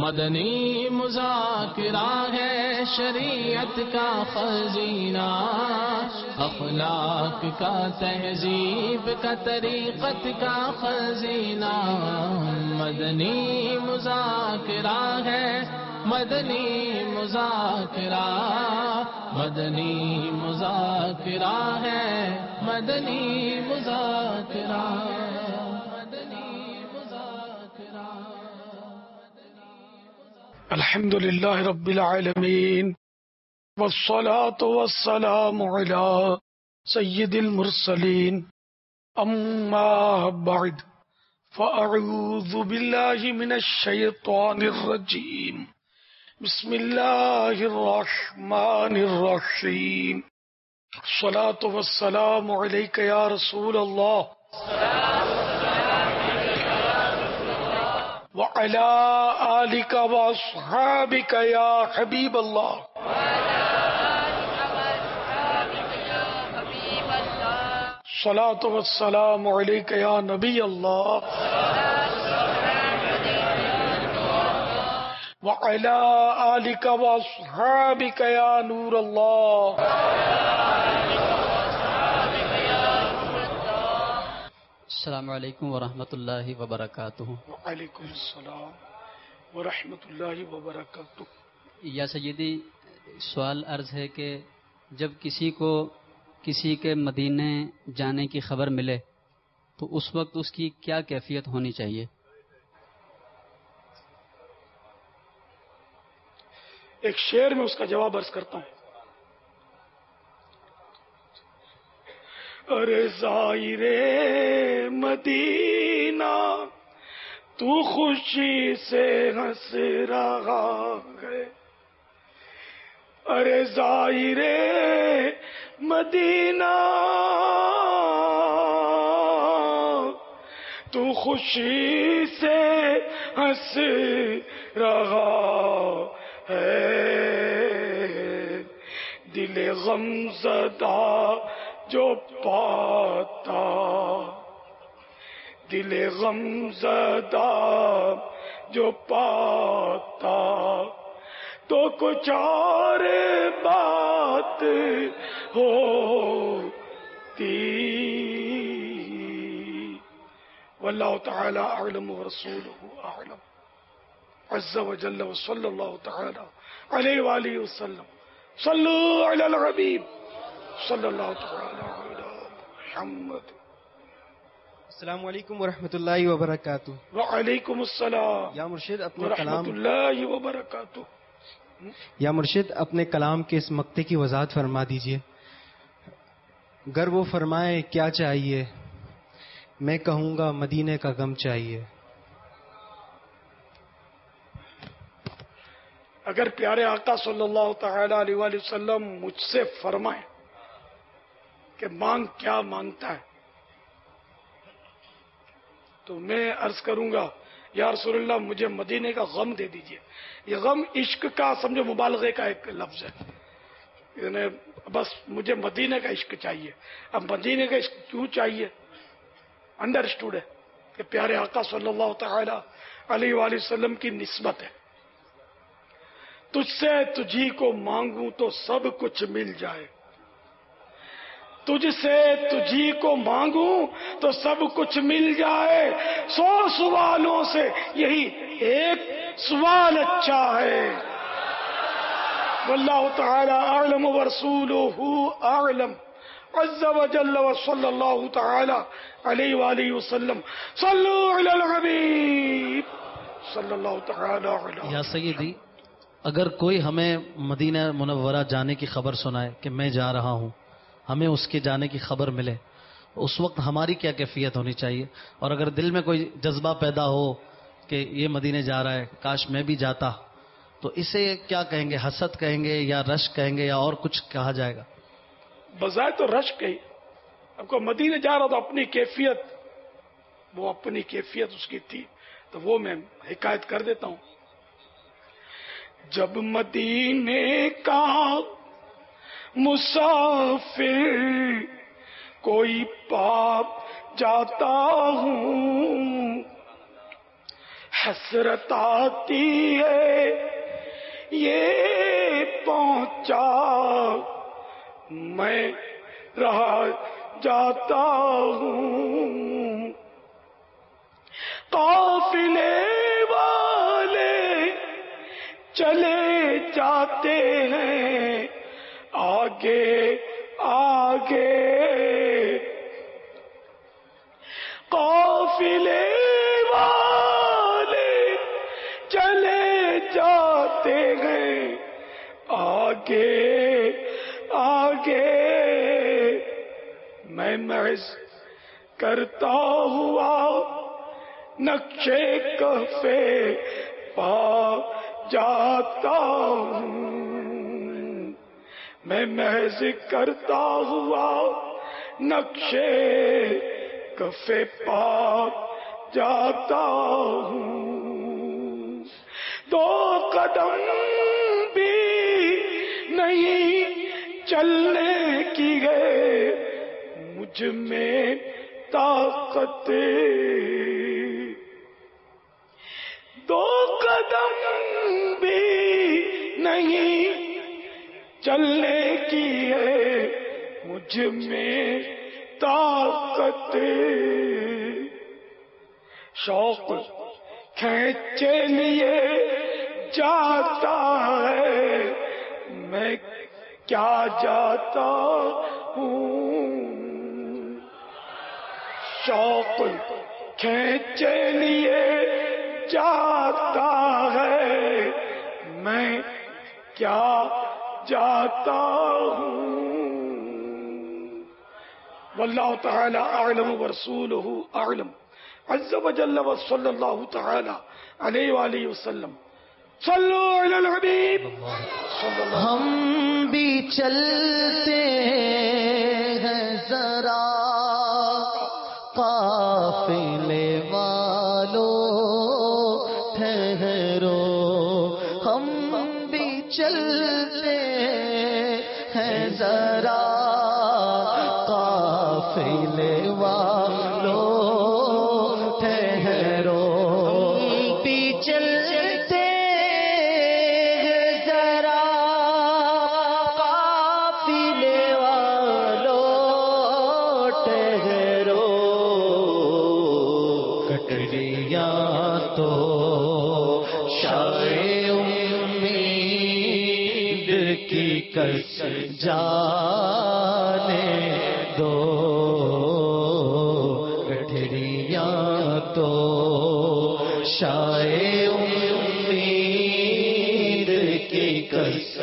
مدنی مذاکرہ ہے شریعت کا خزینہ، اخلاق کا تہذیب کا طریقت کا خزینہ، مدنی مذاکرہ ہے، مدنی مذاکرہ، مدنی مذاکرہ ہے، مدنی مذاکرہ، مدنی مذاکرہ۔ الحمد للہ رب العالمین والصلاة والسلام علی سید المرسلین، اما بعد فاعوذ باللہ من الشیطان الرجیم، بسم اللہ الرحمن الرحیم، الصلاة والسلام علیک یا رسول اللہ وعلى آلك وأصحابك يا حبيب الله، الصلاة والسلام عليك يا نبي الله، وعلى آلك وأصحابك يا نور الله۔ السلام علیکم ورحمۃ اللہ وبرکاتہ۔ وعلیکم السلام ورحمۃ اللہ وبرکاتہ۔ یا سیدی، سوال عرض ہے کہ جب کسی کو کسی کے مدینے جانے کی خبر ملے تو اس وقت اس کی کیا کیفیت ہونی چاہیے؟ ایک شعر میں اس کا جواب عرض کرتا ہوں۔ ارے زائر مدینہ تو خوشی سے ہنس رہا ہے، ارے زائر مدینہ تو خوشی سے ہنس رہا ہے، دل غم زدہ جو پاتا، دل غم زدہ جو پاتا تو کچھ اور بات ہوتی۔ واللہ تعالی اعلم ورسولہ اعلم عز وجل، وصلی اللہ تعالی علیہ وآلہ وسلم۔ صلو علی الحبیب صلی اللہ تعالی علی محمد۔ السلام علیکم ورحمۃ اللہ وبرکاتہ۔ وعلیکم السلام یا مرشد اپنے ورحمۃ کلام اللہ وبرکاتہ۔ یا مرشد اپنے کلام کے اس مقطع کی وضاحت فرما دیجئے۔ گر وہ فرمائے کیا چاہیے، میں کہوں گا مدینے کا غم چاہیے۔ اگر پیارے آقا صلی اللہ تعالی علیہ وآلہ وسلم مجھ سے فرمائیں کہ مانگ کیا مانگتا ہے تو میں عرض کروں گا یا رسول اللہ مجھے مدینے کا غم دے دیجئے۔ یہ غم عشق کا سمجھو مبالغے کا ایک لفظ ہے، یعنی بس مجھے مدینے کا عشق چاہیے۔ اب مدینے کا عشق کیوں چاہیے؟ انڈرسٹوڈ ہے کہ پیارے آقا صلی اللہ تعالی علیہ وآلہ وسلم کی نسبت ہے۔ تجھ سے تجھی کو مانگوں تو سب کچھ مل جائے، تجھ سے تجھی کو مانگوں تو سب کچھ مل جائے، 100 سوالوں سے یہی ایک سوال اچھا ہے۔ واللہ تعالی اعلم ورسولہ اعلم عز وجل، وصلی اللہ تعالی علیہ وآلہ وسلم۔ صلو علی الحبیب صلی اللہ تعالی علیہ۔ یا سیدی، اگر کوئی ہمیں مدینہ منورہ جانے کی خبر سنائے کہ میں جا رہا ہوں، ہمیں اس کے جانے کی خبر ملے، اس وقت ہماری کیا کیفیت ہونی چاہیے؟ اور اگر دل میں کوئی جذبہ پیدا ہو کہ یہ مدینے جا رہا ہے، کاش میں بھی جاتا، تو اسے کیا کہیں گے؟ حسد کہیں گے یا رشک کہیں گے یا اور کچھ کہا جائے گا؟ بظاہر تو رشک ہے، اب کو مدینے جا رہا تو اپنی کیفیت، وہ اپنی کیفیت اس کی تھی، تو وہ میں حکایت کر دیتا ہوں۔ جب مدینے کا مسافر کوئی پاپ جاتا ہوں، حسرت آتی ہے یہ پہنچا میں رہ جاتا ہوں. قافلے والے چلے جاتے ہیں آگے آگے. قافلے والے چلے جاتے ہیں آگے آگے. میں محض کرتا ہوا نقشے کفے پا جاتا ہوں. میں محض کرتا ہوا نقشے کفے پا جاتا ہوں. دو قدم بھی نہیں چلنے کی ہے مجھ میں طاقت. دو قدم بھی نہیں چلنے کی ہے مجھ میں طاقت. شوق کھینچے لیے جاتا ہے میں کیا جاتا ہوں. شوق کھینچے لیے جاتا ہے میں کیا جاتا ہوں. واللہ تعالی اعلم ورسولہ اعلم عز وجل وصلی اللہ تعالی علیہ وآلہ وسلم. صلو علی الحبیب. ہم بھی چلتے ہیں ذرا قافلے والو ٹھہرو. ہم بھی چلتے ہیں ذرا قافلے والو ٹھہرو. بھی چلتے ہیں ذرا قافلے والو ٹھہرو. کٹریاں تو شاید امید کی کس جانے دو. کٹریاں تو شاید امید کی کس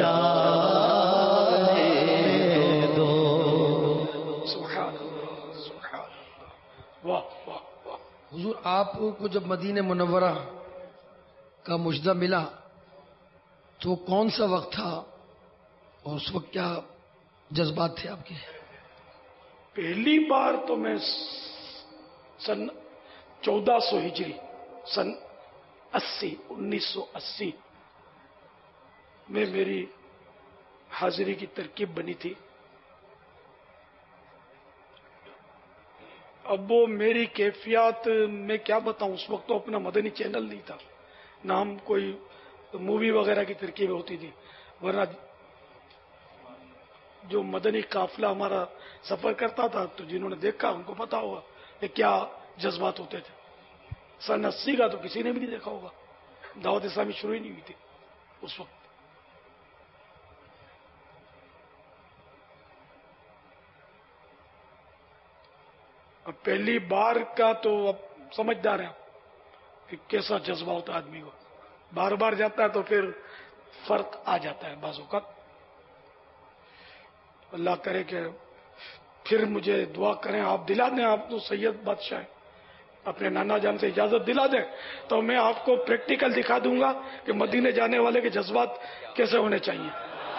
جانے دو. سبحان اللہ سبحان اللہ. واہ واہ واہ. حضور آپ کو جب مدینہ منورہ کا مجدہ ملا تو کون سا وقت تھا اور اس وقت کیا جذبات تھے آپ کے؟ پہلی بار تو میں سن 1400 ہجری سن 1980 میں میری حاضری کی ترکیب بنی تھی. اب وہ میری کیفیات میں کیا بتاؤں. اس وقت تو اپنا مدنی چینل نہیں تھا نہ ہم کوئی مووی وغیرہ کی ترکیب ہوتی تھی. ورنہ جو مدنی قافلہ ہمارا سفر کرتا تھا تو جنہوں نے دیکھا ان کو پتا ہوگا کہ کیا جذبات ہوتے تھے. سن 80 کا تو کسی نے بھی نہیں دیکھا ہوگا. دعوت اسلامی شروع ہی نہیں ہوئی تھی اس وقت. اب پہلی بار کا تو اب سمجھدار ہیں کہ کیسا جذبہ ہوتا ہے آدمی کو. بار بار جاتا ہے تو پھر فرق آ جاتا ہے بعض اوقات. اللہ کرے کہ پھر مجھے دعا کریں. آپ دلا دیں. آپ تو سید بادشاہ ہیں. اپنے نانا جان سے اجازت دلا دیں تو میں آپ کو پریکٹیکل دکھا دوں گا کہ مدینے جانے والے کے جذبات کیسے ہونے چاہیے.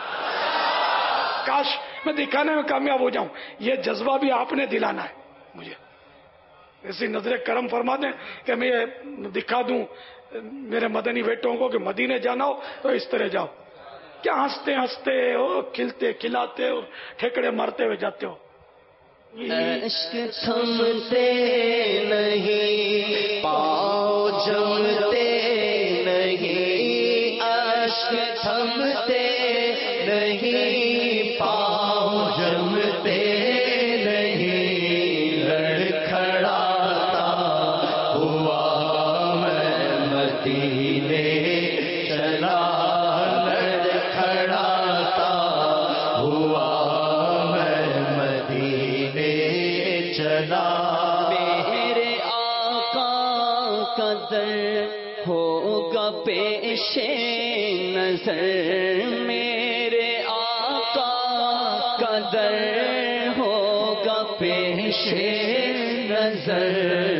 کاش میں دکھانے میں کامیاب ہو جاؤں. یہ جذبہ بھی آپ نے دلانا ہے مجھے. ایسی نظر کرم فرما دیں کہ میں دکھا دوں میرے مدنی بیٹوں کو کہ مدینے جانا ہو تو اس طرح جاؤ. کیا ہنستے ہنستے ہو, کھلتے کھلاتے ہو, ٹھیکڑے مارتے ہوئے جاتے ہو. عشق تھمتے نہیں پاؤں جمتے نہیں، عشق تھمتے نہیں پاؤں جمتے نہیں، لڑکھڑاتا ہوا میں مدینے چلا، لڑکھڑاتا ہوا میں مدینے چلا، میرے آقا کا در ہوگا پیش نظر، میرے آقا کا در ہوگا پیش نظر،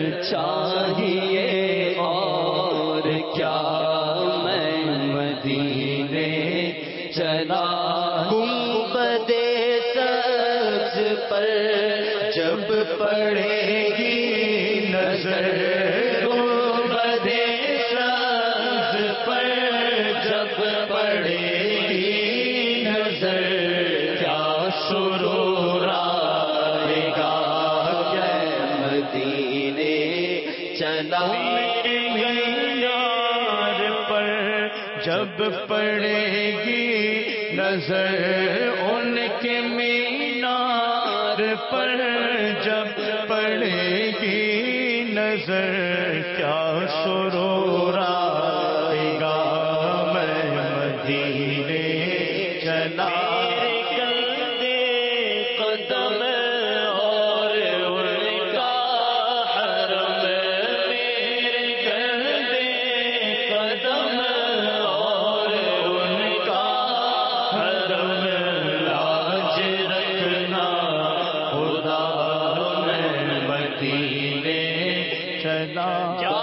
چاہیے اور کیا میں مدینے چلا، گنبد سبز پر جب پڑے گی نظر، گنبد سبز پر جب پڑے گی نظر، کیا سرور آئے گا کہ مدینے چلا، مینار پر جب پڑے گی نظر، ان کے مینار پر جب پڑے گی نظر، کیا سرور آئے گا میں مدینے چلا، گلدے قدم اور ان کا حرم، میرے گلدے قدم اور ان کا حرم، لاج رکھنا خدا میں مدینے چلا، کیا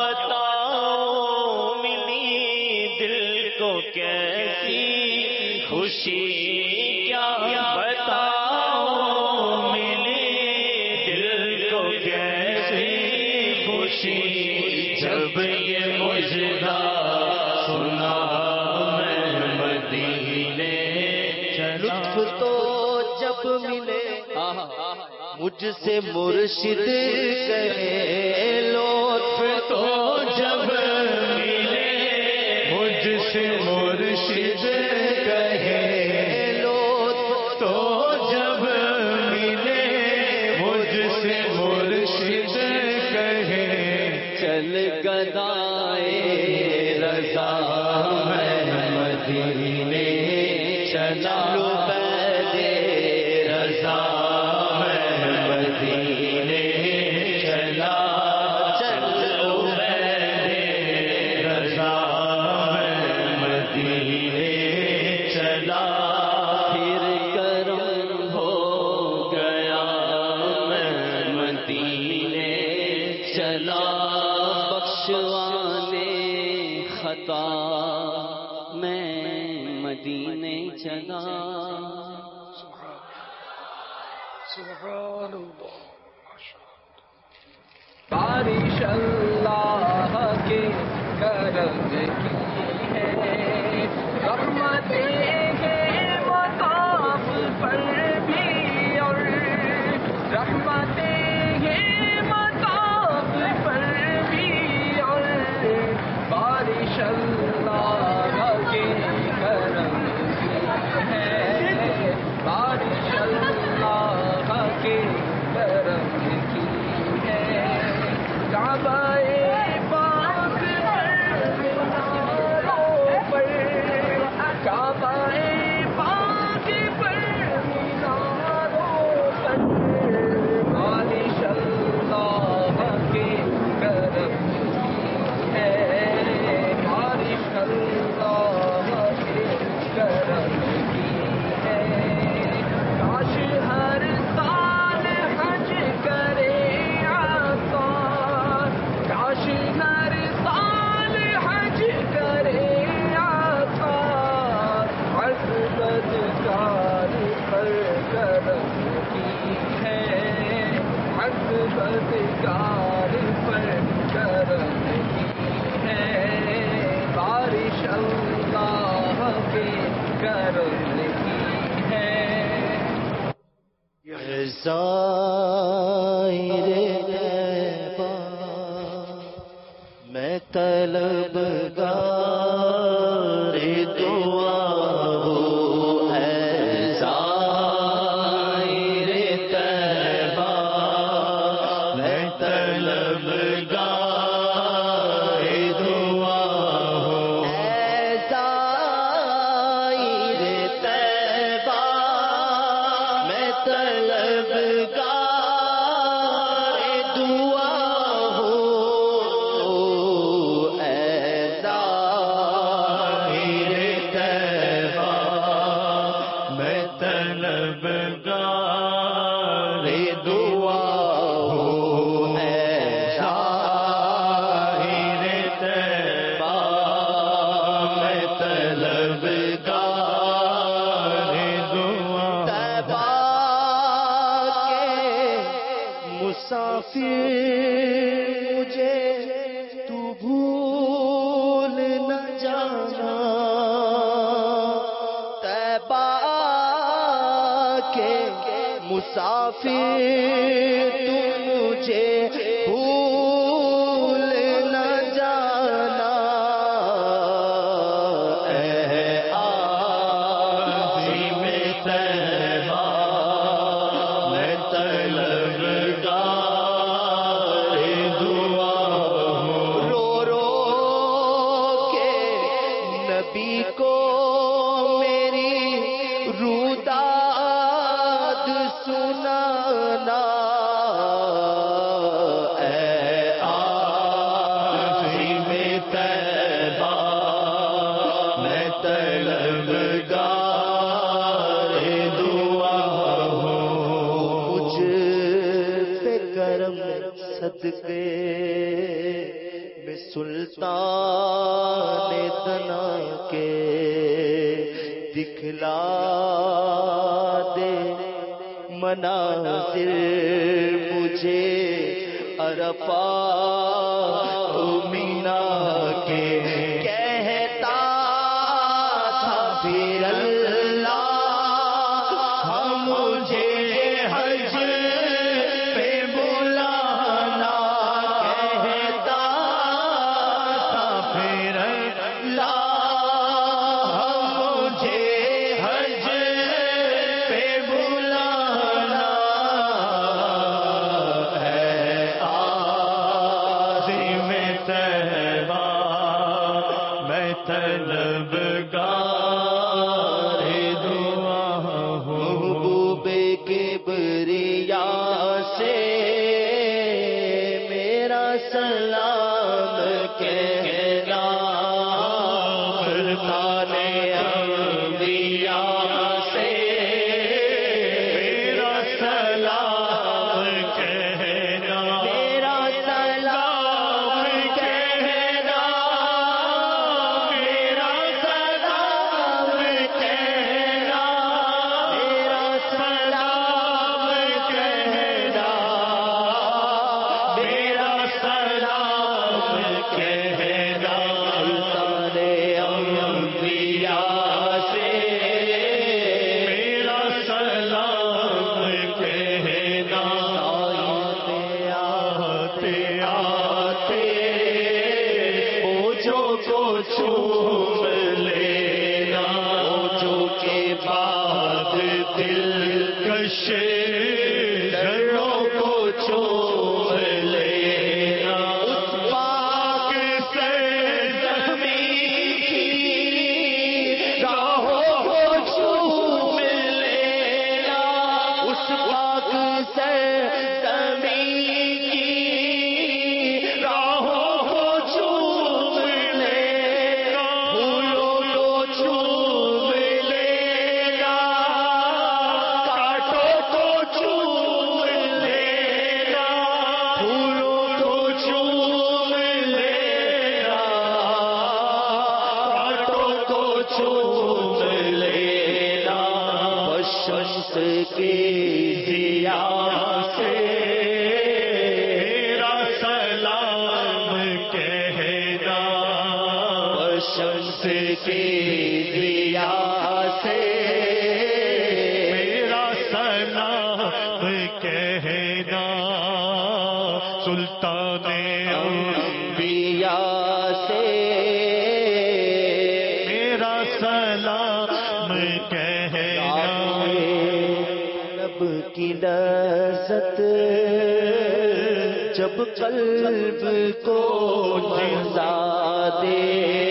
بتاؤ ملی دل کو کیسی خوشی، کیا بتاؤ ملی دل کو کیسی خوشی، جب یہ مجدہ سنا میں مدینے چلا، لطف تو جب ملے مجھ سے مرشد کہے، لطف تو جب ملے مجھ سے مرشد کہے، لطف تو جب ملے مجھ سے مرشد کہے، چل گدائے رضا میں مدینے چلا، پہلے رضا میں مدینے چلا، چلو پہلے رضا میں مدینے چلا، پھر کرم ہو گیا میں مدینے چلا، بخشوانے خطا میں مدینے چلا، سبحان اللہ، بارش اللہ کے کرم کی ہے، رحمتیں ہیں مطاف پر بھی اور رحمتیں ہیں مطاف پر بھی اور، بارش اللہ کے کرم کی ہے، بارش اللہ کے کرم کی ہے، کعبہ پاک پر میناروں پر، کعبہ پاک پر میناروں پر، بارش اللہ کے کرم کی ہے، بارش اللہ کے کرم کی ہے، کاش ہر سال حج کرے آقا، کاش ہر سال حج کرے آقا، عظمت کار پر کرم کی ہے، عظمت کار پر کرم کی ہے، بارش اللہ کے کرم کی ہے، زائر طیبہ میں طلبگار دعا ہوں اے زائر طیبہ میں طلبگار دعا ہوں اے زائر طیبہ میں طلبگار دعا ہوں اے زائر طیبہ میں طلبگار دعا ہوں اے زائر طیبہ میں طلبگار دعا طیبہ کے مسافر مجھے تو بھول نہ جانا طیبہ کے مسافر تو مجھے بھول نہ جانا اے عظیم طیبہ میں طلبگار دعا ہوں رو رو کے نبی کو میری روداد سنانا اے عظیم طیبہ میں طلبگار دعا ہوں مجھ پہ کرم صدقے میں سلطان دنا کے دکھلا دے مناظر مجھے عرفات مینا کے کہتا تھا پھر اللہ ہم مجھے حج پہ بلانا کہتا تھا پھر اللہ ہم مجھے حج پہ بلانا ہے عظیم طیبہ میں طلبگار دعا ہوں محبوب کبریا سے میرا سلام کہنا سلطان انبیاء سے میرا سلام کہنا میرا سلام کہنا میرا سلام کہنا میرا سلام کہنا میرا سلام کہنا سلطان انبیاء سے میرا سلام کہنا آتے آتے اوجھوں کو چوم لینا اوجھوں کے بعد دلکش ذروں کو چوم لینا اس پاک سرزمین کی راہوں کو چوم لینا اس پاک سرزمین کی راہوں کو چوم لینا پھولوں کو چوم لینا کانٹوں کو چوم لینا پھولوں کو چوم لینا کانٹوں کو چوم لینا شمس کی ضیا سے میرا سلام کہنا شمس کی ضیا سے میرا سلام سلام کہنا رب کی لذت جب قلب کو جزا دے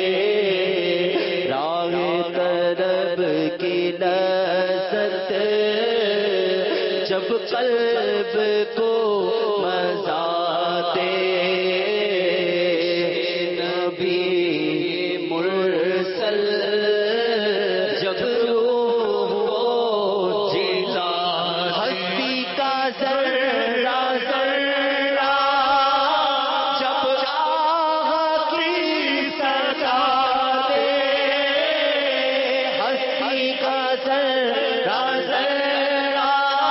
راہ طرب کی لذت جب قلب کو مزا دے نبی مرسل جب روح کو جلا ہستی کا ذرہ ذرہ جب آہ کی صدا دے ہستی کا ذرہ ذرہ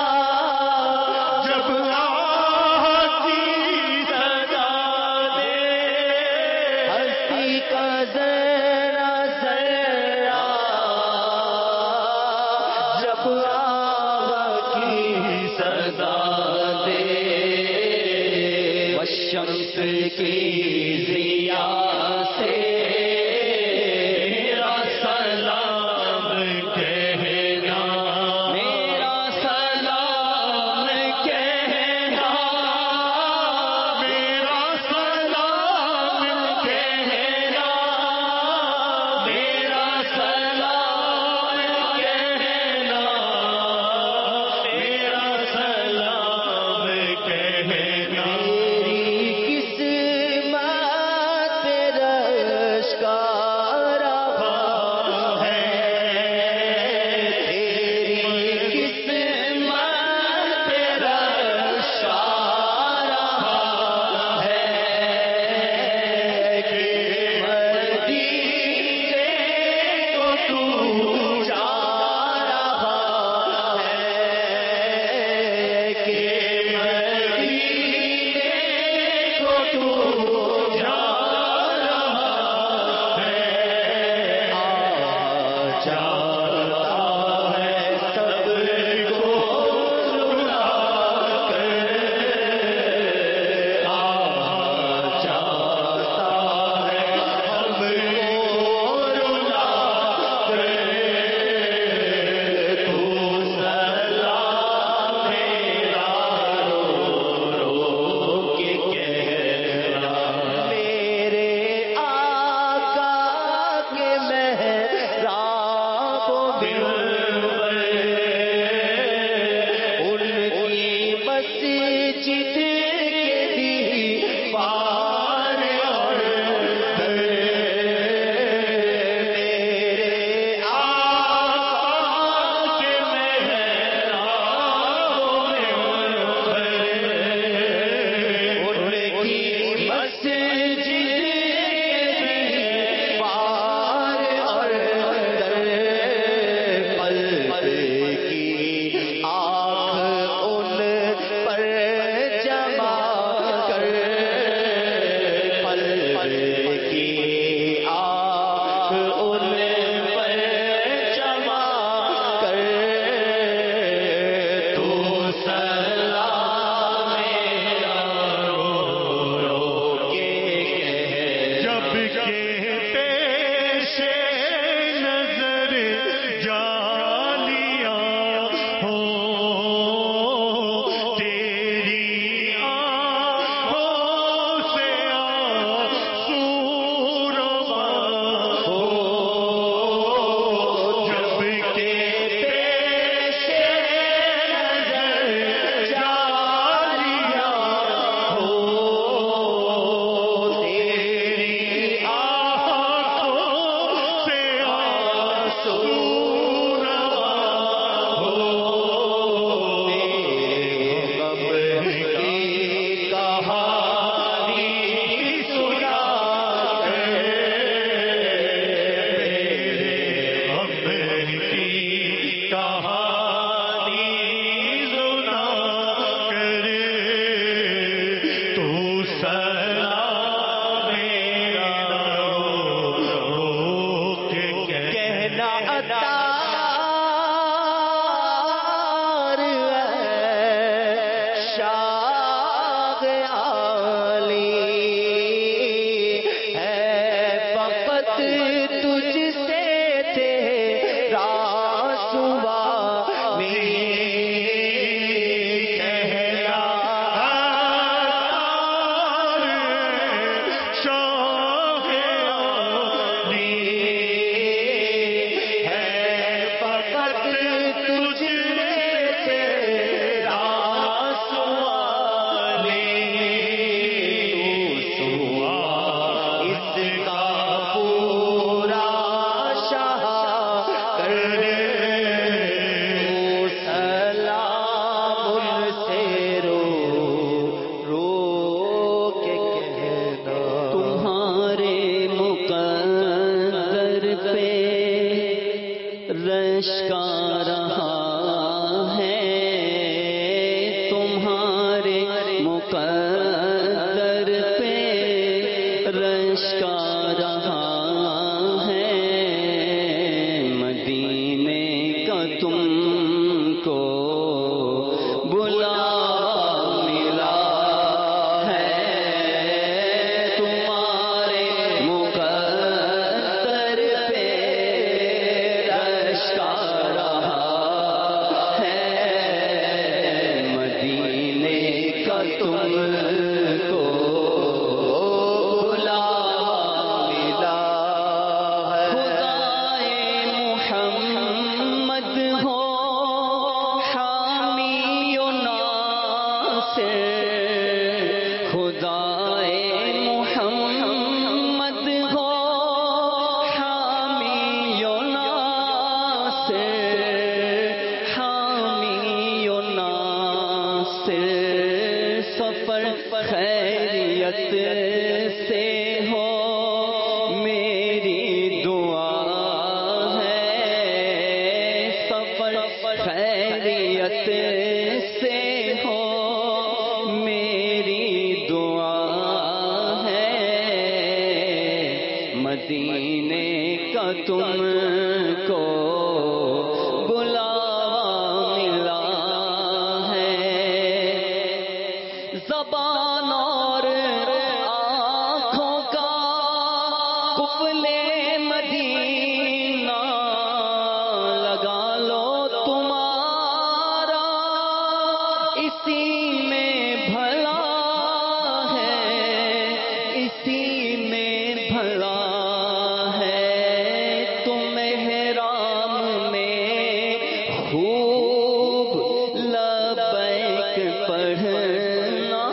جب آہ کی صدا دے ہستی کا ذرہ ذرہ جب آہ کی صدا دے والشمس کی ضیا سے میرا سلام کہنا میرا سلام کہنا میرا سلام کہنا میرا سلام کہنا میرا سلام کہنا میری قسمت رش کا رہا ہے تیری قسمت رش کا رہا ہے کہ مدینے کو تو جا رہا ہے کہ مدینے کو تو جا رہا ہے آ جاتا ہے سب کو رلا کر آ جاتا ہے ہم کو رلا کر تو سلام میرا رو رو کے کہنا میرے آقا کے محراب منور ان کی مسجد کے دیوار اور در میرے آقا کے محراب منور ان کی مسجد کے دیوار اور در قلب کی آنکھ ان پر جمع کر قلب کی آنکھ ان پر جمع کر تو سلام میرا رو رو کے کہنا جب کہ پیش نظر جانیاں ہو تیری آنکھوں سے آنسو رواں ہو رش کا رہا ہے تمہارے مقدر پہ رش کا رہا ہے مدینے کا تم کو بلا ملا ہے تمہارے مقدر پہ رش کا رہا ہے مدینے کا تم کو بلا ملا ہے خدائے محمد ہو حامی و ناصر خدائے محمد ہو حامی و ناصر حامی و ناصر سفر خیریت سے ہو میری دعا ہے سفر خیریت سے ہو میری دعا ہے مدینے کا تم کو بلاوا ملا ہے زبان اور آنکھوں کا قبل مدینہ لگا لو تمہارا اسی میں بھلا ہے اسی میں بھلا ہے تم احرام میں خوب لبیک پڑھنا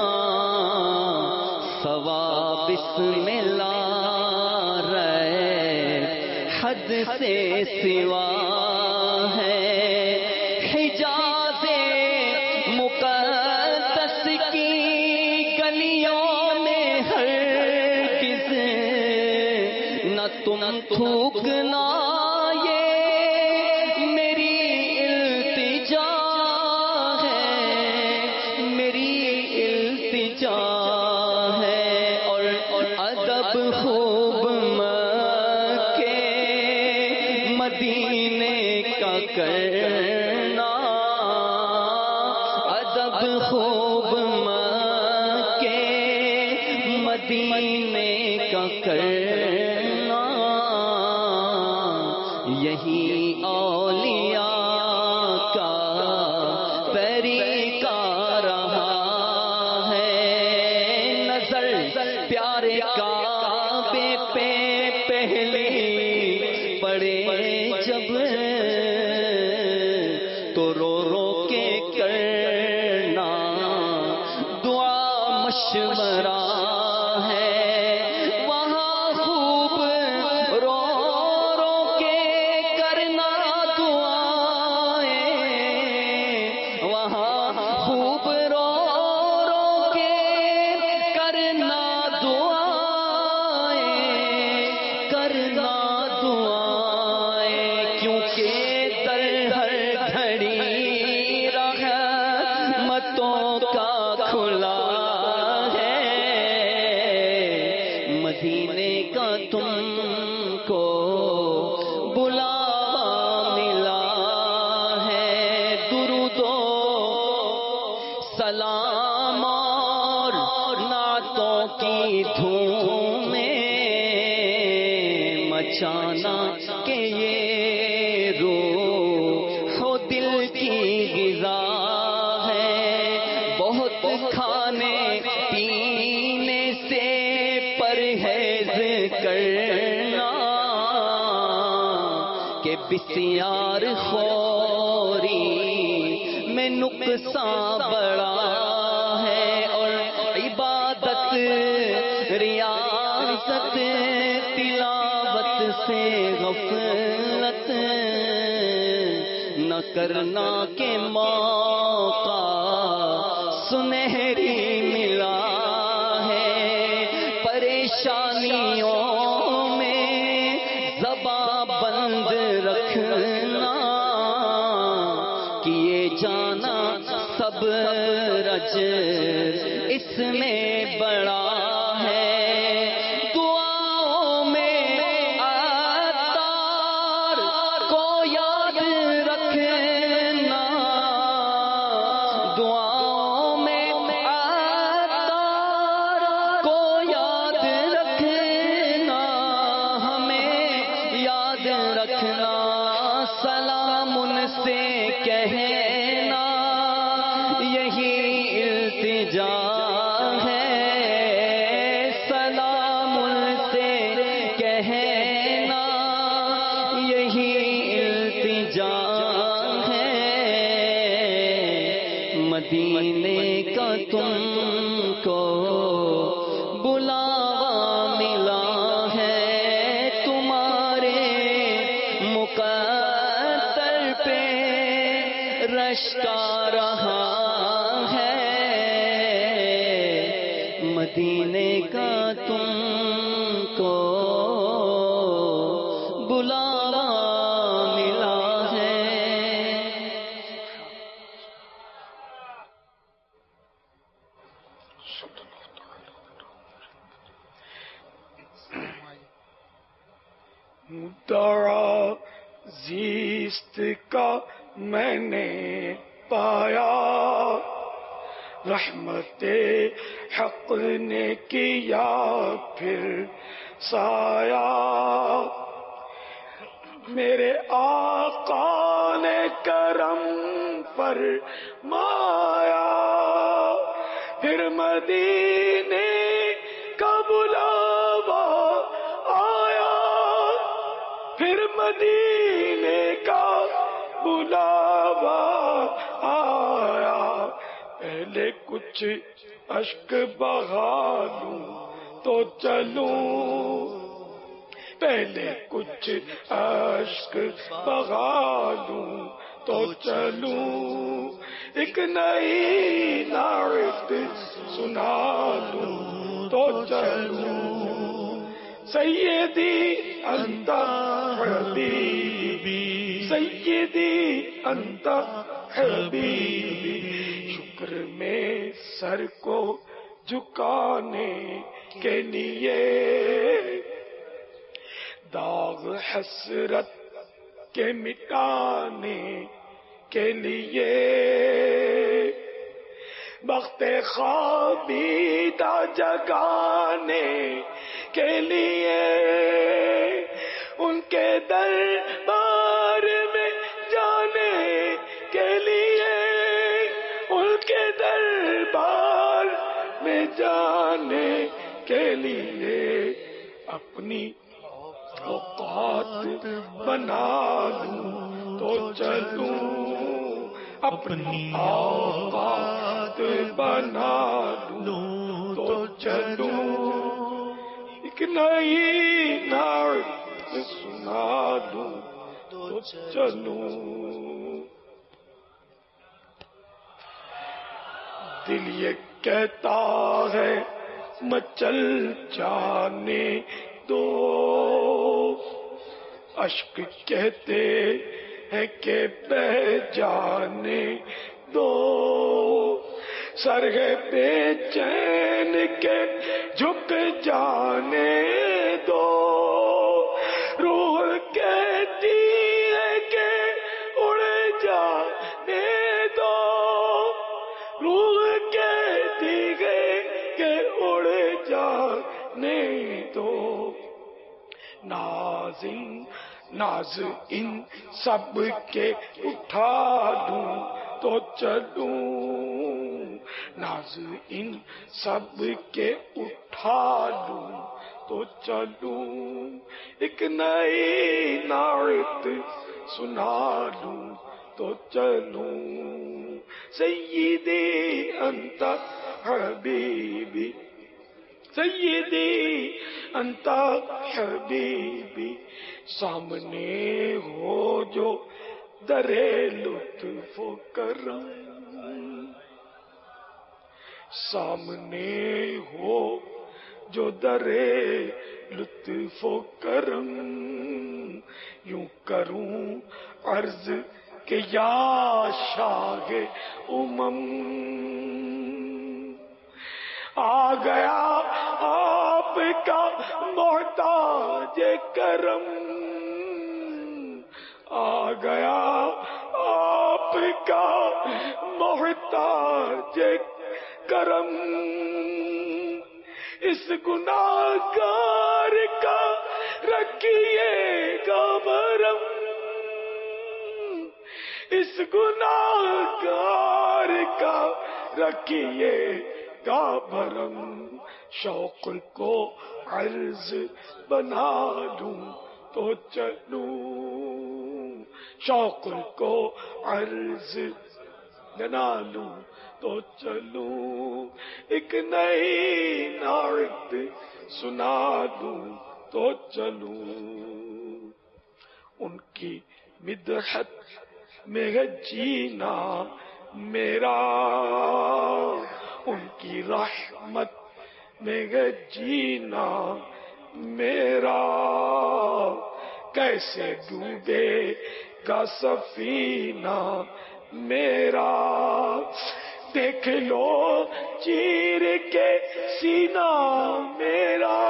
ثواب بسم اللہ رہے حد سے سوا ہے حجاز مقدس کی گلیوں میں ہرگز نہ تم تھوکنا یہ میری التجا ہے میری التجا ہے اور ادب خوب مکے مدینے کا کرنا ادب خوب مکے مدینے کا کرنا یہی اولیاء کا طریقہ رہا ہے نظر پیارے کعبے پہ پہلے پڑے جب تو رو رو کے کرنا دعا مشورہ ہے وہاں خوب رو رو کے کرنا دعائیں وہاں خوب رو رو کے کرنا دعائیں کیونکہ در ہر گھڑی رحمتوں کا کھلا ہے مدینے کا تم کو بلاوا ملا ہے درود و سلام اور نعتوں کی دھوم میں مچانا کہ یہ روح و دل کی غذا ہے بہت کھانے پینے سے پرہیز کرنا کہ بسیار خوری میں نقصان بڑا ہے اور عبادت ریاضت تلاوت سے غفلت نہ کرنا کے موقع سنہری ملا ہے پریشانیوں میں زباں بند رکھنا جانا سب رج اس میں بڑا ہے دعاؤں میں عطار کو یاد رکھنا دعاؤں میں عطار کو یاد رکھنا ہمیں یاد رکھنا سلام ان سے کہنا یہی التجا ہے سلام ان سے کہنا یہی التجا ہے مدینے کا تم کو بلاوا ملا ہے تمہارے مقدر پہ رش کا رہا ہے مدینے کا تم کو بلاوا ملا ہے مدعا زیست کا میں نے پایا رحمت حق نے کیا پھر سایہ میرے آقا نے کرم فرمایا پھر مدینے کا بلاوا آیا پھر مدینے کا بلاوا آیا پہلے کچھ اشک بہا لوں تو چلوں پہلے کچھ اشک بہا لوں تو چلوں ایک نئی نعت سنا لوں تو چلوں سیدی انت حبیبی سیدی انت حبیبی شکر میں سر کو جھکانے کے لیے داغ حسرت کے مٹانے کے لیے بخت خوابیدہ جگانے کے لیے ان کے دربار میں جانے کے لیے ان کے دربار میں جانے کے لیے اپنی اوقات بنا لوں تو چلوں اپنی اوقات بنا لوں تو چلوں ایک نئی نعت سنا دوں تو چلوں دل یہ کہتا ہے مچل جانے دو اشک کہتے ہیں کہ بہ جانے دو سر ہے بے چین کے جھک جانے دو روح کہتی ہے کہ اڑ جانے دو روح کہتی ہے کہ اڑ جانے دو ناز ان سب کے اٹھا دوں تو چلوں ناز ان سب کے اٹھا دوں تو چلوں ایک نئی نعت سنا دوں تو چلوں سیدی انت حبیبی سیدی انت حبیبی سامنے ہو جو درے لطف و کرم سامنے ہو جو درے لطف و کرم یوں کروں عرض کہ یا شاہ امم آ گیا آپ کا محتاج کرم، آ گیا آپ کا محتاج کرم، اس گناہگار کا رکھیے گا بھرم، اس گناہگار کا رکھیے گا بھرم، شوق کو عرض بنا لوں تو چلوں، شوق کو عرض بنا لوں تو چلوں، ایک نئی نعت سنا دوں تو چلوں، ان کی مدحت میں ہے جینا میرا، ان کی رحمت میں ہے جینا میرا، کیسے ڈوبے گا سفینہ میرا، دیکھ لو چیر کے سینہ میرا،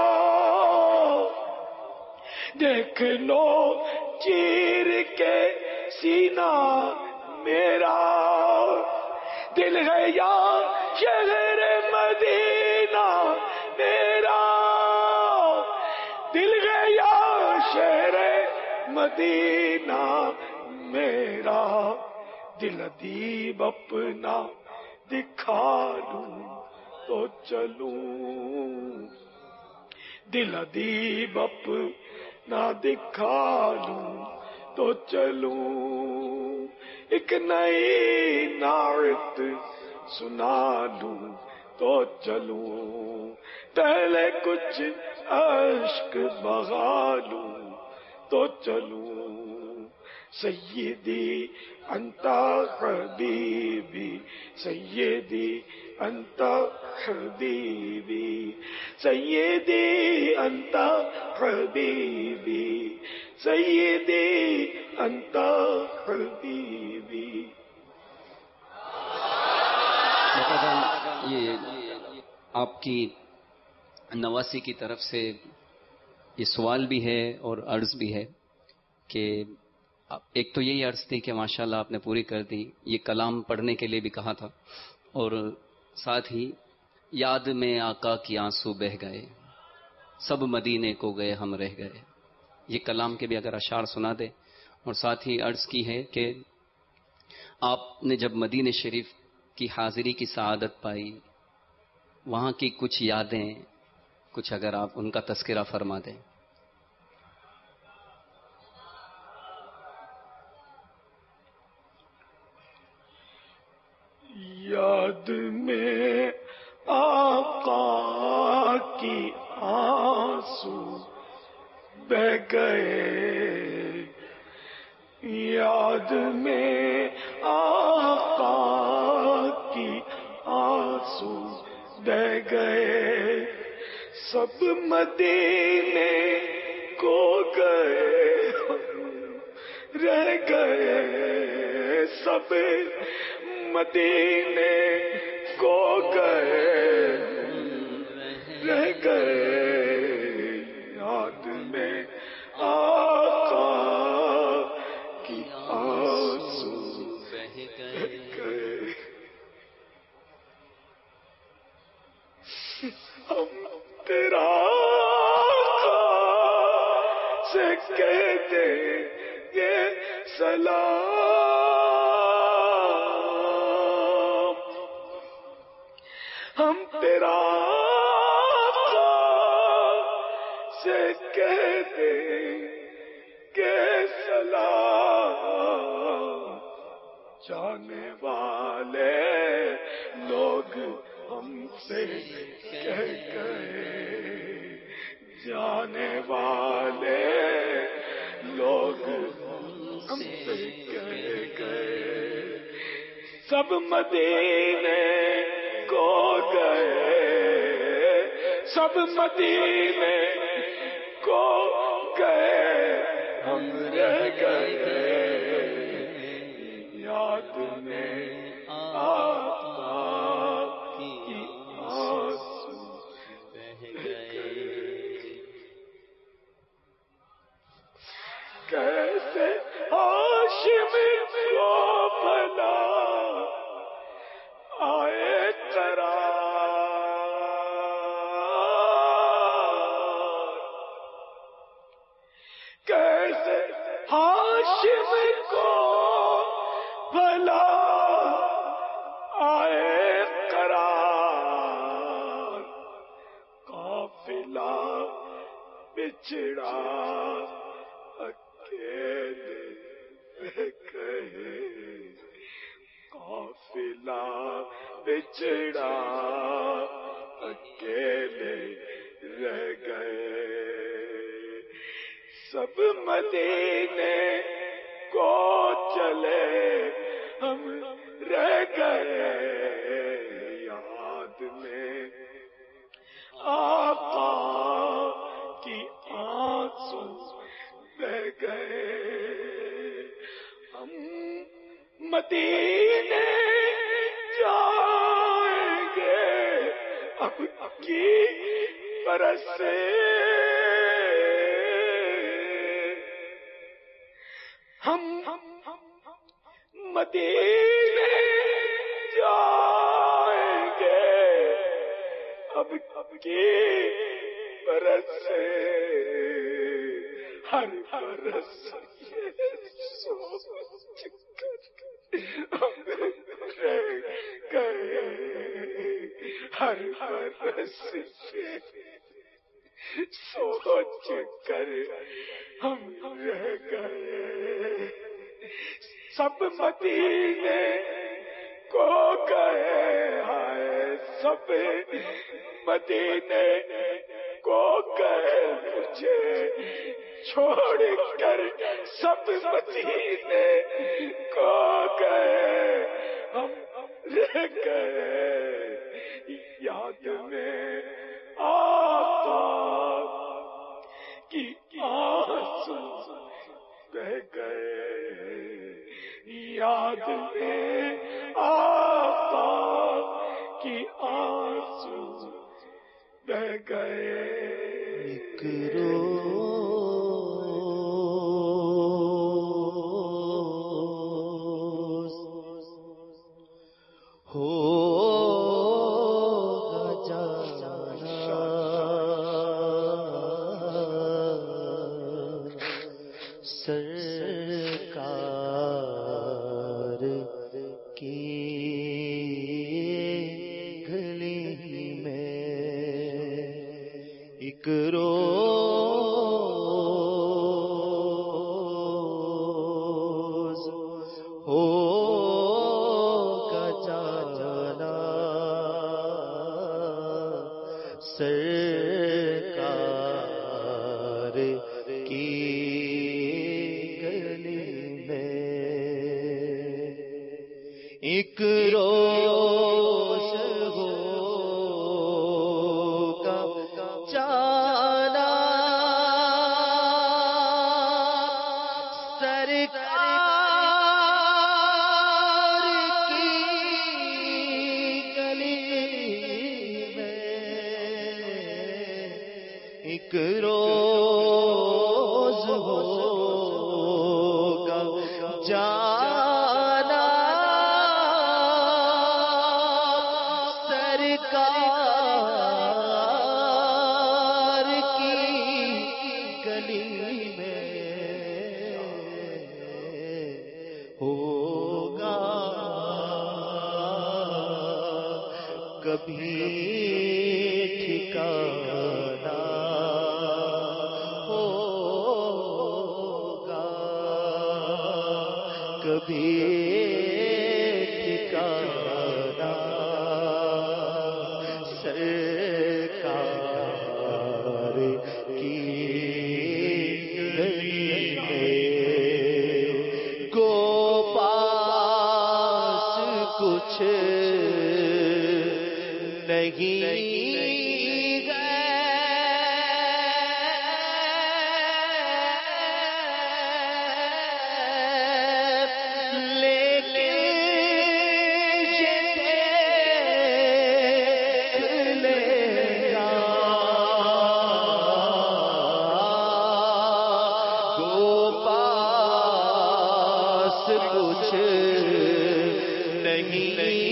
دیکھ لو چیر کے سینہ میرا، دل ہے یا شہر مدینہ میرا، دل ہے یا شہر مدینہ میرا، دل ادیب اپنا دکھا لوں تو چلوں، دل ادیب اپنا دکھا لوں تو چلوں، ایک نئی نعت سنا لوں تو چلوں، پہلے کچھ اشک بہا لوں تو چلوں، سیدی انت حبیبی، سیدی انت حبیبی، سیدی انت حبیبی، سیدی انت حبیبی۔ یہ آپ کی نواسی کی طرف سے یہ سوال بھی ہے اور عرض بھی ہے کہ ایک تو یہی عرض تھی کہ ماشاءاللہ آپ نے پوری کر دی، یہ کلام پڑھنے کے لیے بھی کہا تھا، اور ساتھ ہی یاد میں آقا کی آنسو بہ گئے، سب مدینے کو گئے ہم رہ گئے، یہ کلام کے بھی اگر اشعار سنا دے، اور ساتھ ہی عرض کی ہے کہ آپ نے جب مدینہ شریف کی حاضری کی سعادت پائی، وہاں کی کچھ یادیں، کچھ اگر آپ ان کا تذکرہ فرما دیں۔ یاد میں آقا کی آنسو بہ گئے، یاد میں آقا کی آنسو بہ گئے، سب مدینے کو گئے رہ گئے، سب مدینے کو گئے رہ گئے، یاد میں آقا کی آنسو بہ گئے، ہم تیرا آقا سے کہہ دیں گے سلام، ہم تیرا آقا سے کہہ دیں گے سلام، جانے والے لوگ ہم سے کہہ گئے، جانے والے لوگ ہم سے کہہ گئے، سب مدینے کو گئے، سب مدینے کو گئے ہم رہ گئے، کیسے ہاشم کو بھلا آئے قرار، کیسے ہاشم کو بھلا آئے قرار، قافلہ بچھڑا اکیلے رہ گئے، قافلہ بچھڑا اکیلے رہ گئے، سب مدینے کو چلے ہم رہ گئے، یاد میں آقا کی آنسو بہ گئے، ہم مدینے جائیں گے اب کی برس سے، ہم مدینے جائیں گے اب کی برس سے، ہر برس سوچ کر ہم رہ گئے، ہر برس سوچ کر ہم رہ گئے، سب مدینے کو گئے، ہائے سب مدینے کو گئے، مجھے چھوڑ کر سب مدینے کو گئے، ہم رہ گئے، یاد میں آقا کی آنسو بہ گئے، یاد میں آقا کی آنسو بہ گئے، ایک روز ہوگا جانا سرکار کی گلی میں، ایک روز ہوگا جانا سرکار کی گلی میں، ایک روز ہوگا جانا سرکار کی گلی میں، ایک روز ہوگا جانا سرکار کی گلی میں، ہوگا کبھی ٹھکانا، ہوگا کبھی ٹھکانا سرکار کی گلی میں، گو پاس کچھ نہیں پا کچھ نہیں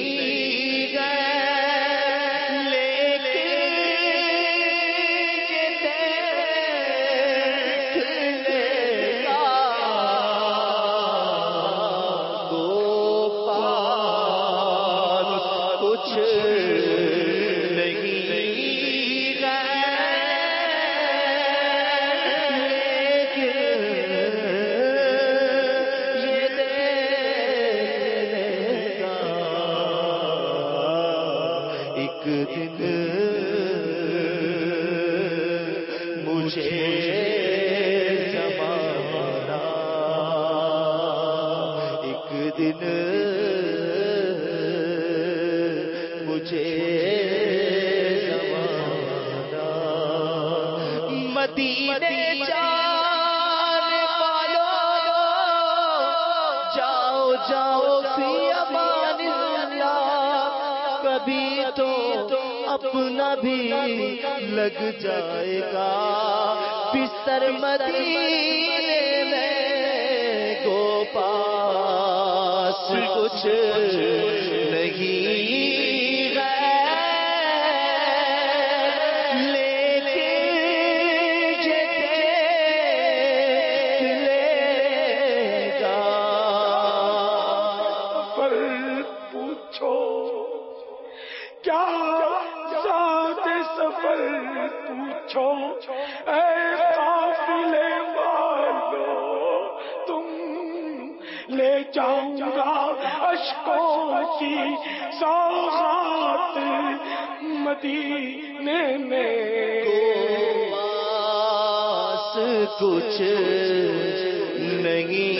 اپنا بھی لگ جائے گا بستر مدینے میں کو پاس کچھ نہیں جاؤں گا اشکوں کی سوغات مدینے میں پاس کچھ نہیں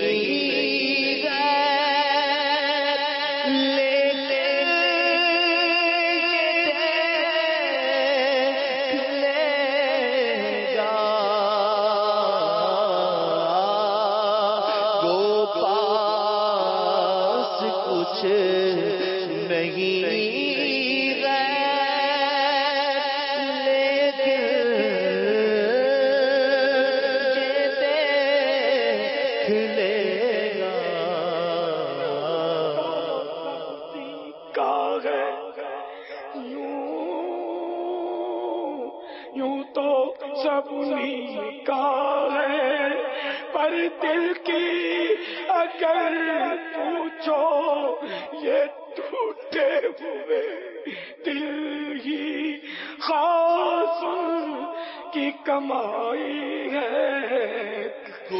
یوں تو سب کا ہے پر دل کی اگر پوچھو یہ ٹوٹے ہوئے دل ہی خاص کی کمائی ہے کو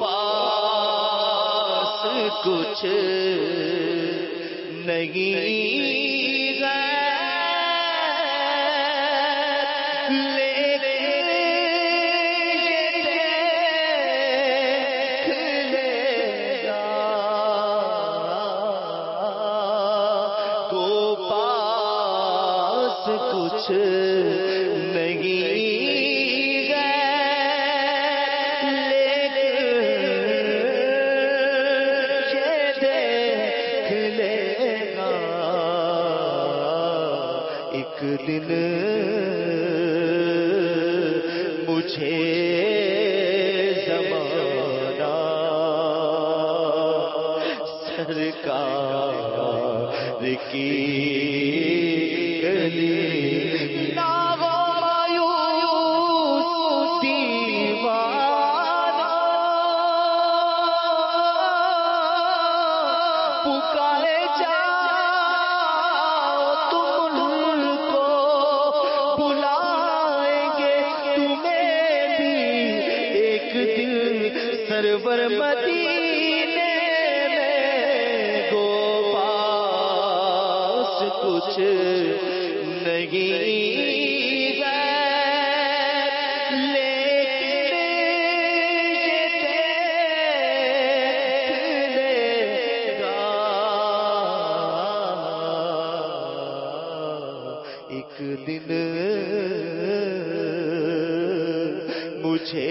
پاس کچھ نہیں دن مجھے زمانہ سرکار کی گلی سرور مدینے میں کو پاس کچھ نہیں ایک دن مجھے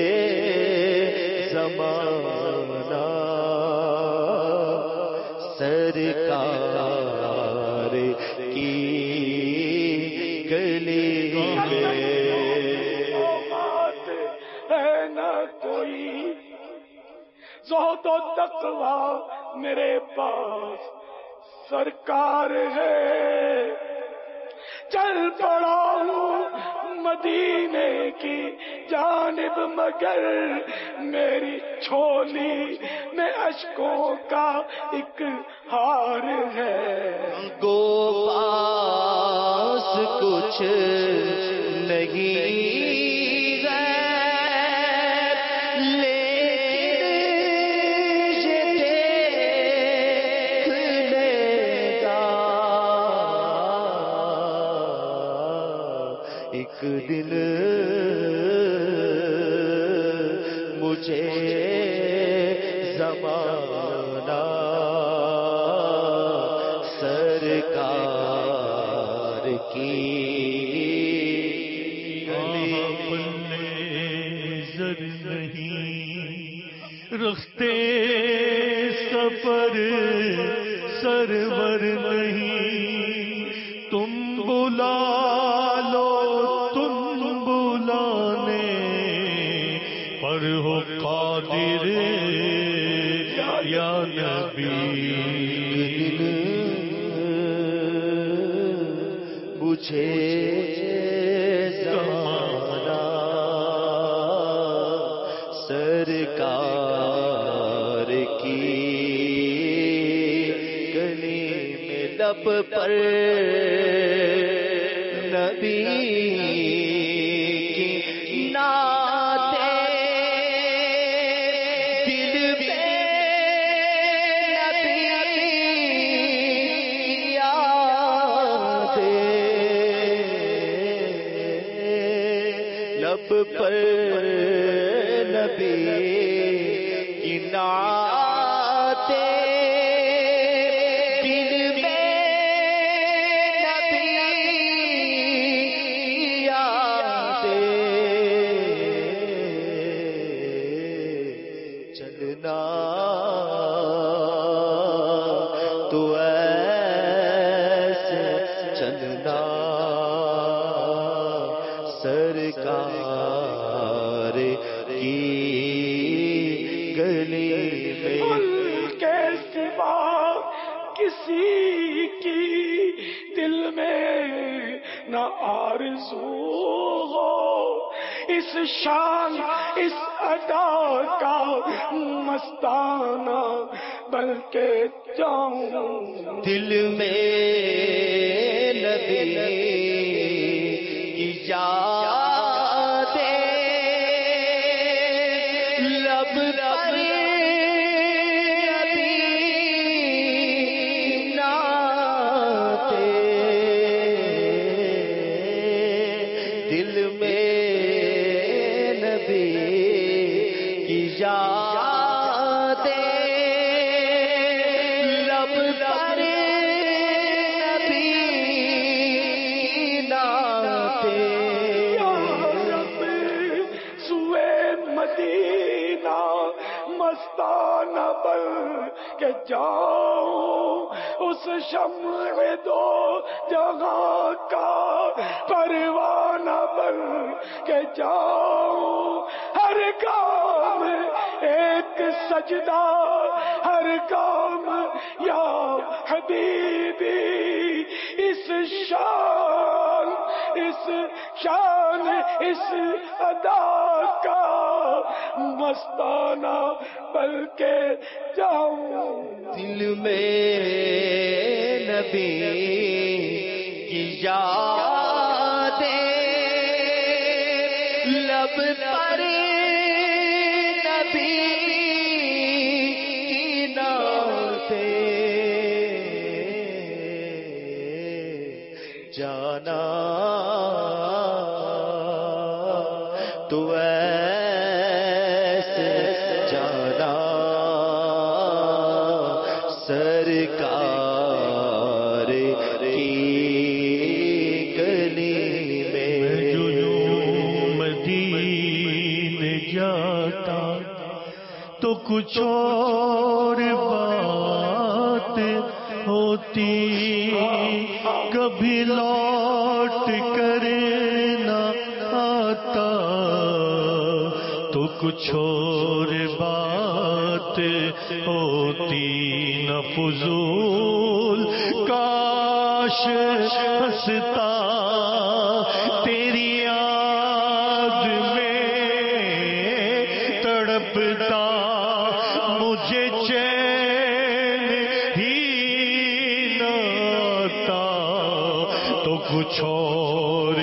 زمانہ سرکار کی گلی میں ہے نہ کوئی زہد و تقویٰ میرے پاس سرکار ہے، چل پڑا ہوں مدینے کی جانب مگر میری چھولی میں اشکوں کا ایک ہار ہے۔ کو پاس کچھ نہیں دل مجھے زمانہ سرکار کی نظر نہیں رختے سفر سرور نہیں، تم بلا لو پر ہو قادر یا نبی، مجھے زمانہ سرکار کی گلی میں لب پر نبی کی نعتیں پر نبی کی نعتیں دل میں نبی یادیں، چلنا تو ایسے چلنا سرکار کی گلی میں، کے سوا کسی کی دل میں نہ آرزو ہو، اس شان اس ادا کا مستانہ بلکہ جاؤں، دل میں نبی کی یادیں لب پر نبی نعتیں، دل میں نبی کی یادیں لب پر نبی نعتیں، مدینہ مستانہ بن کے جاؤں، اس شمع دو جہاں کا پروانہ بن کے جاؤں، ہر کام ایک سجدہ، ہر کام یا حبیبی، اس شان اس ادا کا مستانہ بلکہ جاؤں، دل میں نبی کی یادیں لب پر نبی کی نعتیں، جانا تو ایسے جانا سرکار کی گلی میں، جو مدینے جاتا تو کچھ اور بات ہوتی، کبھی لوٹ کر نہ آتا تو کچھ اور بات بات ہوتی نہ فضول، کاش ہنستا تیری یاد میں تڑپتا، مجھے چین ہی نہ آتا، تو کچھ اور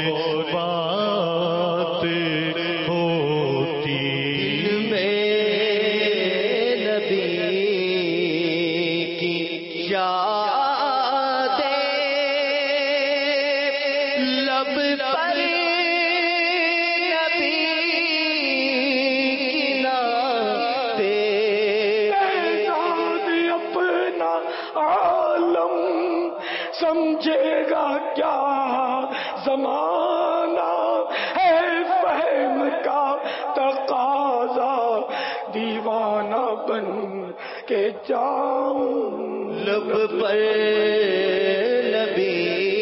بات ہوتی۔ دل میں نبی کی یادیں، لب پر نبی کی نعتیں، یاد اپنا عالم سمجھے گا کیا زمانہ ہے، فہم کا تقاضا دیوانہ بن کے جاؤں، لب پر نبی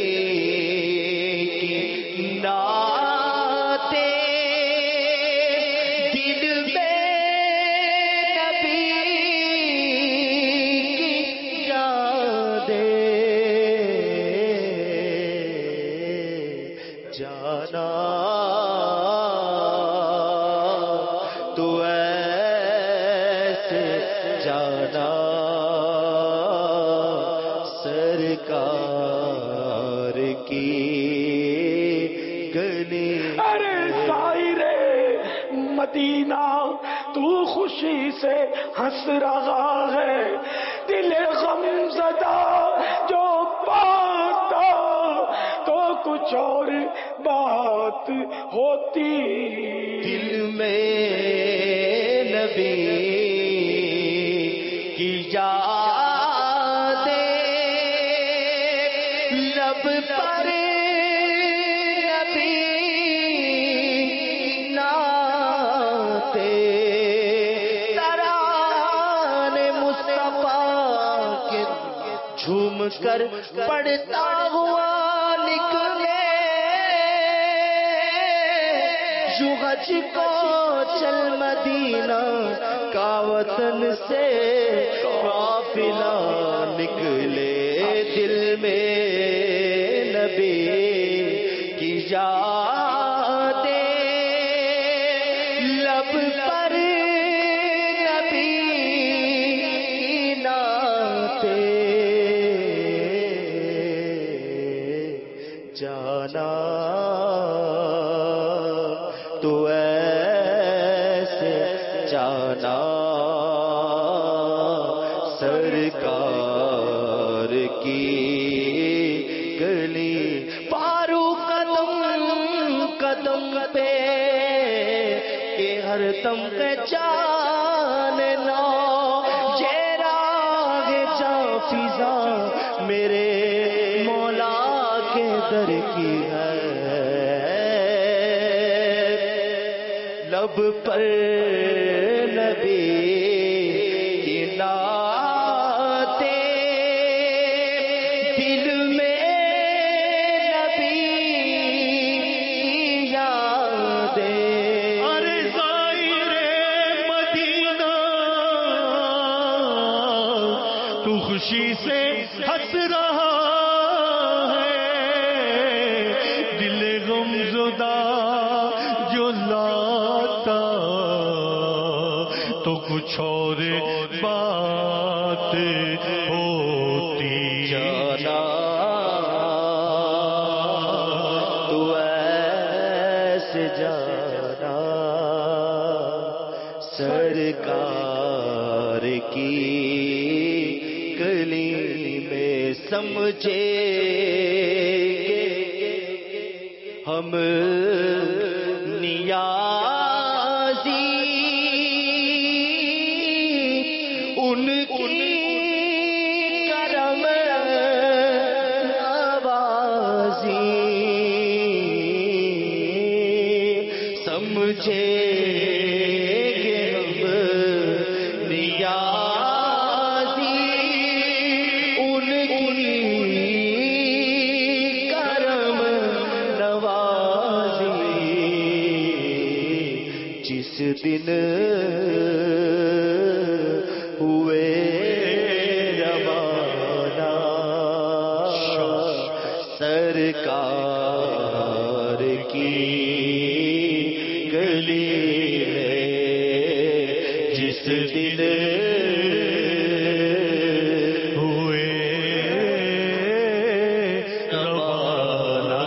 کی نعتیں، دل میں نبی کی یادیں، جانا تو ایسے جانا سرکار کی گلی۔ ارے ظاہرے مدینہ تو خوشی سے ہنس رہا ہے، دل غم زدہ جو پاتا تو کچھ اور بات ہوتی۔ دل میں نبی کی یادیں، لب پر نبی کی نعتیں، ترانے مصطفیٰ کے جھوم کر پڑھتا ہوا نکلے، یوں حج کو چل مدینہ کا وطن سے قافلہ نکلے، دل میں نبی کی یادیں، لب پر نبی کی نعتیں، جانا تو ایسے جانا سرکار کی گلی، پارو قدم قدم پہ کہ ہر دم پہ جاننا، یہ راہ جاں فضا میرے مولا کے در کی ہے، لب پر نبی کی نعتیں، دل میں نبی کی یادیں۔ ارے ظاہر مدینہ تو خوشی سے ہنس رہا ہے، دل غم زدہ جو لاتا تو کچھ اور بات ہوتی۔ جانا تو ایسے جانا سرکار کی گلی میں، سمجھے ہم نیازی ان کی کرم نوازی، سمجھے گے ہم نیازی ان کی کرم نوازی، جس دن سرکار کی گلی ہے جس دن ہوئے روانہ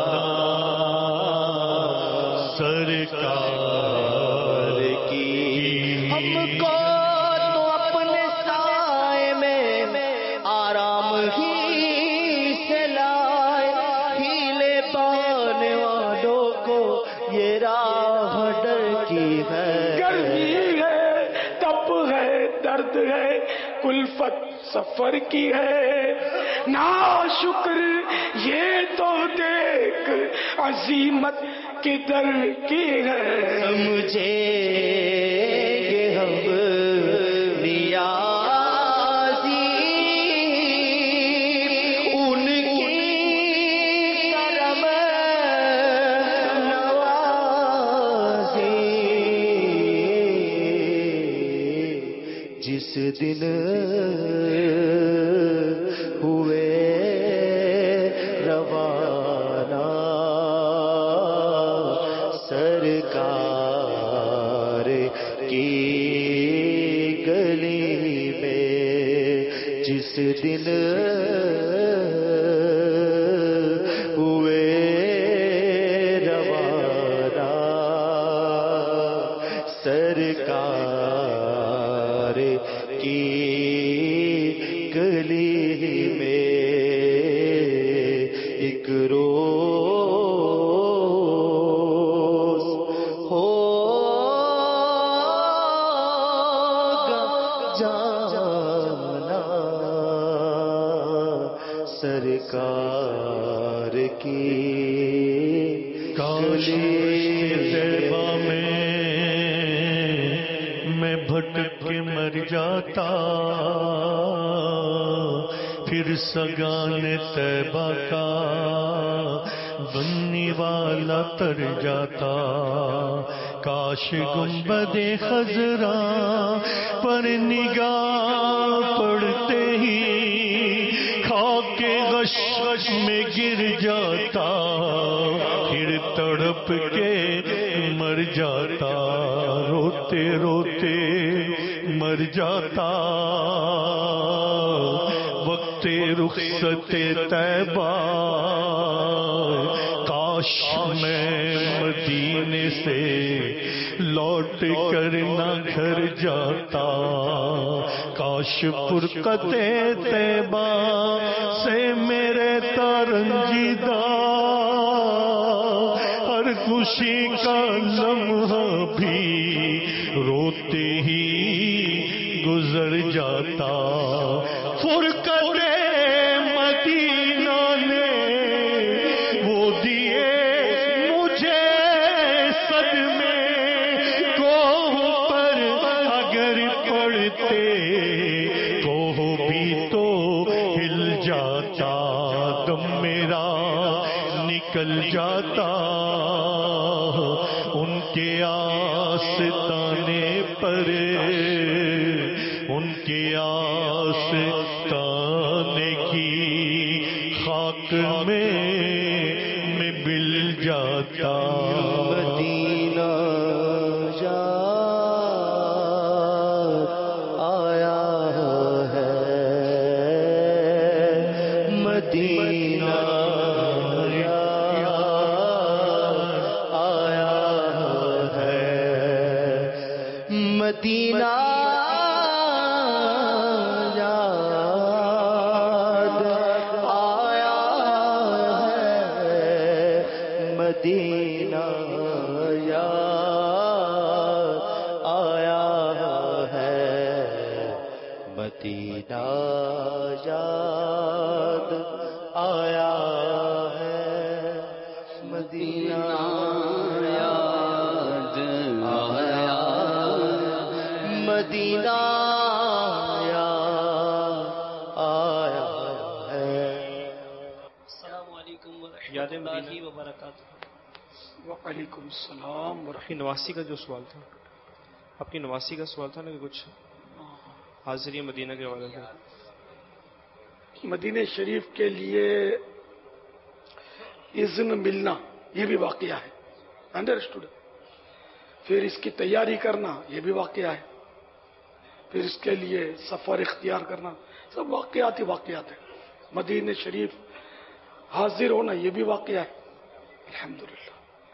سرکار کی. ہم کو تو اپنے سائے میں آرام ہی سے لائے، ہیلے پانے والوں کو یہ راہ ڈر کی ہے. گرمی ہے، تپ ہے، درد ہے، کلفت سفر کی ہے. ناشکر یہ تو دیکھ عظیمت کدھر کی ہے. سمجھے گے ہم نیازی ان کی کرم نوازی جس دن ہوئے روانہ سرکار کی گلی میں، جس دن ہوئے روانہ سرکار کی گلی میں. ایک روز ہوگا جانا سرکار کی کاش طیبہ میں بھٹک کے مر جاتا، پھر سگان طیبہ کا بننے والا تر جاتا. کاش گنبد خضرا پر نگاہ پڑتے ہی خاک غش میں گر جاتا، پھر تڑپ کے مر جاتا، روتے روتے مر جاتا. وقت رخصت طیبہ کاش میں مدینے سے لوٹ کر نہ گھر جاتا. کاش فرقت طیبہ سے میرے ترنجیدہ ہر خوشی کا لمحہ بھی روتے ہی گزر جاتا. فرقت مدینہ نے وہ دیے مجھے صدمے، کوہ پر اگر پڑتے کوہ بھی تو ہل جاتا، دم میرا نکل جاتا. ان کے آستانے پر، ان کے آستانے کی خاک میں مل جاتا. مدینہ یاد آیا ہے، مدینہ یاد آیا ہے، مدینہ یاد آیا ہے، مدینہ یاد آیا ہے، مدینہ یاد آیا ہے، مدینہ یاد آیا، مدینہ یاد آیا ہے. السلام علیکم ورحمۃ اللہ وبرکاتہ. وعلیکم السلام اپنی نواسی کا جو سوال تھا، اپنی نواسی کا سوال تھا نا کہ کچھ حاضری مدینہ کے حوالے سے. مدینہ شریف کے لیے इज़्न मिलना ये भी वाकया है, अंडरस्टूड। फिर इसकी तैयारी करना ये भी वाकया है, फिर इसके लिए सफर इख्तियार करना, सब वाकयात ही वाकयात है। मदीने शरीफ हाजिर होना ये भी वाकया है, अल्हम्दुलिल्लाह।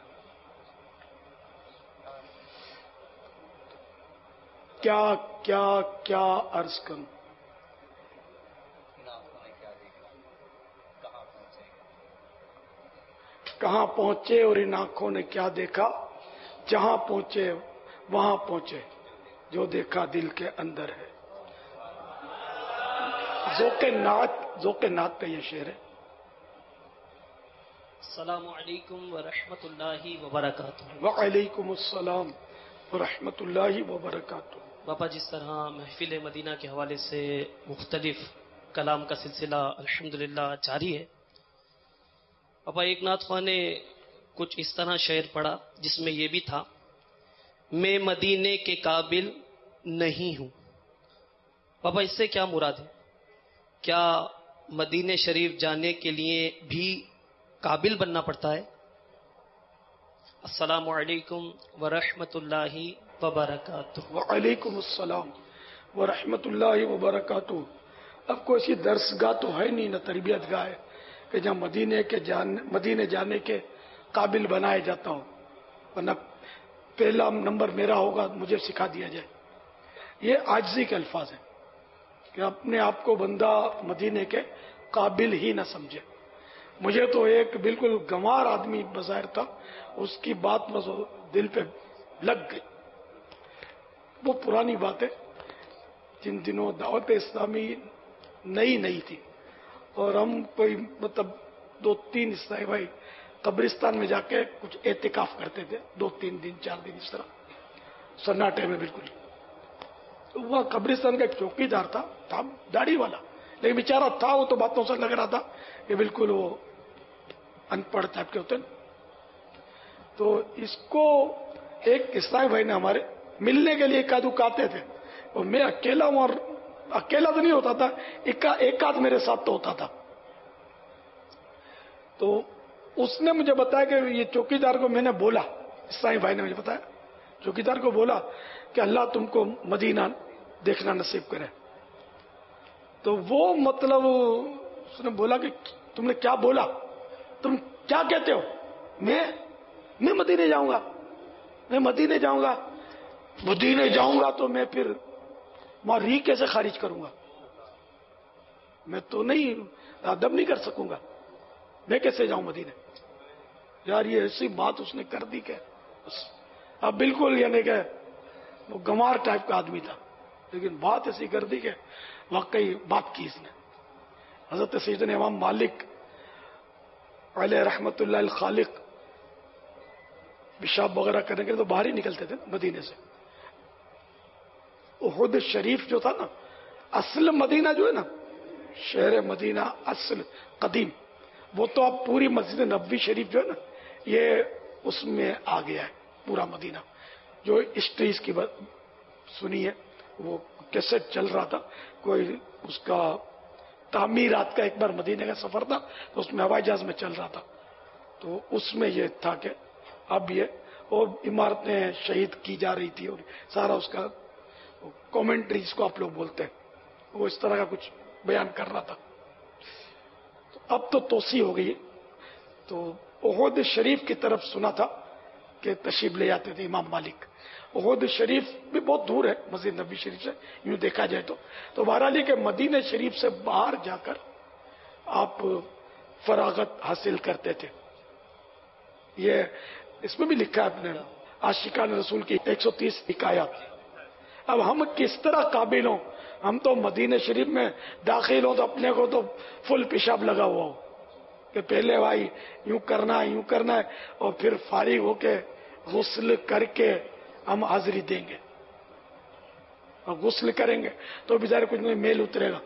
क्या क्या क्या अर्ज करूं? कहां पहुंचे और इन आंखों ने क्या देखा, जहां पहुंचे वहां पहुंचे, जो देखा दिल के अंदर है। ज़ौक़े नात पे ये शेर है। अस्सलामु अलैकुम व रहमतुल्लाहि व बरकातुहू। व अलैकुम अस्सलाम व रहमतुल्लाहि व बरकातुहू। बाबा, जिस तरह महफिल मदीना के हवाले से मुख्तलिफ कलाम का सिलसिला अल्हम्दुलिल्लाह जारी है, बाबा एक नात ख्वाह ने कुछ इस तरह शेर पढ़ा जिसमें यह भी था, मैं मदीने के काबिल नहीं हूं। बाबा, इससे क्या मुराद है? क्या मदीने शरीफ जाने के लिए भी काबिल बनना पड़ता है? अस्सलामु अलैकुम व रहमतुल्लाहि व बरकातुहू। व अलैकुम अस्सलाम व रहमतुल्लाहि व बरकातुहू। अब कोई ऐसी दर्सगाह तो है नहीं, न तरबियत गाह है कि जहाँ मदीने जाने के काबिल बनाया जाता हो, वरना पहला नंबर मेरा होगा, मुझे सिखा दिया जाए। ये आजिज़ी के अल्फाज हैं कि अपने आप को बंदा मदीने के काबिल ही न समझे। मुझे तो एक बिल्कुल गंवार आदमी बज़ाहिर था, उसकी बात बस दिल पे लग गई। वो पुरानी बात है, जिन दिनों दावत इस्लामी नई थी और हम कोई मतलब 2-3 ईसाई भाई कब्रिस्तान में जाके कुछ एहतिकाफ करते थे, 2-3 दिन 4 दिन इस तरह सन्नाटे में बिल्कुल। तो वह कब्रिस्तान का एक चौकीदार था दाढ़ी वाला, लेकिन बेचारा था वो तो बातों से लग रहा था कि बिल्कुल वो अनपढ़ टाइप के होते हैं। तो इसको एक ईसाई भाई ने हमारे मिलने के लिए एकादुक आते थे, और मैं अकेला हूं, और अकेला तो नहीं होता था, एक आध मेरे साथ तो होता था। तो उसने मुझे बताया कि ये चौकीदार को मैंने बोला, ईसाई भाई ने मुझे बताया, चौकीदार को बोला कि अल्लाह तुमको मदीना देखना नसीब करे। तो वो मतलब उसने बोला कि तुमने क्या बोला, तुम क्या कहते हो? मैं मदीने जाऊंगा, मैं मदीने जाऊंगा, मदीने जाऊंगा तो मैं फिर वहां री कैसे खारिज करूंगा? मैं तो नहीं अदब नहीं कर सकूंगा, मैं कैसे जाऊं मदीने? यार ये ऐसी बात उसने कर दी कि अब बिल्कुल यानी कि वो गंवार टाइप का आदमी था, लेकिन बात ऐसी कर दी कि वाकई बात की इसने। हजरत सैयदना इमाम मालिक अलैहि रहमतुल्लाह अल खालिक पेशाब वगैरह करने के लिए तो बाहर ही निकलते थे मदीने से। उहुद शरीफ जो था ना, असल मदीना जो है ना, शहर मदीना असल कदीम, वो तो अब पूरी मस्जिद नबवी शरीफ जो है ना, ये उसमें आ गया है पूरा मदीना। जो हिस्ट्रीज की सुनी है, वो कैसेट चल रहा था, कोई उसका तामीरात का एक बार मदीने का सफर था, तो उसमें हवाई जहाज में चल रहा था, तो उसमें ये था कि अब ये और इमारतें शहीद की जा रही थी, और सारा उसका कमेंट्री जिसको आप लोग बोलते हैं, वो इस तरह का कुछ बयान कर रहा था। तो अब तो तोसी हो गई। तो उहुद शरीफ की तरफ सुना था कि तशरीफ ले जाते थे इमाम मालिक। उहुद शरीफ भी बहुत दूर है मस्जिद नबी शरीफ से, यूं देखा जाए तो बहरहाल के मदीने शरीफ से बाहर जाकर आप फरागत हासिल करते थे। ये इसमें भी लिखा है अपने आशिकान रसूल की 130 हिकायत। अब हम किस तरह काबिल हों, हम तो मदीने शरीफ में दाखिल हो तो अपने को तो फुल पेशाब लगा हुआ हो कि पहले भाई यूं करना है, और फिर फारिग होके गुस्ल करके हम हाजिरी देंगे, और गुस्ल करेंगे तो बेचारे कुछ नहीं मेल उतरेगा।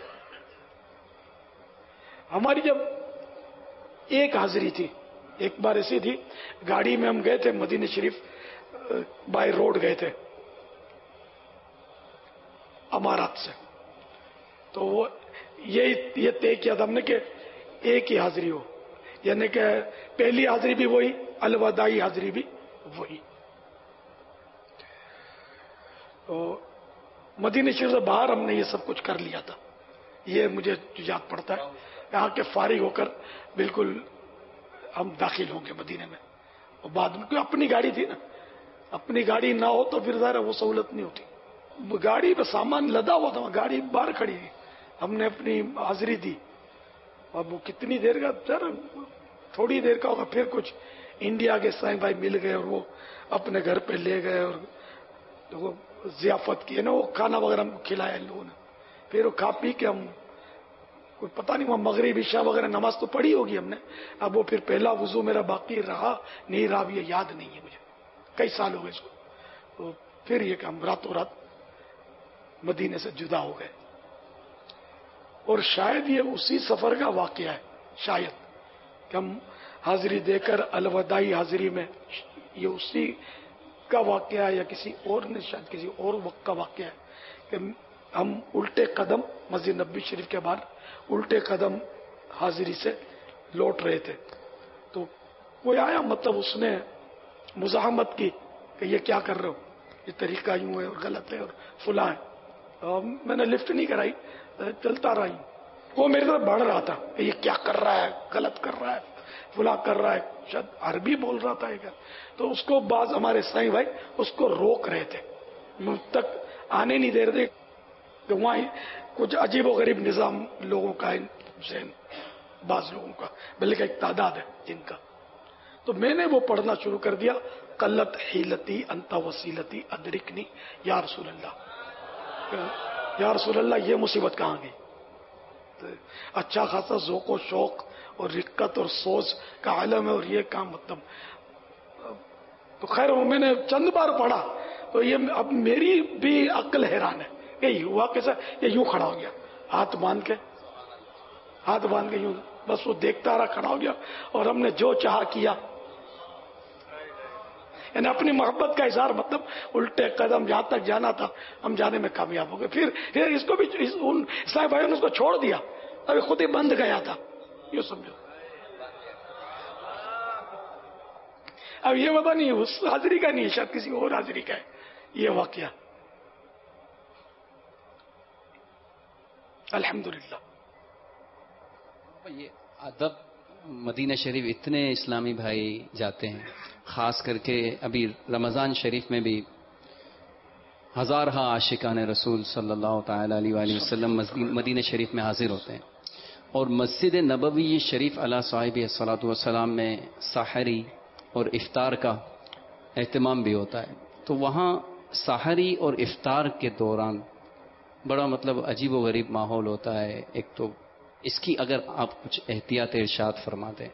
हमारी जब एक हाजिरी थी, एक बार ऐसी थी, गाड़ी में हम गए थे मदीने शरीफ, बाय रोड गए थे अमारात से, तो वो ये तय किया था हमने कि एक ही हाजिरी हो, یعنی کہ پہلی حاضری بھی وہی، الوداعی حاضری بھی وہی. تو مدینہ شریف سے باہر ہم نے یہ سب کچھ کر لیا تھا. یہ مجھے یاد پڑتا ہے. یہاں کے فارغ ہو کر بالکل ہم داخل ہوں گے مدینے میں. اور بعد میں کوئی اپنی گاڑی تھی نا، اپنی گاڑی نہ ہو تو پھر ظاہر وہ سہولت نہیں ہوتی. گاڑی پہ سامان لدا ہوا تھا، گاڑی باہر کھڑی تھی، ہم نے اپنی حاضری دی. اب وہ کتنی دیر کا، سر تھوڑی دیر کا ہوگا. پھر کچھ انڈیا کے سائیں بھائی مل گئے اور وہ اپنے گھر پہ لے گئے اور وہ ضیافت کی نا، وہ کھانا وغیرہ ہم کو کھلایا ان لوگوں نے. پھر وہ کھا پی کے ہم کوئی پتہ نہیں، وہ مغرب عشاء وغیرہ نماز تو پڑھی ہوگی ہم نے. اب وہ پھر پہلا وضو میرا باقی رہا نہیں رہا یہ یاد نہیں ہے مجھے، کئی سال ہو گئے اس کو. تو پھر یہ کہ ہم راتوں رات مدینے سے جدا ہو گئے. اور شاید یہ اسی سفر کا واقعہ ہے، شاید کہ ہم حاضری دے کر الوداعی حاضری میں، یہ اسی کا واقعہ ہے یا کسی اور نے، شاید کسی اور وقت کا واقعہ ہے کہ ہم الٹے قدم مسجد نبوی شریف کے باہر الٹے قدم حاضری سے لوٹ رہے تھے. تو کوئی آیا، مطلب اس نے مزاحمت کی کہ یہ کیا کر رہے ہو، یہ طریقہ یوں ہے اور غلط ہے اور فلاں ہے. میں نے لفٹ نہیں کرائی، چلتا رہا. وہ میری طرف بڑھ رہا تھا کہ یہ کیا کر رہا ہے، غلط کر رہا ہے، فلاں کر رہا ہے. شاید عربی بول رہا تھا یہ. تو اس کو بعض ہمارے سائیں بھائی اس کو روک رہے تھے، مجھ تک آنے نہیں دے رہے تھے. کہ وہاں کچھ عجیب و غریب نظام لوگوں کا ہے، بعض لوگوں کا، بلکہ ایک تعداد ہے جن کا. تو میں نے وہ پڑھنا شروع کر دیا، قلت حیلتی انت وسیلتی ادرکنی یا رسول اللہ. یا رسول اللہ، یہ مصیبت کہاں گئی؟ اچھا خاصا ذوق و شوق اور رقت اور سوچ کا عالم ہے، اور یہ کام مطلب. تو خیر وہ میں نے چند بار پڑھا تو یہ اب میری بھی عقل حیران ہے کہ ہوا کیسا. یہ یوں کھڑا ہو گیا، ہاتھ باندھ کے یوں، بس وہ دیکھتا رہا، کھڑا ہو گیا. اور ہم نے جو چاہا کیا، یعنی اپنی محبت کا اظہار، مطلب الٹے قدم جہاں تک جانا تھا ہم جانے میں کامیاب ہو گئے. پھر اس کو بھی ان صاحب بھائیوں نے اس کو چھوڑ دیا، ابھی خود ہی بند گیا تھا. یہ سمجھو اب یہ پتا نہیں اس حاضری کا نہیں ہے، شاید کسی اور حاضری کا ہے یہ واقعہ. الحمدللہ. یہ ادب مدینہ شریف اتنے اسلامی بھائی جاتے ہیں، خاص کر کے ابھی رمضان شریف میں بھی ہزارہ عاشقان رسول صلی اللہ تعالی علیہ وآلہ وسلم مدینہ شریف میں حاضر ہوتے ہیں. اور مسجد نبوی شریف علی صاحب الصلاۃ والسلام میں سحری اور افطار کا اہتمام بھی ہوتا ہے. تو وہاں سحری اور افطار کے دوران بڑا مطلب عجیب و غریب ماحول ہوتا ہے. ایک تو اس کی اگر آپ کچھ احتیاط ارشاد فرما دیں.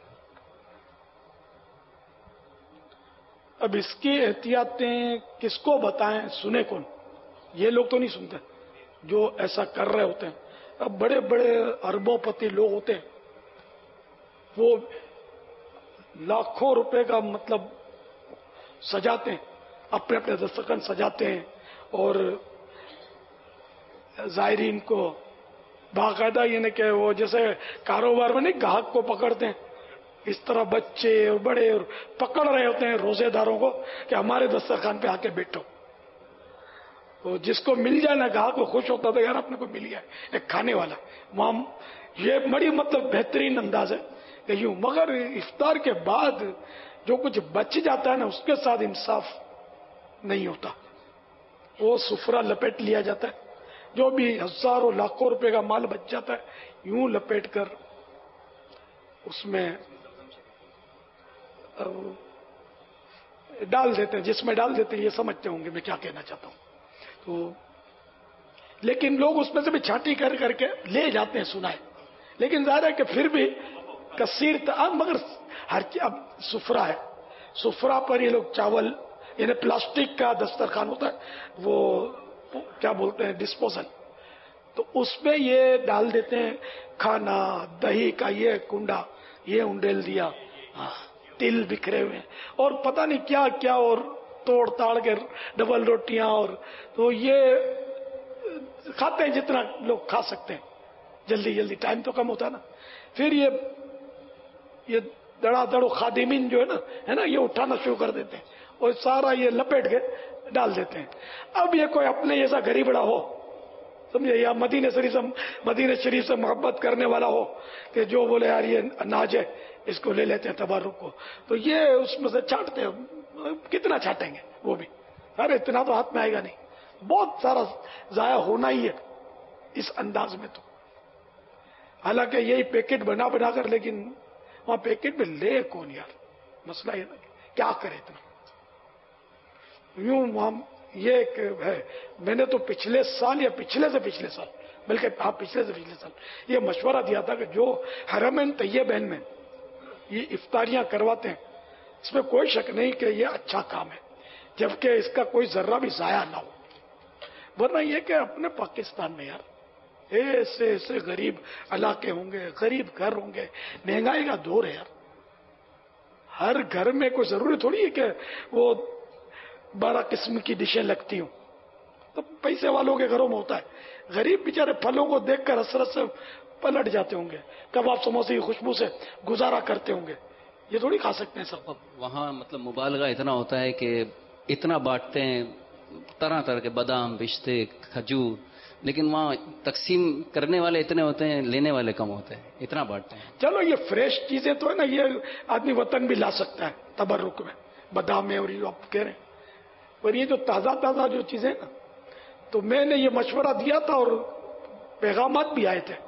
اب اس کی احتیاطیں کس کو بتائیں، سنے کون؟ یہ لوگ تو نہیں سنتے جو ایسا کر رہے ہوتے ہیں. اب بڑے بڑے اربوں پتی لوگ ہوتے ہیں، وہ لاکھوں روپے کا مطلب سجاتے ہیں، اپنے اپنے دسترخوان سجاتے ہیں اور زائرین کو باقاعدہ، یعنی کہ وہ جیسے کاروبار میں نہیں گاہک کو پکڑتے ہیں، اس طرح بچے اور بڑے اور پکڑ رہے ہوتے ہیں روزے داروں کو کہ ہمارے دسترخوان پہ آ کے بیٹھو. تو جس کو مل جائے نا گاہک کو خوش ہوتا تھا، یار اپنے کو مل گیا ایک کھانے والا. وہاں یہ بڑی مطلب بہترین انداز ہے کہ یوں. مگر افطار کے بعد جو کچھ بچ جاتا ہے نا، اس کے ساتھ انصاف نہیں ہوتا. وہ سفرہ لپیٹ لیا جاتا ہے، جو بھی ہزاروں لاکھوں روپے کا مال بچ جاتا ہے یوں لپیٹ کر اس میں ڈال دیتے ہیں. جس میں ڈال دیتے ہیں یہ سمجھتے ہوں گے میں کیا کہنا چاہتا ہوں. تو لیکن لوگ اس میں سے بھی چھانٹی کر کر کے لے جاتے ہیں، سنا ہے. لیکن ظاہر ہے کہ پھر بھی کثیر مگر ہر اب سفرہ ہے، سفرہ پر یہ لوگ چاول، یعنی پلاسٹک کا دسترخوان ہوتا ہے، وہ کیا بولتے ہیں ڈسپوزل، تو اس میں یہ ڈال دیتے ہیں کھانا، دہی کا یہ کنڈا، یہ انڈیل دیا، تل بکھرے ہوئے اور پتہ نہیں کیا کیا، اور توڑ تاڑ کے ڈبل روٹیاں. اور تو یہ کھاتے ہیں جتنا لوگ کھا سکتے ہیں، جلدی جلدی، ٹائم تو کم ہوتا ہے نا. پھر یہ یہ دڑا دڑو خادمین جو ہے نا یہ اٹھانا شروع کر دیتے ہیں اور سارا یہ لپیٹ کے ڈال دیتے ہیں. اب یہ کوئی اپنے جیسا غریبڑا ہو سمجھے یا مدینہ شریف سے محبت کرنے والا ہو کہ جو بولے یار یہ اناج ہے اس کو لے لیتے ہیں تبرک کو, تو یہ اس میں سے چھانٹتے ہیں. کتنا چھانٹیں گے وہ بھی, ارے اتنا تو ہاتھ میں آئے گا نہیں, بہت سارا ضائع ہونا ہی ہے اس انداز میں. تو حالانکہ یہی پیکٹ بنا کر, لیکن وہاں پیکٹ میں لے کون یار, مسئلہ یہ کیا کرے اتنا. یوں وہاں یہ ایک ہے, میں نے تو پچھلے سال یا پچھلے سے پچھلے سال بلکہ پچھلے سے پچھلے سال یہ مشورہ دیا تھا کہ جو حرمین طیبین میں یہ افطاریاں کرواتے ہیں اس میں کوئی شک نہیں کہ یہ اچھا کام ہے, جبکہ اس کا کوئی ذرہ بھی ضائع نہ ہو. ورنہ یہ کہ اپنے پاکستان میں یار ایسے ایسے غریب علاقے ہوں گے, غریب گھر ہوں گے, مہنگائی کا دور ہے یار. ہر گھر میں کوئی ضروری تھوڑی ہے کہ وہ 12 قسم کی ڈشیں لگتی ہوں, تو پیسے والوں کے گھروں میں ہوتا ہے. غریب بیچارے پھلوں کو دیکھ کر حسرت سے پلٹ جاتے ہوں گے, کباب سموسے کی خوشبو سے گزارا کرتے ہوں گے. یہ تھوڑی کھا سکتے ہیں سب. وہاں مطلب مبالغہ اتنا ہوتا ہے کہ اتنا بانٹتے ہیں, طرح طرح کے بادام, پستے, کھجور, لیکن وہاں تقسیم کرنے والے اتنے ہوتے ہیں, لینے والے کم ہوتے ہیں, اتنا بانٹتے ہیں. چلو یہ فریش چیزیں تو ہے نا, یہ آدمی وطن بھی لا سکتا ہے تبرک میں, بادام میں, اور یہ آپ کہہ رہے ہیں. اور یہ جو تازہ جو چیزیں نا, تو میں نے یہ مشورہ دیا تھا اور پیغامات بھی آئے تھے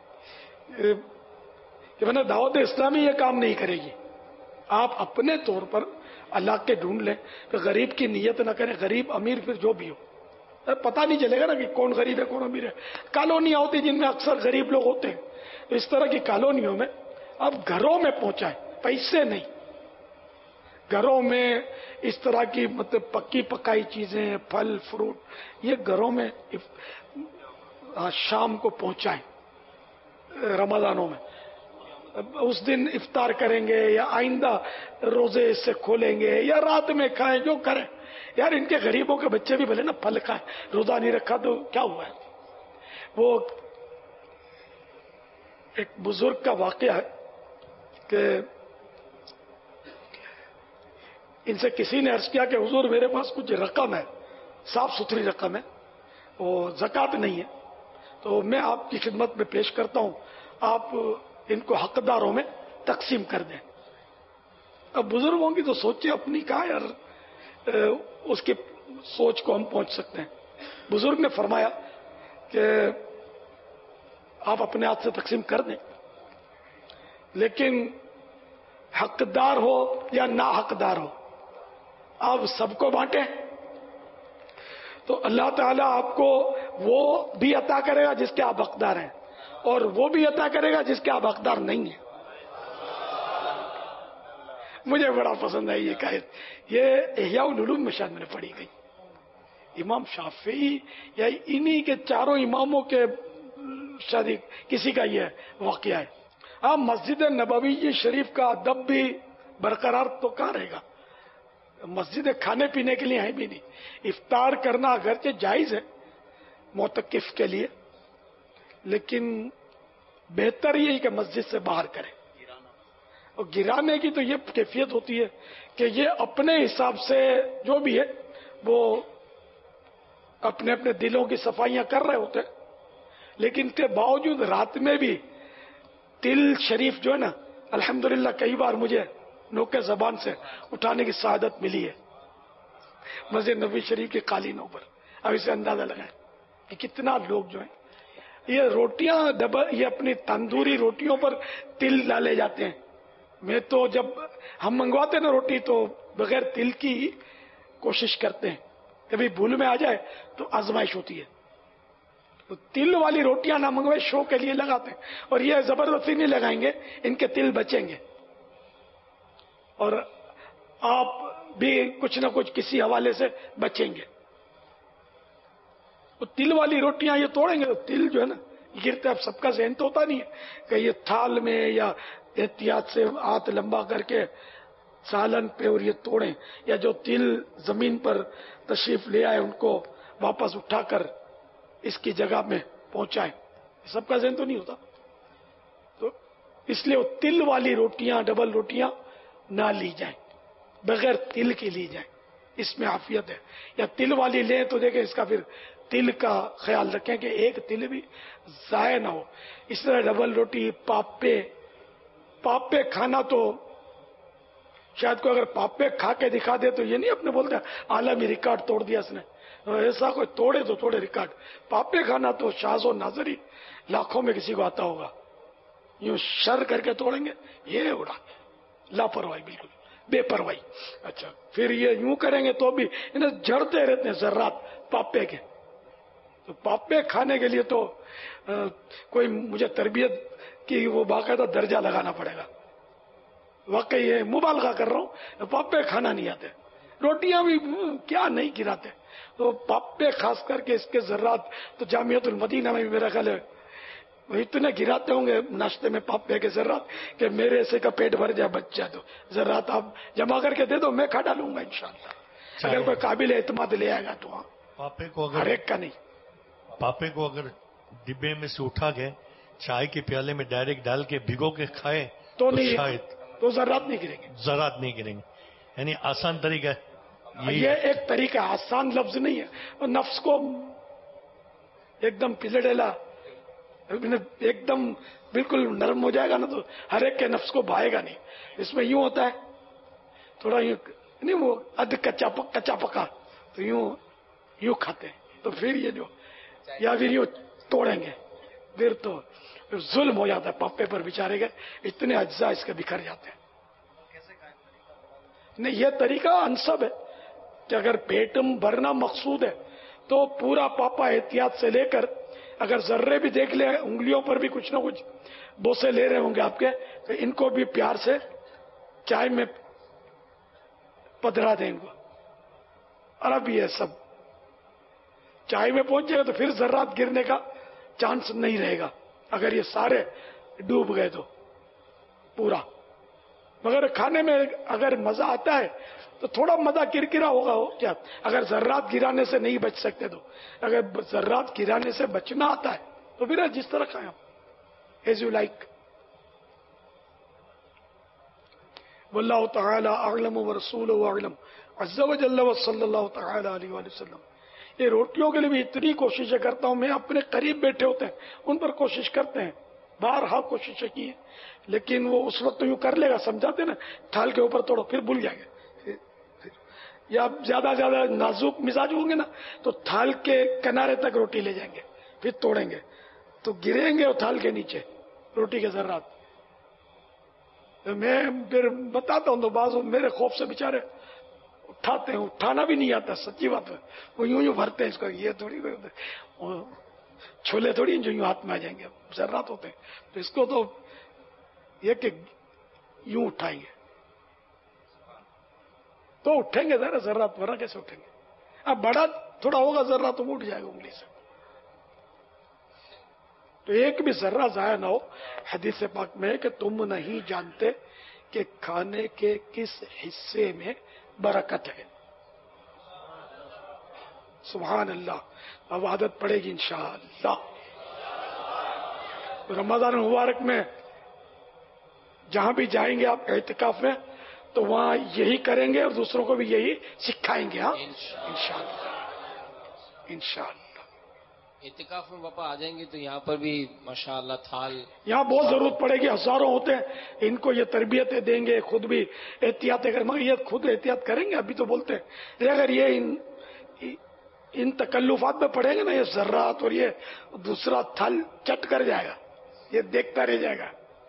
کہ میں نے دعوت اسلامی یہ کام نہیں کرے گی. آپ اپنے طور پر علاقے ڈھونڈ لیں کہ غریب کی نیت نہ کریں, غریب امیر پھر جو بھی ہو, پتہ نہیں چلے گا نا کہ کون غریب ہے کون امیر ہے. کالونیاں ہوتی جن میں اکثر غریب لوگ ہوتے ہیں, تو اس طرح کی کالونیوں میں اب گھروں میں پہنچائیں, پیسے نہیں, گھروں میں اس طرح کی مطلب پکی پکائی چیزیں, پھل فروٹ, یہ گھروں میں شام کو پہنچائیں رمضانوں میں. اس دن افطار کریں گے یا آئندہ روزے اس سے کھولیں گے یا رات میں کھائیں, جو کریں یار. ان کے غریبوں کے بچے بھی بھلے نا پھل کھائیں, روزہ نہیں رکھا تو کیا ہوا ہے. وہ ایک بزرگ کا واقعہ ہے کہ ان سے کسی نے عرض کیا کہ حضور میرے پاس کچھ رقم ہے, صاف ستھری رقم ہے, وہ زکوٰۃ نہیں ہے, تو میں آپ کی خدمت میں پیش کرتا ہوں, آپ ان کو حقداروں میں تقسیم کر دیں. اب بزرگوں کی تو سوچیں اپنی, کہا یار اس کی سوچ کو ہم پہنچ سکتے ہیں. بزرگ نے فرمایا کہ آپ اپنے ہاتھ سے تقسیم کر دیں, لیکن حقدار ہو یا نا حقدار ہو آپ سب کو بانٹیں, تو اللہ تعالیٰ آپ کو وہ بھی عطا کرے گا جس کے آپ حقدار ہیں, اور وہ بھی عطا کرے گا جس کے آپ حقدار نہیں ہیں. مجھے بڑا پسند ہے یہ قائد. یہ احیاء العلوم میں شاید میں نے پڑھی گئی. امام شافعی یا انہی کے چاروں اماموں کے شاید کسی کا یہ واقعہ ہے. اب مسجد نبوی شریف کا ادب بھی برقرار تو کہاں رہے گا, مسجد کھانے پینے کے لیے ہے بھی نہیں. افطار کرنا اگرچہ جائز ہے معتکف کے لیے, لیکن بہتر یہی کہ مسجد سے باہر کریں. اور گرانے کی تو یہ کیفیت ہوتی ہے کہ یہ اپنے حساب سے جو بھی ہے وہ اپنے اپنے دلوں کی صفائیاں کر رہے ہوتے ہیں, لیکن کے باوجود رات میں بھی تل شریف جو ہے نا, الحمدللہ کئی بار مجھے نوکے زبان سے اٹھانے کی سعادت ملی ہے مسجد نبوی شریف کی قالینوں پر. اب اسے اندازہ لگائیں کہ کتنا لوگ جو ہیں یہ روٹیاں یہ اپنی تندوری روٹیوں پر تل ڈالے جاتے ہیں. میں تو جب ہم منگواتے ہیں نا روٹی تو بغیر تل کی کوشش کرتے ہیں, کبھی بھول میں آ جائے تو آزمائش ہوتی ہے. تو تل والی روٹیاں نہ منگوائے, شو کے لیے لگاتے ہیں, اور یہ زبردستی نہیں لگائیں گے, ان کے تل بچیں گے اور آپ بھی کچھ نہ کچھ کسی حوالے سے بچیں گے. تو تل والی روٹیاں یہ توڑیں گے تو تل جو ہے نا گرتے. اب سب کا ذہن تو ہوتا نہیں ہے کہ یہ تھال میں یا احتیاط سے ہاتھ لمبا کر کے سالن پہ اور یہ توڑیں, یا جو تل زمین پر تشریف لے آئے ان کو واپس اٹھا کر اس کی جگہ میں پہنچائیں. سب کا ذہن تو نہیں ہوتا. تو اس لیے وہ تل والی روٹیاں، ڈبل روٹیاں نہ لی جائیں، بغیر تل کی لی جائیں، اس میں عافیت ہے. یا تل والی لیں تو دیکھیں اس کا پھر تل کا خیال رکھیں کہ ایک تل بھی ضائع نہ ہو. اس طرح ڈبل روٹی، پاپے کھانا تو شاید کوئی اگر پاپے کھا کے دکھا دے تو یہ نہیں اپنے بولتے عالمی ریکارڈ توڑ دیا اس نے. ایسا کوئی توڑے تو توڑے ریکارڈ. پاپے کھانا تو شاذ و نادر ہی لاکھوں میں کسی کو آتا ہوگا. یوں شر کر کے توڑیں گے، یہ اڑا لاپرواہی، بالکل بے پرواہی. اچھا پھر یہ یوں کریں گے تو بھی انہیں جڑتے رہتے ہیں ذرات پاپے کے. تو پاپے کھانے کے لیے تو کوئی مجھے تربیت کی وہ باقاعدہ درجہ لگانا پڑے گا. واقعی یہ مبالغہ کر رہا ہوں، پاپے کھانا نہیں آتے. روٹیاں بھی کیا نہیں گراتے. تو پاپے خاص کر کے اس کے ذرات تو جامعۃ المدینہ میں بھی میرا خیال ہے اتنے گراتے ہوں گے ناشتے میں پاپے کے ذرات کہ میرے ایسے کا پیٹ بھر جائے بچ جائے. تو ذرات آپ جمع کر کے دے دو، میں کھا ڈالوں گا انشاءاللہ. اگر کوئی قابل اعتماد لے آئے گا تو. ہاں پاپے کو اگر ہر ایک کا نہیں، پاپے کو اگر ڈبے میں سے اٹھا کے چائے کے پیالے میں ڈائریکٹ ڈال کے بھگو کے کھائے تو نہیں، شاید تو ذرات نہیں گریں گے. ذرات نہیں گریں گے. یعنی آسان طریقہ ہے یہ ایک طریقہ، آسان لفظ نہیں ہے. اور نفس کو ایک دم پلڑیلا ایک دم بالکل نرم ہو جائے گا نا تو ہر ایک کے نفس کو بھائے گا نہیں. اس میں یوں ہوتا ہے تھوڑا یوں نہیں، وہ ادھ کچا پکا تو یوں کھاتے ہیں. تو پھر یہ جو یا پھر یوں توڑیں گے پھر تو ظلم ہو جاتا ہے پاپے پر بیچارے گئے. اتنے اجزاء اس کے بکھر جاتے ہیں. نہیں، یہ طریقہ انسب ہے کہ اگر پیٹ بھرنا مقصود ہے تو پورا پاپا احتیاط سے لے کر، اگر ذرے بھی دیکھ لیں انگلیوں پر بھی کچھ نہ کچھ بوسے لے رہے ہوں گے آپ کے، تو ان کو بھی پیار سے چائے میں پدرا دیں ان کو. اور اب یہ سب چائے میں پہنچے گا تو پھر ذرات گرنے کا چانس نہیں رہے گا اگر یہ سارے ڈوب گئے تو پورا. مگر کھانے میں اگر مزہ آتا ہے تو تھوڑا مزہ کرکرا ہوگا. ہو کیا اگر ذرات گرانے سے نہیں بچ سکتے تو اگر ذرات گرانے سے بچنا آتا ہے تو پھر جس طرح کھائیں ایز یو لائک. واللہ تعالی اعلم ورسولہ اعلم عز وجل وصلی اللہ تعالی علیہ وآلہ وسلم. یہ روٹیوں کے لیے بھی اتنی کوششیں کرتا ہوں میں. اپنے قریب بیٹھے ہوتے ہیں ان پر کوشش کرتے ہیں، بارہا کوششیں کی ہیں، لیکن وہ اس وقت تو یوں کر لے گا، سمجھاتے نا تھال کے اوپر توڑو، پھر بھول جائیں گے. یا زیادہ نازک مزاج ہوں گے نا تو تھال کے کنارے تک روٹی لے جائیں گے، پھر توڑیں گے تو گریں گے اور تھال کے نیچے روٹی کے ذرات. میں پھر بتاتا ہوں تو بعض میرے خوف سے بےچارے اٹھاتے ہیں، اٹھانا بھی نہیں آتا، سچی بات ہے. وہ یوں بھرتے ہیں اس کو. یہ تھوڑی چھولے تھوڑی جو یوں ہاتھ میں آ جائیں گے، ذرات ہوتے ہیں. تو اس کو تو یہ کہ یوں اٹھائیں گے تو اٹھیں گے ذرات، ورنہ کیسے اٹھیں گے. اب بڑا تھوڑا ہوگا ذرہ تو اٹھ جائے گا انگلی سے. تو ایک بھی ذرہ ضائع نہ ہو. حدیث پاک میں ہے کہ تم نہیں جانتے کہ کھانے کے کس حصے میں برکت ہے. سبحان اللہ. اب عادت پڑے گی انشاءاللہ. رمضان مبارک میں جہاں بھی جائیں گے آپ اعتکاف میں تو وہاں یہی کریں گے اور دوسروں کو بھی یہی سکھائیں گے. ہاں انشاءاللہ. اعتکاف میں باپا آ جائیں گے تو یہاں پر بھی ماشاءاللہ تھال یہاں بہت ضرورت پڑے گی. ہزاروں ہوتے ہیں، ان کو یہ تربیتیں دیں گے، خود بھی احتیاط کریں. مگر یہ خود احتیاط کریں گے. ابھی تو بولتے ہیں اگر یہ ان تکلفات میں پڑیں گے نا، یہ ذرات اور یہ دوسرا تھل چٹ کر جائے گا، یہ دیکھتا رہ جائے گا.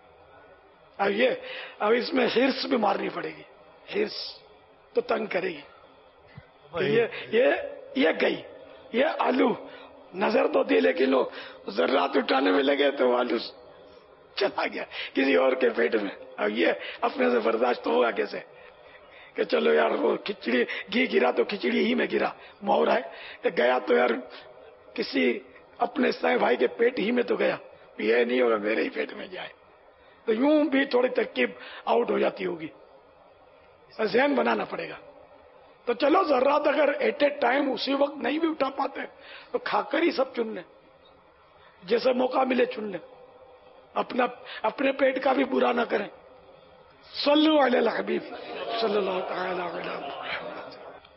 اب اس میں ہرس بھی مارنی پڑے گی. ہرس تو تنگ کرے گی. یہ گئی، یہ آلو نظر تو تھی لیکن لوگ ذرات اٹھانے میں لگے تو آلو چلا گیا کسی اور کے پیٹ میں. اب یہ اپنے سے برداشت ہوگا کیسے کہ چلو یار وہ کھچڑی گھی گرا تو کھچڑی ہی میں گرا، محاورہ ہے کہ گیا تو یار کسی اپنے سائیں بھائی کے پیٹ ہی میں تو گیا، یہ نہیں ہوگا میرے ہی پیٹ میں جائے. تو یوں بھی تھوڑی ترکیب آؤٹ ہو جاتی ہوگی. ذہن بنانا پڑے گا. تو چلو ذرات اگر ایٹ اے ٹائم اسی وقت نہیں بھی اٹھا پاتے تو کھا کر ہی سب چن لیں، جیسے موقع ملے چن لیں. اپنے پیٹ کا بھی برا نہ کریں. صلو علی الحبیب صلی اللہ تعالی علی محمد.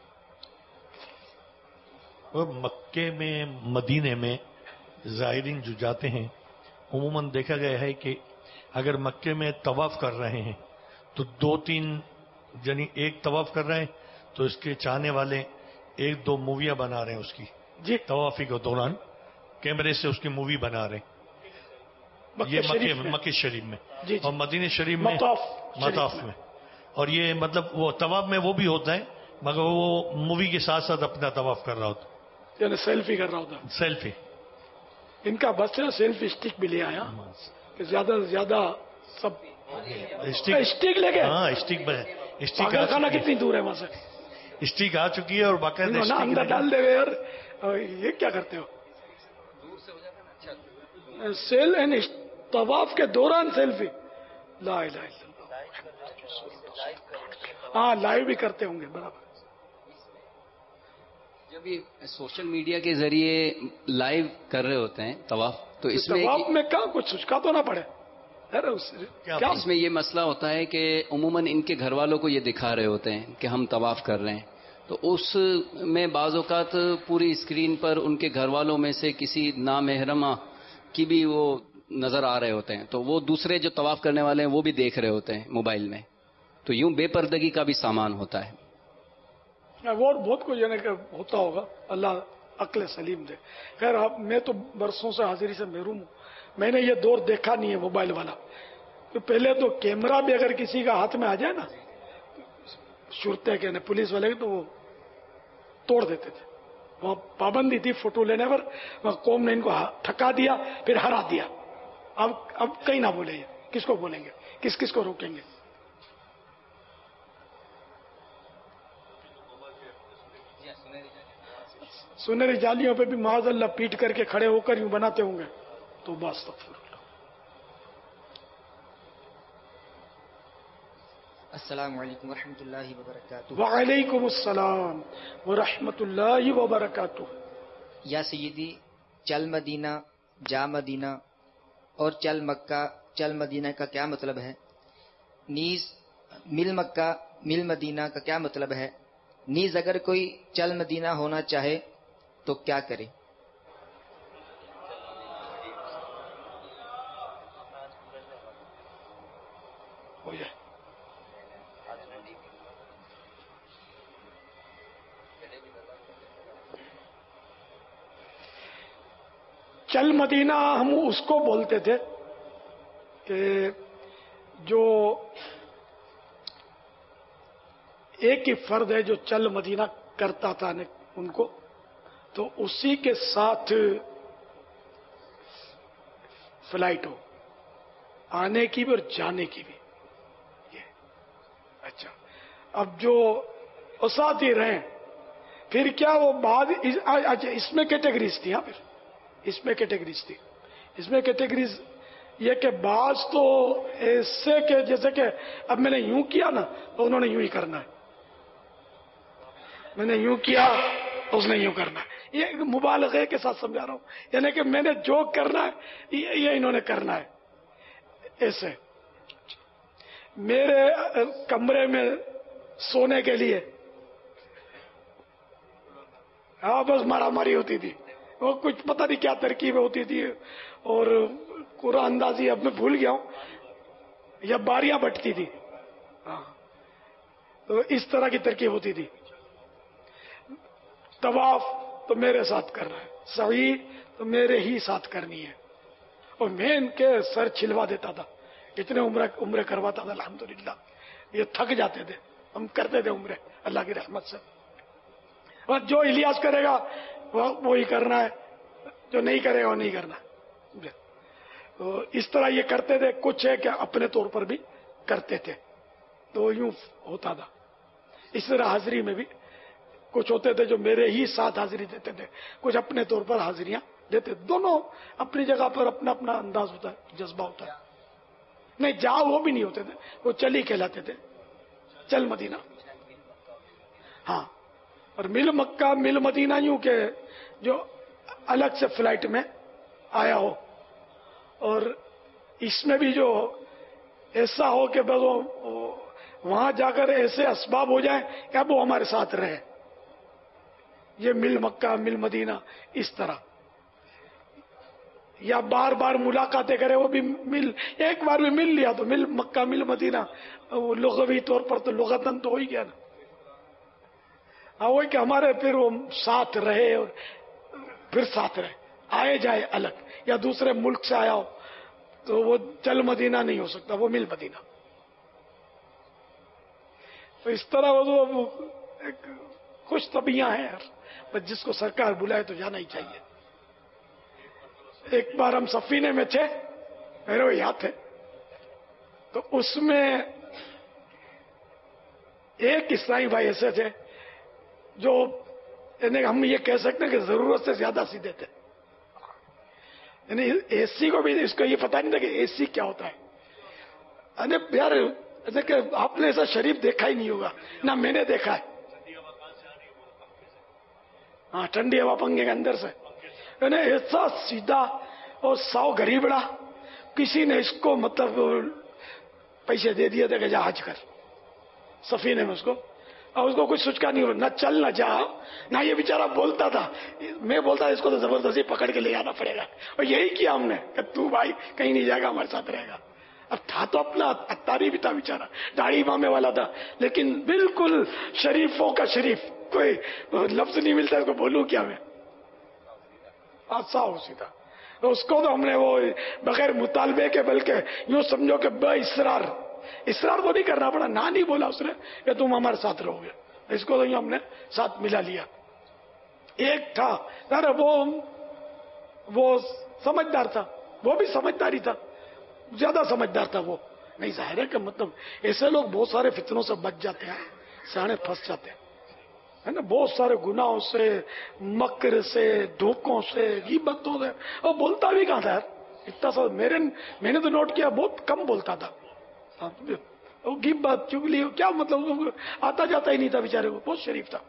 اور مکے میں مدینے میں زائرین جو جاتے ہیں عموماً دیکھا گیا ہے کہ اگر مکے میں طواف کر رہے ہیں تو 2-3 یعنی ایک طواف کر رہے ہیں تو اس کے چاہنے والے 1-2 موویاں بنا رہے ہیں اس کی جی طوافی کے دوران کیمرے سے اس کی مووی بنا رہے ہیں. یہ مکے شریف میں جی اور مدینہ شریف میں مطاف میں. اور یہ مطلب وہ طواف میں وہ بھی ہوتا ہے مگر وہ مووی کے ساتھ ساتھ اپنا طواف کر رہا ہوتا یعنی سیلفی کر رہا ہوتا. سیلفی ان کا بس ہے سیلفی اسٹک بھی لے آیا کہ زیادہ سے زیادہ سب اسٹک لے گئے. ہاں اسٹک خانہ کتنی دور ہے وہاں سے؟ اسٹک آ چکی ہے اور باقاعدہ اندر ڈال دے یار. یہ کیا کرتے ہو؟ سیل اینڈ طواف کے دوران سیلفی. لا الہ الا اللہ. ہاں لائیو بھی کرتے ہوں گے برابر. جب یہ سوشل میڈیا کے ذریعے لائیو کر رہے ہوتے ہیں طواف تو اس میں طواف میں کہاں کچھ سچکا تو نہ پڑے. کیا اس میں یہ مسئلہ ہوتا ہے کہ عموماً ان کے گھر والوں کو یہ دکھا رہے ہوتے ہیں کہ ہم طواف کر رہے ہیں تو اس میں بعض اوقات پوری اسکرین پر ان کے گھر والوں میں سے کسی نامحرمہ کی بھی وہ نظر آ رہے ہوتے ہیں تو وہ دوسرے جو طواف کرنے والے ہیں وہ بھی دیکھ رہے ہوتے ہیں موبائل میں تو یوں بے پردگی کا بھی سامان ہوتا ہے. وہ بہت کچھ یعنی کہ ہوتا ہوگا. اللہ عقل سلیم دے. خیر میں تو برسوں سے حاضری سے محروم ہوں. میں نے یہ دور دیکھا نہیں ہے موبائل والا. تو پہلے تو کیمرہ بھی اگر کسی کا ہاتھ میں آ جائے نا شرطے کے پولیس والے تو وہ توڑ دیتے تھے. وہاں پابندی تھی فوٹو لینے پر. وہاں قوم نے ان کو تھکا دیا پھر ہرا دیا. اب کہیں نہ بولے. کس کو بولیں گے؟ کس کو روکیں گے؟ سنہری جالیوں پہ بھی معاذ اللہ پیٹ کر کے کھڑے ہو کر یوں بناتے ہوں گے تو بس. السلام علیکم ورحمۃ اللہ وبرکاتہ. وعلیکم السلام ورحمۃ اللہ وبرکاتہ. یا سیدی چل مدینہ جا مدینہ اور چل مکہ چل مدینہ کا کیا مطلب ہے؟ نیز مل مکہ مل مدینہ کا کیا مطلب ہے؟ نیز اگر کوئی چل مدینہ ہونا چاہے تو کیا کرے؟ چل مدینہ ہم اس کو بولتے تھے کہ جو ایک ہی فرد ہے جو چل مدینہ کرتا تھا ان کو تو اسی کے ساتھ فلائٹ ہو آنے کی بھی اور جانے کی بھی. اچھا اب جو ساتھ ہی رہیں پھر کیا وہ بعد اچھا اس میں کیٹیگریز تھی. ہاں پھر اس میں کیٹیگریز تھی. اس میں کیٹیگریز یہ کہ بعض تو ایسے کہ جیسے کہ اب میں نے یوں کیا نا تو انہوں نے یوں ہی کرنا ہے. میں نے یوں کیا تو اس نے یوں کرنا ہے. یہ مبالغے کے ساتھ سمجھا رہا ہوں. یعنی کہ میں نے جو کرنا ہے یہ انہوں نے کرنا ہے. ایسے میرے کمرے میں سونے کے لیے بس مارا ماری ہوتی تھی. وہ کچھ پتہ نہیں کیا ترکیبیں ہوتی تھی اور قرآن اندازی اب میں بھول گیا ہوں. یا باریاں بٹتی تھی. تو اس طرح کی ترکیب ہوتی تھی. طواف تو میرے ساتھ کرنا ہے. سعی تو میرے ہی ساتھ کرنی ہے. اور میں ان کے سر چھلوا دیتا تھا. اتنے عمرے کرواتا تھا الحمدللہ. یہ تھک جاتے تھے. ہم کرتے تھے عمرے اللہ کی رحمت سے. اور جو الیاس کرے گا وہی کرنا ہے. جو نہیں کرے گا وہ نہیں کرنا. تو اس طرح یہ کرتے تھے. کچھ ہے کہ اپنے طور پر بھی کرتے تھے تو یوں ہوتا تھا. اس طرح حاضری میں بھی کچھ ہوتے تھے جو میرے ہی ساتھ حاضری دیتے تھے. کچھ اپنے طور پر حاضریاں دیتے. دونوں اپنی جگہ پر اپنا اپنا انداز ہوتا ہے, جذبہ ہوتا ہے. نہیں جا وہ بھی نہیں ہوتے تھے. وہ چل ہی کہلاتے تھے. چل مدینہ. ہاں اور مل مکہ مل مدینہ یوں کہ جو الگ سے فلائٹ میں آیا ہو اور इसमें भी जो ऐसा हो कि बस वहां जाकर ऐसे असबाब हो जाए कि अब वो हमारे साथ रहे, ये मिल मक्का मिल मदीना इस तरह, या बार बार मुलाकातें करे, वो भी मिल, एक बार भी मिल लिया तो मिल मक्का मिल मदीना, वो लुग़वी तौर पर तो लुग़तन तो हो ही गया ना। हाँ, वही कि हमारे फिर वो साथ रहे और फिर साथ रहे, आए जाए अलग, या दूसरे मुल्क से आया हो तो वो चल मदीना नहीं हो सकता, वो मिल मदीना। तो इस तरह वो एक खुश तबियां हैं यार, बस जिसको सरकार बुलाए तो जाना ही चाहिए। एक बार हम सफीने में थे, मेरे को याद है, तो उसमें एक ईसाई भाई ऐसे थे जो हम ये कह सकते हैं कि जरूरत से ज्यादा सीधे थे। यानी एसी को भी इसको ये पता नहीं था कि एसी क्या होता है। अरे यार, ऐसे कि आपने ऐसा शरीफ देखा ही नहीं होगा ना, मैंने देखा है। हाँ, ठंडी हवा पंखे के अंदर से, यानी ऐसा सीधा और साव गरीबड़ा, किसी ने इसको मतलब पैसे दे दिए थे कि जा हज कर, सफीने में उसको, और उसको कुछ सोचका नहीं हो, ना चल ना जा ना। ये बेचारा बोलता था, मैं बोलता इसको तो जबरदस्ती पकड़ के ले आना पड़ेगा, और यही किया हमने कि तू भाई कहीं नहीं जाएगा, हमारे साथ रहेगा। अब था तो अपना अत्तारी भी था बेचारा, दाढ़ी मामे वाला था, लेकिन बिल्कुल शरीफों का शरीफ, कोई लफ्ज नहीं मिलता इसको बोलूं क्या मैं, साफ सीधा। तो उसको तो हमने वो बगैर मुतालबे के, बल्कि यूं समझो कि इसरार तो नहीं करना पड़ा, ना नहीं बोला उसने कि तुम हमारे साथ रहोगे, इसको तो हमने साथ मिला लिया। एक था अरे वो समझदार था, वो भी समझदारी था, ज्यादा समझदार था वो। नहीं, जाहिर है कि मतलब ऐसे लोग बहुत सारे फितनों से बच जाते हैं, सियाने फंस जाते हैं, है ना, बहुत सारे गुनाहों से, मकर से, धोखों से, गीबतों से। और बोलता भी कहाँ था यार, इतना सा मैंने तो नोट किया, बहुत कम बोलता था। वो गीबत चुगली क्या मतलब, आता जाता ही नहीं था बेचारे को, बहुत शरीफ था।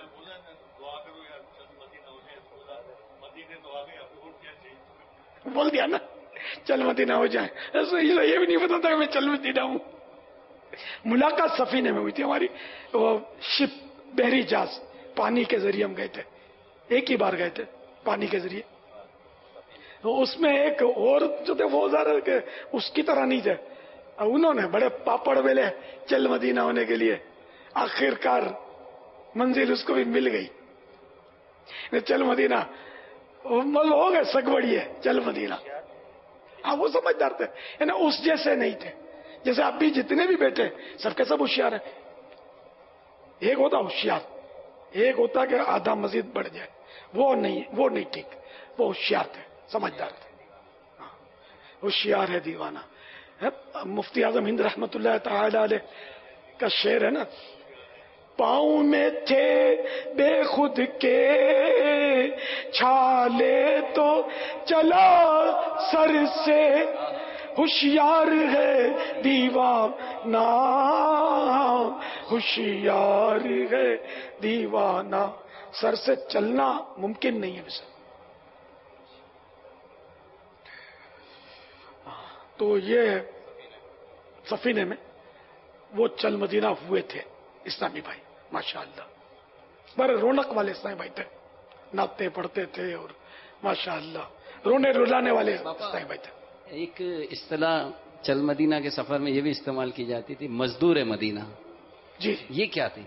बोल दिया ना, चल मदीना हो जाए, ऐसे ये भी नहीं पता था कि मैं चल मदीना हूं। मुलाकात सफीने में हुई थी हमारी, वो शिप बहरी जहाज, पानी के जरिए हम गए थे, एक ही बार गए थे पानी के जरिए। तो उसमें एक और जो थे वो ज़रा के उसकी तरह नहीं थे, उन्होंने बड़े पापड़ बेले चल मदीना होने के लिए, आखिरकार मंजिल उसको भी मिल गई, चल मदीना मतलब हो गए सगवड़ी है, चल मदीना। हाँ, वो समझदार थे, है ना, उस जैसे नहीं थे जैसे आप भी जितने भी बैठे सबके सब होशियार है। एक होता होशियार, एक होता कि आधा मजीद बढ़ जाए, वो नहीं ठीक, वो होशियार थे, समझदार थे, होशियार है दीवाना है। मुफ्ती आजम हिंद रहमतुल्लाह तआला अलैह का शेर है ना, पाँव में थे बेखुद के छाले तो चला सर से, होशियार है दीवाना, होशियार है दीवाना, सर से चलना मुमकिन नहीं है वैसे। तो ये सफीने में वो चल मदीना हुए थे इस्लामी भाई, माशाअल्लाह, बड़े रौनक वाले इस्लामी भाई थे, नाते पढ़ते थे और माशाअल्लाह रोने रुलाने वाले इस्लामी भाई थे। एक इस्तिलाह चल मदीना के सफर में ये भी इस्तेमाल की जाती थी, मजदूर मदीना। जी, ये क्या थी?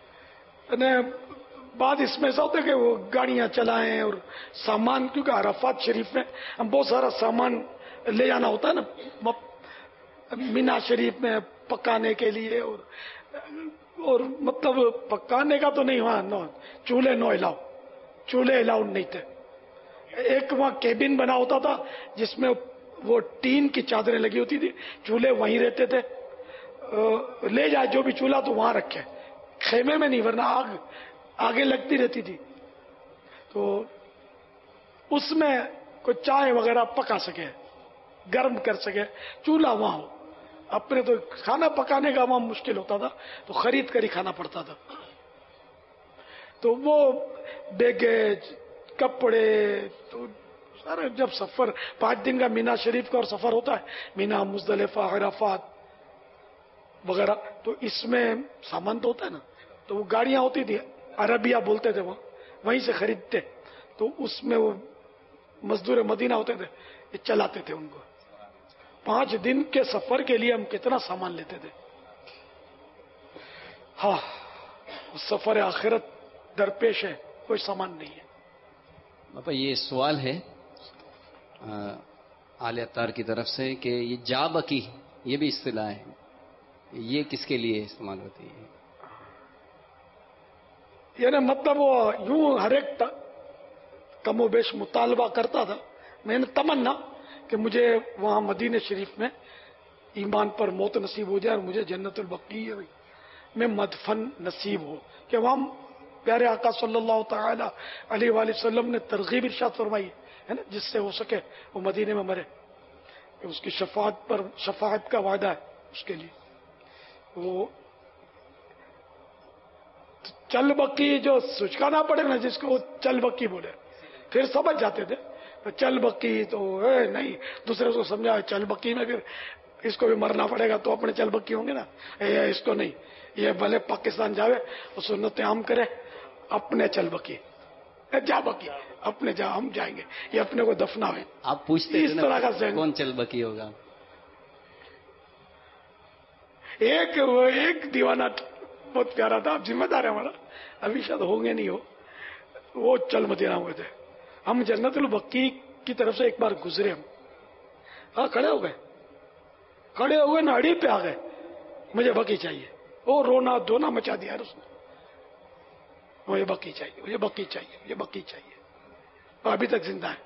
बात इसमें ऐसा होता है कि वो गाड़ियां चलाएं और सामान, क्योंकि अरफात शरीफ में हम बहुत सारा सामान ले जाना होता है ना, मीना शरीफ में पकाने के लिए, और मतलब पकाने का तो नहीं हुआ, चूल्हे नो अलाउ, चूल्हे अलाउड नहीं थे। एक वहां केबिन बना होता था जिसमें वो टीन की चादरें लगी होती थी, चूल्हे वहीं रहते थे, ले जाए जो भी चूल्हा तो वहां रखे, खेमे में नहीं, वरना आग आगे लगती रहती थी। तो उसमें कोई चाय वगैरह पका सके, गर्म कर सके, चूल्हा वहां हो। अपने तो खाना पकाने का वहां मुश्किल होता था, तो खरीद कर ही खाना पड़ता था। तो वो बैगेज, कपड़े, तो سارے جب سفر 5 دن کا مینا شریف کا اور سفر ہوتا ہے، مینا، مزدلفہ، عرفات وغیرہ، تو اس میں سامان تو ہوتا ہے نا، تو وہ گاڑیاں ہوتی تھی، عربیہ بولتے تھے، وہیں سے خریدتے، تو اس میں وہ مزدور مدینہ ہوتے تھے، یہ چلاتے تھے ان کو. 5 دن کے سفر کے لیے ہم کتنا سامان لیتے تھے. ہاں، سفر آخرت درپیش ہے، کوئی سامان نہیں ہے. باپا یہ سوال ہے آل اطہار کی طرف سے کہ یہ جا بکی، یہ بھی اصطلاح ہے، یہ کس کے لیے استعمال ہوتی ہے؟ یعنی مطلب وہ یوں ہر ایک کم و بیش مطالبہ کرتا تھا، میں نے تمنا کہ مجھے وہاں مدینہ شریف میں ایمان پر موت نصیب ہو جائے اور مجھے جنت البقیع میں مدفن نصیب ہو، کہ وہاں پیارے آقا صلی اللہ تعالی علیہ وآلہ وسلم نے ترغیب ارشاد فرمائی ہے نا، جس سے ہو سکے وہ مدینے میں مرے، اس کی شفاعت کا وعدہ ہے اس کے لیے. وہ چل بکی جو سچکانا پڑے نا، جس کو وہ چل بکی بولے، پھر سمجھ جاتے تھے. چل بکی تو نہیں، دوسرے کو سمجھا چل بکی میں پھر اس کو بھی مرنا پڑے گا تو اپنے چل بکی ہوں گے نا، اس کو نہیں، یہ بھلے پاکستان جاوے اور سنت عام کرے، اپنے چل بکی، جا بکی اپنے جا، ہم جائیں گے، یہ اپنے کو دفنا ہوئے. آپ پوچھتے اس طرح کا کون چل بکی ہوگا؟ ایک دیوانہ بہت پیارا تھا، ذمہ دار ہے ہمارا، ابھی شاید ہوں گے نہیں ہو، وہ چل مدینہ ہوئے تھے. ہم جنت البقیع کی طرف سے ایک بار گزرے، ہم ہاں کھڑے ہو گئے ناڑی پہ آ گئے، مجھے بقیع چاہیے. وہ رونا دھونا مچا دیا اس نے، مجھے بقیع چاہیے، مجھے بقیع چاہیے، مجھے بقیع چاہیے. ابھی تک زندہ ہے.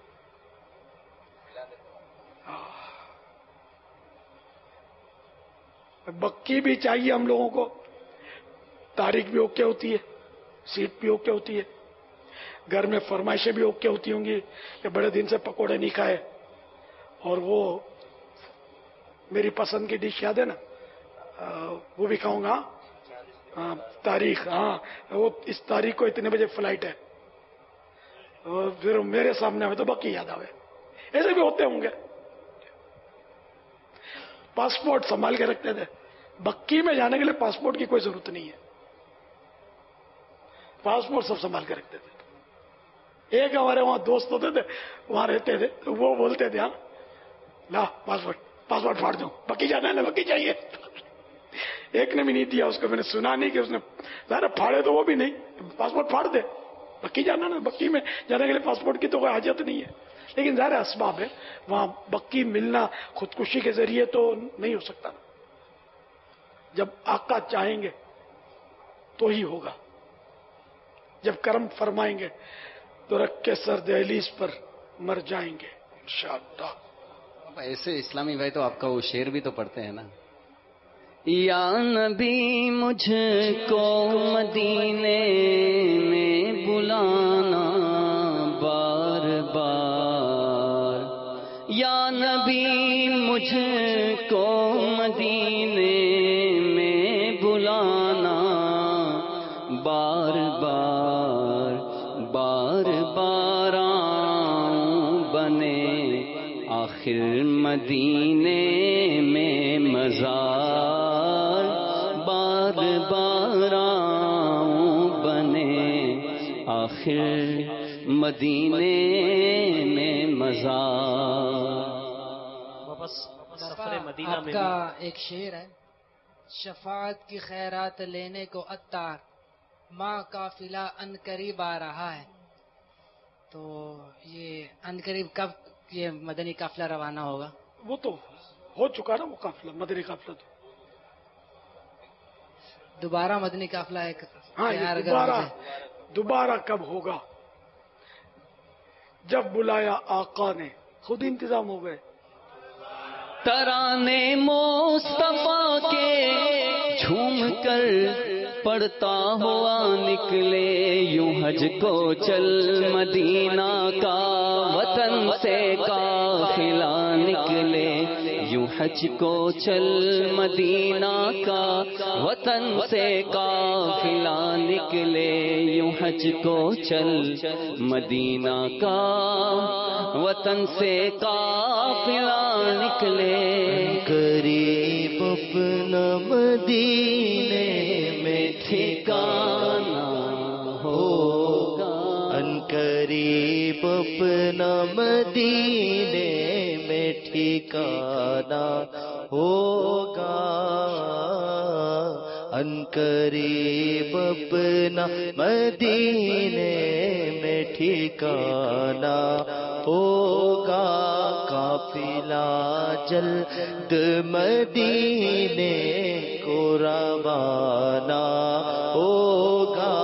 بقیع بھی چاہیے ہم لوگوں کو. تاریخ بھی اوکے ہوتی ہے، سیٹ بھی اوکے ہوتی ہے، گھر میں فرمائشیں بھی اوکے ہوتی ہوں گی کہ بڑے دن سے پکوڑے نہیں کھائے، اور وہ میری پسند کی ڈش یاد ہے نا، وہ بھی کھاؤں گا. ہاں تاریخ، ہاں وہ اس تاریخ کو اتنے بجے فلائٹ ہے، اور پھر میرے سامنے آئے تو بقیع یاد آئے. ایسے بھی ہوتے ہوں گے. پاسپورٹ سنبھال کے رکھتے تھے. بقیع میں جانے کے لیے پاسپورٹ کی کوئی ضرورت نہیں ہے، پاسپورٹ سب سنبھال کے رکھتے تھے. ایک ہمارے وہاں دوست ہوتے تھے، وہاں رہتے تھے، وہ بولتے تھے ہاں لا پاسپورٹ پھاڑ دوں، بقیع جانا ہے نا، بقیع چاہیے. ایک نے بھی نہیں دیا اس کو، میں نے سنا نہیں کہ اس نے ظاہر پھاڑے تو وہ بھی نہیں، پاسپورٹ پھاڑ دے، بقیع جانا نا. بقیع میں جانے کے لیے پاسپورٹ کی تو کوئی حاجت نہیں ہے، لیکن ظاہر اسباب ہے، وہاں بقیع ملنا خودکشی کے ذریعے تو نہیں ہو سکتا نا. جب آقا چاہیں گے تو ہی ہوگا، جب کرم فرمائیں گے تو رکھ کے سر دہلیز پر مر جائیں گے انشاءاللہ. ایسے اسلامی بھائی تو آپ کا وہ شعر بھی تو پڑھتے ہیں نا، یا نبی مجھ کو مدینے میں بلانا بار بار، یا نبی مجھ کو مدینے میں بلانا بار بار، بار بار آؤں بنے آخر مدینے میں مزار، بار بار آؤں بنے آخر مدینے میں مزار. آپ کا ایک شعر ہے، شفاعت کی خیرات لینے کو عطار، ماں قافلہ ان قریب آ رہا ہے. تو یہ ان قریب کب یہ مدنی قافلہ روانہ ہوگا؟ وہ تو ہو چکا نا، وہ قافلہ مدنی قافلہ تو دوبارہ مدنی قافلہ ایک. ہاں دوبارہ کب ہوگا؟ جب بلایا آقا نے، خود انتظام ہو گئے. ترانے مصطفیٰ کے جھوم کر پڑھتا ہوا نکلے یوں حج کو چل، مدینہ کا وطن سے قافلہ نکلے یوں حج کو چل مدینہ کا وطن سے قافلہ نکلے یوں حج کو چل مدینہ کا وطن سے قافلہ نکلے قریب اپنا مدینے میں ٹھکانا ہوگا ان قریب اپنا مدینے میں ٹھکانا ہوگا ان قریب اپنا مدینے میں ٹھکانا ہوگا قافلہ جلد مدینے کو روانہ ہوگا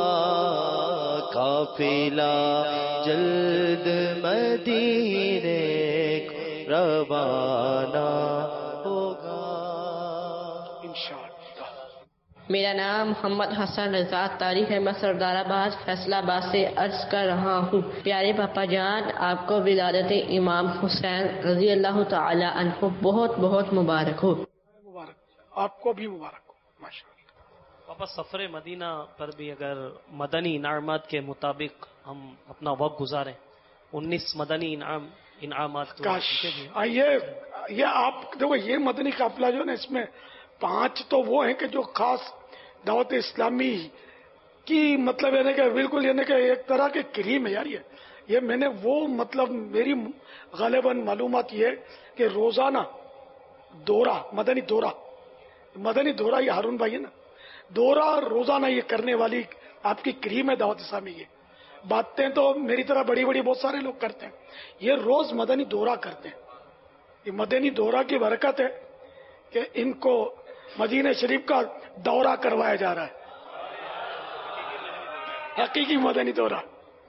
قافلہ جلد مدینے کو روانہ ہوگا انشاءاللہ. میرا نام محمد حسن رضا تاریخ ہے، میں سردار آباد فیصلہ آباد سے عرض کر رہا ہوں. پیارے پاپا جان، آپ کو ولادت امام حسین رضی اللہ تعالی عنہ بہت بہت مبارک ہو. مبارک آپ کو بھی مبارک ہو. ماشاءاللہ. پاپا سفر مدینہ پر بھی اگر مدنی انعامات کے مطابق ہم اپنا وقت گزاریں، 19 مدنی انعامات تو یہ آپ دیکھو، یہ مدنی قافلہ جو ہے نا، اس میں 5 تو وہ ہیں کہ جو خاص دعوت اسلامی کی مطلب یعنی کہ بالکل یعنی کہ ایک طرح کے کریم ہے یار. یہ میں نے وہ مطلب میری غالباً معلومات یہ ہے کہ روزانہ دورہ مدنی دورہ یہ ہارون بھائی ہے نا، دورہ روزانہ یہ کرنے والی آپ کی کریم ہے دعوت اسلامی. یہ باتیں تو میری طرح بڑی بڑی بہت سارے لوگ کرتے ہیں، یہ روز مدنی دورہ کرتے ہیں. یہ مدنی دورہ کی برکت ہے کہ ان کو مدینہ شریف کا دورہ کروایا جا رہا ہے. حقیقی مدنی دورہ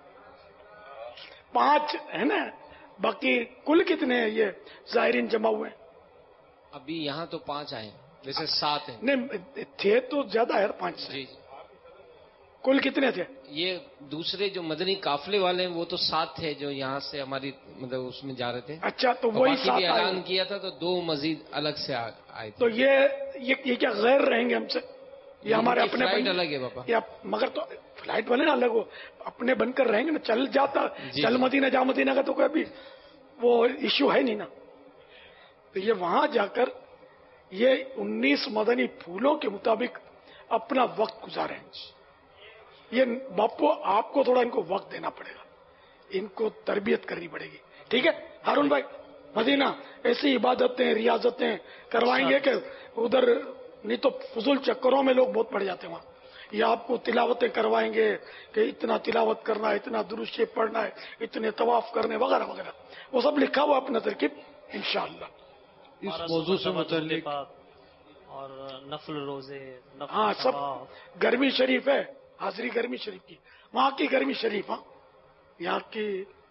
5 ہے نا. باقی کل کتنے ہیں یہ زائرین جمع ہوئے ہیں؟ ابھی یہاں تو 5 آئے، ویسے 7 ہیں. نہیں تھے تو زیادہ ہے 5 سے. جی کل کتنے تھے؟ یہ دوسرے جو مدنی قافلے والے ہیں وہ تو 7 تھے جو یہاں سے ہماری مطلب اس میں جا رہے تھے. اچھا، تو وہی 7 بھی اعلان کیا تھا تو 2 مزید الگ سے آئے تھے. تو یہ کیا غیر رہیں گے ہم سے؟ یہ ہمارے اپنے فلائٹ الگ ہے پاپا. مگر تو فلائٹ والے نا الگ ہو، اپنے بن کر رہیں گے نا. چل جاتا چل مدینہ جا مدینہ کا تو کوئی بھی وہ ایشو ہے نہیں نا. تو یہ وہاں جا کر یہ 19 مدنی پھولوں کے مطابق اپنا وقت گزاریں. یہ باپو آپ کو تھوڑا ان کو وقت دینا پڑے گا، ان کو تربیت کرنی پڑے گی. ٹھیک ہے ہارون بھائی؟ مدینہ ایسی عبادتیں ریاضتیں کروائیں گے کہ ادھر نہیں تو فضول چکروں میں لوگ بہت پڑ جاتے ہیں وہاں. یہ آپ کو تلاوتیں کروائیں گے کہ اتنا تلاوت کرنا ہے، اتنا درود شریف پڑھنا ہے، اتنے طواف کرنے وغیرہ وغیرہ. وہ سب لکھا ہوا اپنا ترکیب انشاءاللہ. اس موضوع سے متعلق اور نفل روزے ہاں سب گرمی شریف ہے، حاضری گرمی شریف کی، وہاں کی گرمی شریف، ہاں یہاں کی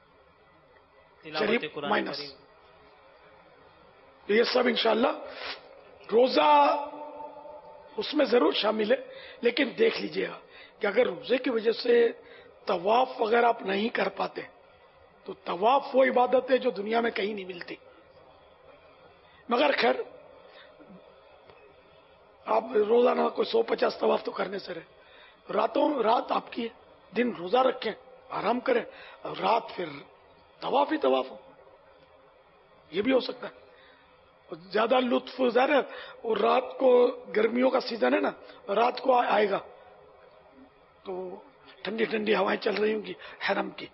شریف مائنس. یہ سب انشاءاللہ روزہ اس میں ضرور شامل ہے. لیکن دیکھ لیجئے گا کہ اگر روزے کی وجہ سے طواف وغیرہ آپ نہیں کر پاتے تو طواف وہ عبادت ہے جو دنیا میں کہیں نہیں ملتی. مگر خیر آپ روزانہ کوئی 150 طواف تو کرنے سے رہے. رات آپ کی دن روزہ رکھیں، آرام کریں، اور رات پھر طواف ہی طواف ہو. یہ بھی ہو سکتا ہے. زیادہ لطف ظاہر ہے. اور رات کو گرمیوں کا سیزن ہے نا، رات کو آئے گا تو ٹھنڈی ٹھنڈی ہوائیں چل رہی ہوں گی حرم کی.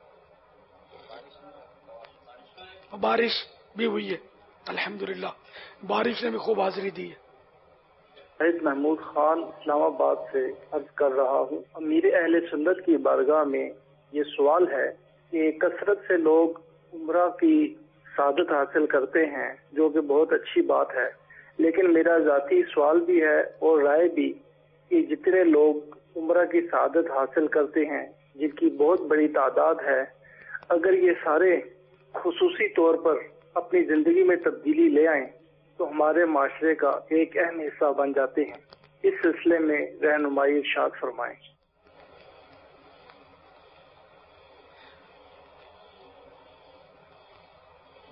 بارش بھی ہوئی ہے الحمدللہ، بارش نے بھی خوب حاضری دی ہے. سید محمود خان اسلام آباد سے عرض کر رہا ہوں. امیر اہل سنت کی بارگاہ میں یہ سوال ہے کہ کثرت سے لوگ عمرہ کی سعادت حاصل کرتے ہیں، جو کہ بہت اچھی بات ہے، لیکن میرا ذاتی سوال بھی ہے اور رائے بھی کہ جتنے لوگ عمرہ کی سعادت حاصل کرتے ہیں، جن کی بہت بڑی تعداد ہے، اگر یہ سارے خصوصی طور پر اپنی زندگی میں تبدیلی لے آئیں تو ہمارے معاشرے کا ایک اہم حصہ بن جاتے ہیں. اس سلسلے میں رہنمائی ارشاد فرمائیں.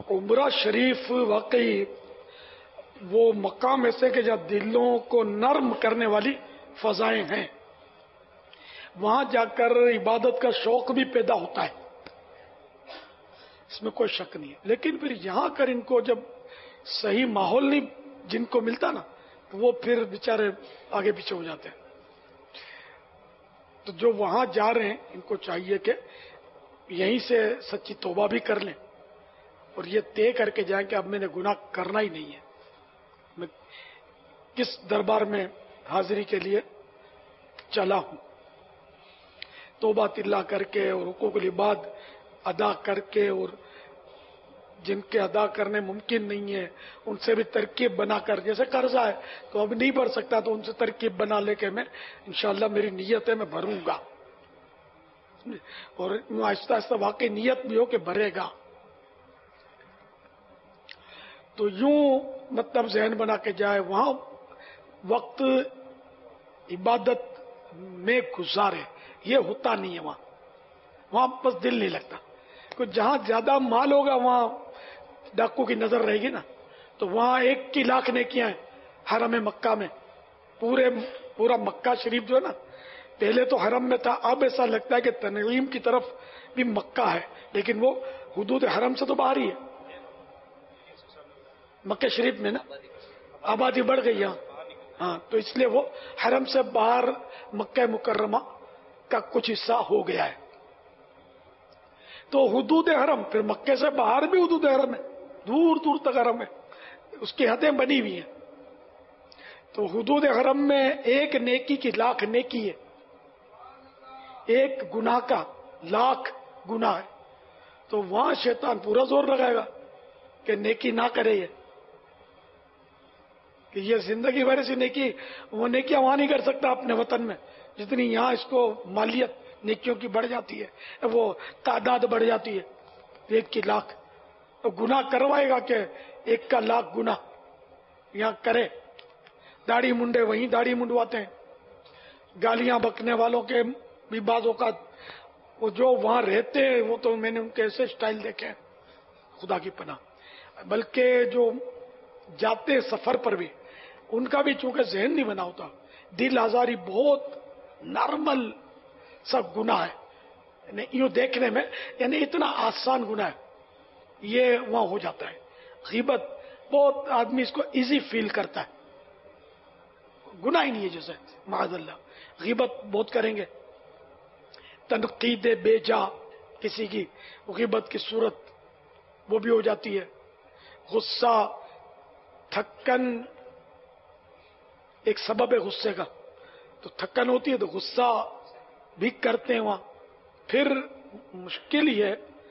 عمرہ شریف واقعی وہ مقام ایسے کہ جہاں دلوں کو نرم کرنے والی فضائیں ہیں، وہاں جا کر عبادت کا شوق بھی پیدا ہوتا ہے، اس میں کوئی شک نہیں ہے. لیکن پھر یہاں کر ان کو جب صحیح ماحول نہیں جن کو ملتا نا، تو وہ پھر بیچارے آگے پیچھے ہو جاتے ہیں. تو جو وہاں جا رہے ہیں ان کو چاہیے کہ یہیں سے سچی توبہ بھی کر لیں اور یہ طے کر کے جائیں کہ اب میں نے گناہ کرنا ہی نہیں ہے. میں کس دربار میں حاضری کے لیے چلا ہوں، توبہ تلا کر کے اور حقوق العباد ادا کر کے، اور جن کے ادا کرنے ممکن نہیں ہے ان سے بھی ترکیب بنا کر، جیسے قرضہ ہے تو اب نہیں بھر سکتا تو ان سے ترکیب بنا لے کے میں انشاءاللہ میری نیت ہے میں بھروں گا، اور آہستہ آہستہ واقعی نیت بھی ہو کہ بھرے گا. تو یوں مطلب ذہن بنا کے جائے، وہاں وقت عبادت میں گزارے، یہ ہوتا نہیں ہے وہاں بس دل نہیں لگتا. جہاں زیادہ مال ہوگا وہاں ڈاکو کی نظر رہے گی نا، تو وہاں 1 لاکھ نیکیاں ہیں حرم مکہ میں. پورا مکہ شریف جو ہے نا، پہلے تو حرم میں تھا، اب ایسا لگتا ہے کہ تنعیم کی طرف بھی مکہ ہے، لیکن وہ حدود حرم سے تو باہر ہی ہے. مکہ شریف میں نا آبادی بڑھ گئی ہاں، تو اس لیے وہ حرم سے باہر مکہ مکرمہ کا کچھ حصہ ہو گیا ہے. تو حدود حرم، پھر مکے سے باہر بھی حدود حرم ہے، دور دور تک حرم ہے، اس کی حدیں بنی ہوئی ہیں. تو حدود حرم میں 1 نیکی کی 1,00,000 نیکی ہے، 1 گناہ کا 1,00,000 گناہ ہے. تو وہاں شیطان پورا زور لگائے گا کہ نیکی نہ کرے، یہ زندگی بھر سے نیکی، وہ نیکیاں وہاں نہیں کر سکتا اپنے وطن میں جتنی یہاں اس کو مالیت نیکیوں کی بڑھ جاتی ہے، وہ تعداد بڑھ جاتی ہے 1 کی 1,00,000. تو گناہ کروائے گا کہ 1 کا 1,00,000 گناہ یہاں کرے. داڑھی منڈے وہیں داڑھی منڈواتے ہیں، گالیاں بکنے والوں کے بھی بعض اوقات وہ جو وہاں رہتے ہیں وہ تو میں نے ان کے ایسے سٹائل دیکھے ہیں خدا کی پناہ. بلکہ جو جاتے سفر پر بھی ان کا بھی چونکہ ذہن نہیں بنا ہوتا، دل آزاری بہت نارمل سا گناہ ہے، یعنی یوں دیکھنے میں یعنی اتنا آسان گناہ ہے، یہ وہاں ہو جاتا ہے. غیبت بہت آدمی اس کو ایزی فیل کرتا ہے، گناہ ہی نہیں ہے، جیسے معاذ اللہ غیبت بہت کریں گے. تنقید بے جا کسی کی غیبت کی صورت وہ بھی ہو جاتی ہے. غصہ، تھکن ایک سبب ہے غصے کا، تو تھکن ہوتی ہے تو غصہ بھی کرتے ہیں وہاں. پھر مشکل یہ ہے،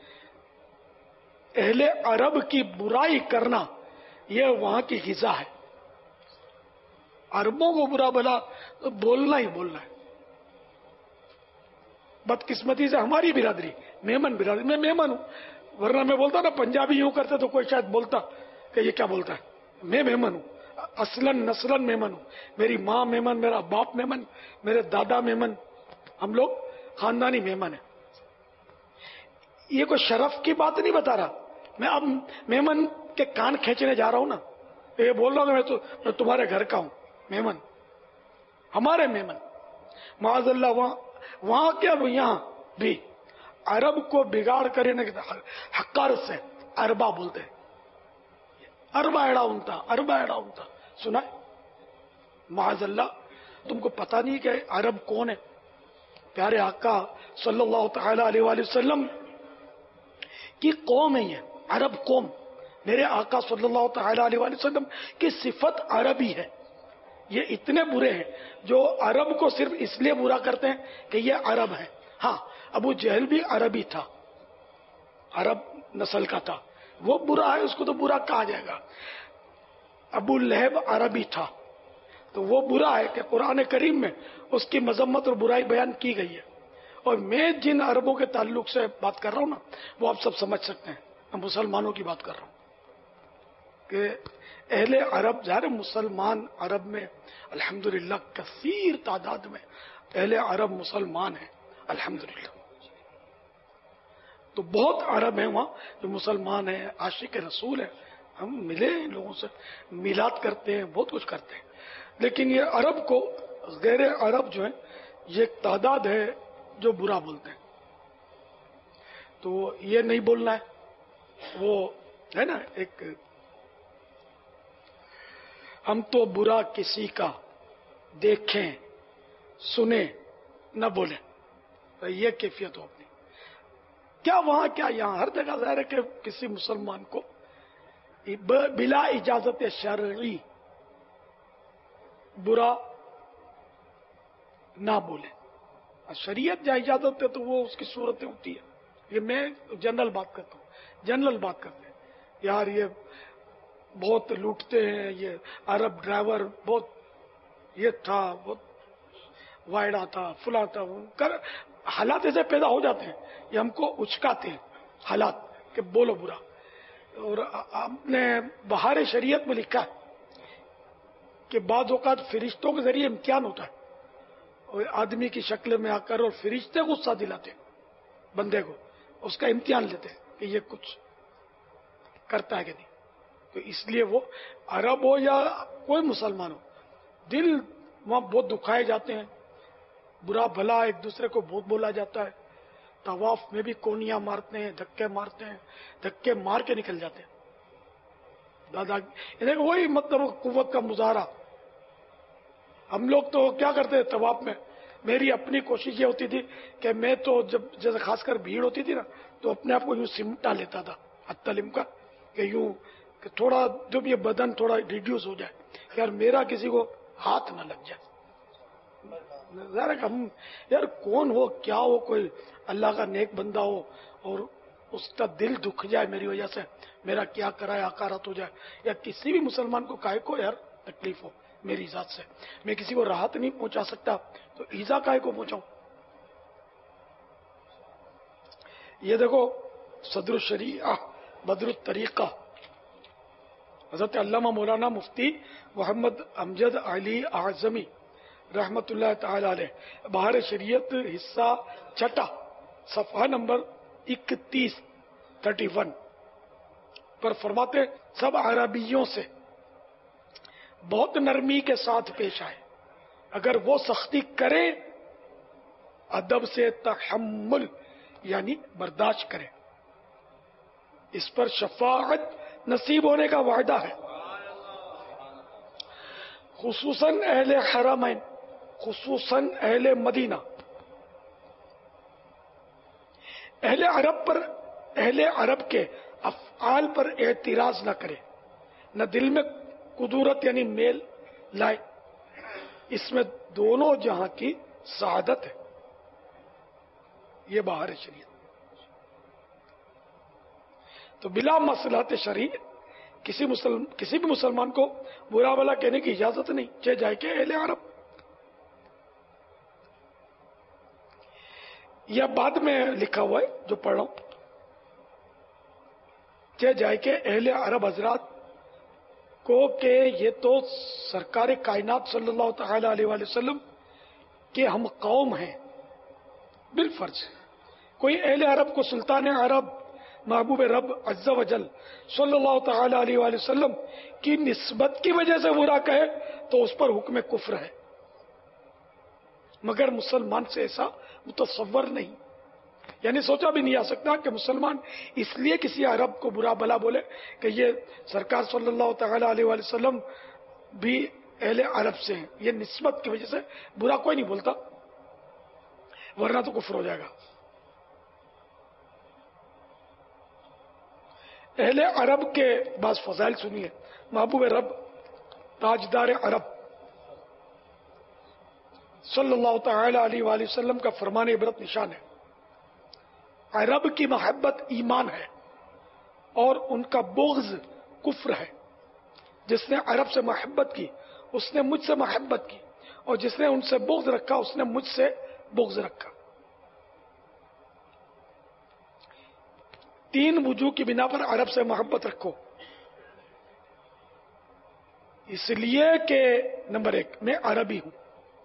اہل عرب کی برائی کرنا یہ وہاں کی غذا ہے. عربوں کو برا بلا تو بولنا ہی بولنا ہے. بدقسمتی سے ہماری برادری میمن برادری، میں میمن ہوں، ورنہ میں بولتا نا پنجابی یوں کرتے تو کوئی شاید بولتا کہ یہ کیا بولتا ہے. میں میمن ہوں، اصلاً نسلاً میمن ہوں. میری ماں میمن، میرا باپ میمن، میرے دادا میمن، ہم لوگ خاندانی میمن ہیں. یہ کوئی شرف کی بات نہیں بتا رہا میں. اب میمن کے کان کھینچنے جا رہا ہوں نا، یہ بول رہا ہوں کہ میں تمہارے گھر کا ہوں. میمن ہمارے میمن، معاذ اللہ. وہاں کیا یہاں بھی عرب کو بگاڑ کرے نا، حقارت سے اربا بولتے ہیں. اربا ایڑا انتا سنا ہے؟ معاذ اللہ. تم کو پتا نہیں کہ عرب کون ہے؟ پیارے آقا صلی اللہ تعالی علیہ وآلہ وسلم کی قوم ہے یہ عرب قوم. میرے آقا صلی اللہ تعالی علیہ وآلہ وسلم کی صفت عربی ہے. یہ اتنے برے ہیں جو عرب کو صرف اس لیے برا کرتے ہیں کہ یہ عرب ہے. ہاں، ابو جہل بھی عربی تھا، عرب نسل کا تھا، وہ برا ہے، اس کو تو برا کہا جائے گا. ابو لہب عربی تھا تو وہ برا ہے کہ قرآن کریم میں اس کی مذمت اور برائی بیان کی گئی ہے. اور میں جن عربوں کے تعلق سے بات کر رہا ہوں نا، وہ آپ سب سمجھ سکتے ہیں. میں مسلمانوں کی بات کر رہا ہوں کہ اہل عرب، ظاہر مسلمان عرب میں الحمدللہ کثیر تعداد میں اہل عرب مسلمان ہیں الحمدللہ. تو بہت عرب ہیں وہاں جو مسلمان ہیں، عاشق رسول ہیں، ہم ملے ہیں لوگوں سے، میلاد کرتے ہیں، بہت کچھ کرتے ہیں. لیکن یہ عرب کو غیر عرب جو ہیں یہ ایک تعداد ہے جو برا بولتے ہیں. تو یہ نہیں بولنا ہے. وہ ہے نا ایک ہم تو برا کسی کا دیکھیں سنیں نہ بولیں. تو یہ کیفیت ہو اپنی. کیا وہاں کیا یہاں ہر جگہ ظاہر ہے کہ کسی مسلمان کو بلا اجازت شرعی برا نہ بولے. شریعت جہاں اجازت ہے تو وہ اس کی صورتیں ہوتی ہے. یہ میں جنرل بات کرتا ہوں، جنرل بات کرتے ہیں. یار یہ بہت لوٹتے ہیں، یہ عرب ڈرائیور بہت یہ تھا، بہت وائڈا تھا، فلاں تھا. حالات ایسے پیدا ہو جاتے ہیں، یہ ہم کو اچکاتے ہیں حالات کہ بولو برا. اور ہم نے بہار شریعت میں لکھا ہے کہ بعض اوقات فرشتوں کے ذریعے امتحان ہوتا ہے، اور آدمی کی شکل میں آ کر اور فرشتے غصہ دلاتے بندے کو، اس کا امتحان لیتے ہیں کہ یہ کچھ کرتا ہے کہ نہیں. تو اس لیے وہ عرب ہو یا کوئی مسلمان ہو، دل وہاں بہت دکھائے جاتے ہیں، برا بھلا ایک دوسرے کو بہت بولا جاتا ہے. طواف میں بھی کونیاں مارتے ہیں، دھکے مارتے ہیں، دھکے مار کے نکل جاتے ہیں. دادا وہی مطلب قوت کا مظاہرہ. ہم لوگ تو کیا کرتے ہیں طواف میں، میری اپنی کوشش یہ ہوتی تھی کہ میں تو جب جیسے خاص کر بھیڑ ہوتی تھی نا تو اپنے آپ کو یوں سمٹا لیتا تھا حتلم کا، کہ یوں کہ تھوڑا جب یہ بدن تھوڑا ریڈیوس ہو جائے کہ یار میرا کسی کو ہاتھ نہ لگ جائے. ہم یار کون ہو کیا ہو، کوئی اللہ کا نیک بندہ ہو اور اس کا دل دکھ جائے میری وجہ سے، میرا کیا کرائے حقارت ہو جائے، یا کسی بھی مسلمان کو کائے کو یار تکلیف ہو میری ذات سے، میں کسی کو راحت نہیں پہنچا سکتا تو ایزا کائے کو پہنچاؤں. یہ دیکھو صدر الشریعہ بدر الطریقہ حضرت علامہ مولانا مفتی محمد امجد علی اعظمی رحمت اللہ تعالی علیہ، بہار شریعت حصہ چھٹا صفحہ نمبر 31 پر فرماتے سب عربیوں سے بہت نرمی کے ساتھ پیش آئے، اگر وہ سختی کرے ادب سے تحمل یعنی برداشت کرے، اس پر شفاعت نصیب ہونے کا وعدہ ہے. خصوصاً اہل حرمین، خصوصاً اہل مدینہ. اہل عرب کے افعال پر اعتراض نہ کرے، نہ دل میں قدورت یعنی میل لائے، اس میں دونوں جہاں کی سعادت ہے. یہ بہار شریعت. تو بلا مصلحت شرعی کسی بھی مسلمان کو برا بھلا کہنے کی اجازت نہیں، چاہے جائے کہ اہل عرب. یا بعد میں لکھا ہوا ہے جو پڑھ رہا ہوں، چاہے جائے کہ اہل عرب حضرات کو کہ یہ تو سرکار کائنات صلی اللہ تعالی علیہ وآلہ وسلم کے ہم قوم ہیں بالفرض. کوئی اہل عرب کو سلطان عرب محبوب رب عز و جل صلی اللہ تعالی علیہ وآلہ وسلم کی نسبت کی وجہ سے برا کہے تو اس پر حکم کفر ہے، مگر مسلمان سے ایسا متصور نہیں، یعنی سوچا بھی نہیں آ سکتا کہ مسلمان اس لیے کسی عرب کو برا بھلا بولے کہ یہ سرکار صلی اللہ تعالی علیہ وآلہ وسلم بھی اہل عرب سے ہیں. یہ نسبت کی وجہ سے برا کوئی نہیں بولتا، ورنہ تو کفر ہو جائے گا. اہل عرب کے بعض فضائل سنیے. محبوب رب تاجدار عرب صلی اللہ تعالی علیہ وآلہ وسلم کا فرمان عبرت نشان ہے. عرب کی محبت ایمان ہے اور ان کا بغض کفر ہے. جس نے عرب سے محبت کی اس نے مجھ سے محبت کی، اور جس نے ان سے بغض رکھا اس نے مجھ سے بغض رکھا. 3 وجوہ کی بنا پر عرب سے محبت رکھو. اس لیے کہ نمبر 1 میں عربی ہوں،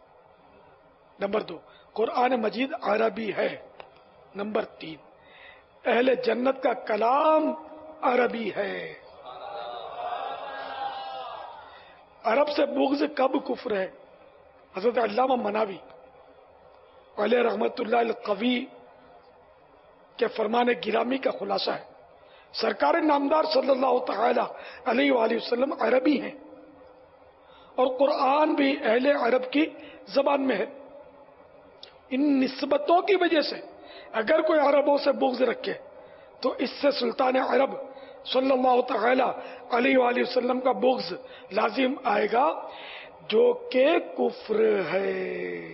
نمبر 2 قرآن مجید عربی ہے، نمبر 3 اہل جنت کا کلام عربی ہے. عرب سے بغض کب کفر ہے؟ حضرت علامہ مناوی علیہ رحمت اللہ القوی کے فرمان گرامی کا خلاصہ ہے. سرکار نامدار صلی اللہ تعالی علیہ وآلہ وسلم عربی ہیں اور قرآن بھی اہل عرب کی زبان میں ہے. ان نسبتوں کی وجہ سے اگر کوئی عربوں سے بغض رکھے تو اس سے سلطان عرب صلی اللہ تعالی علیہ وآلہ وسلم کا بغض لازم آئے گا جو کہ کفر ہے.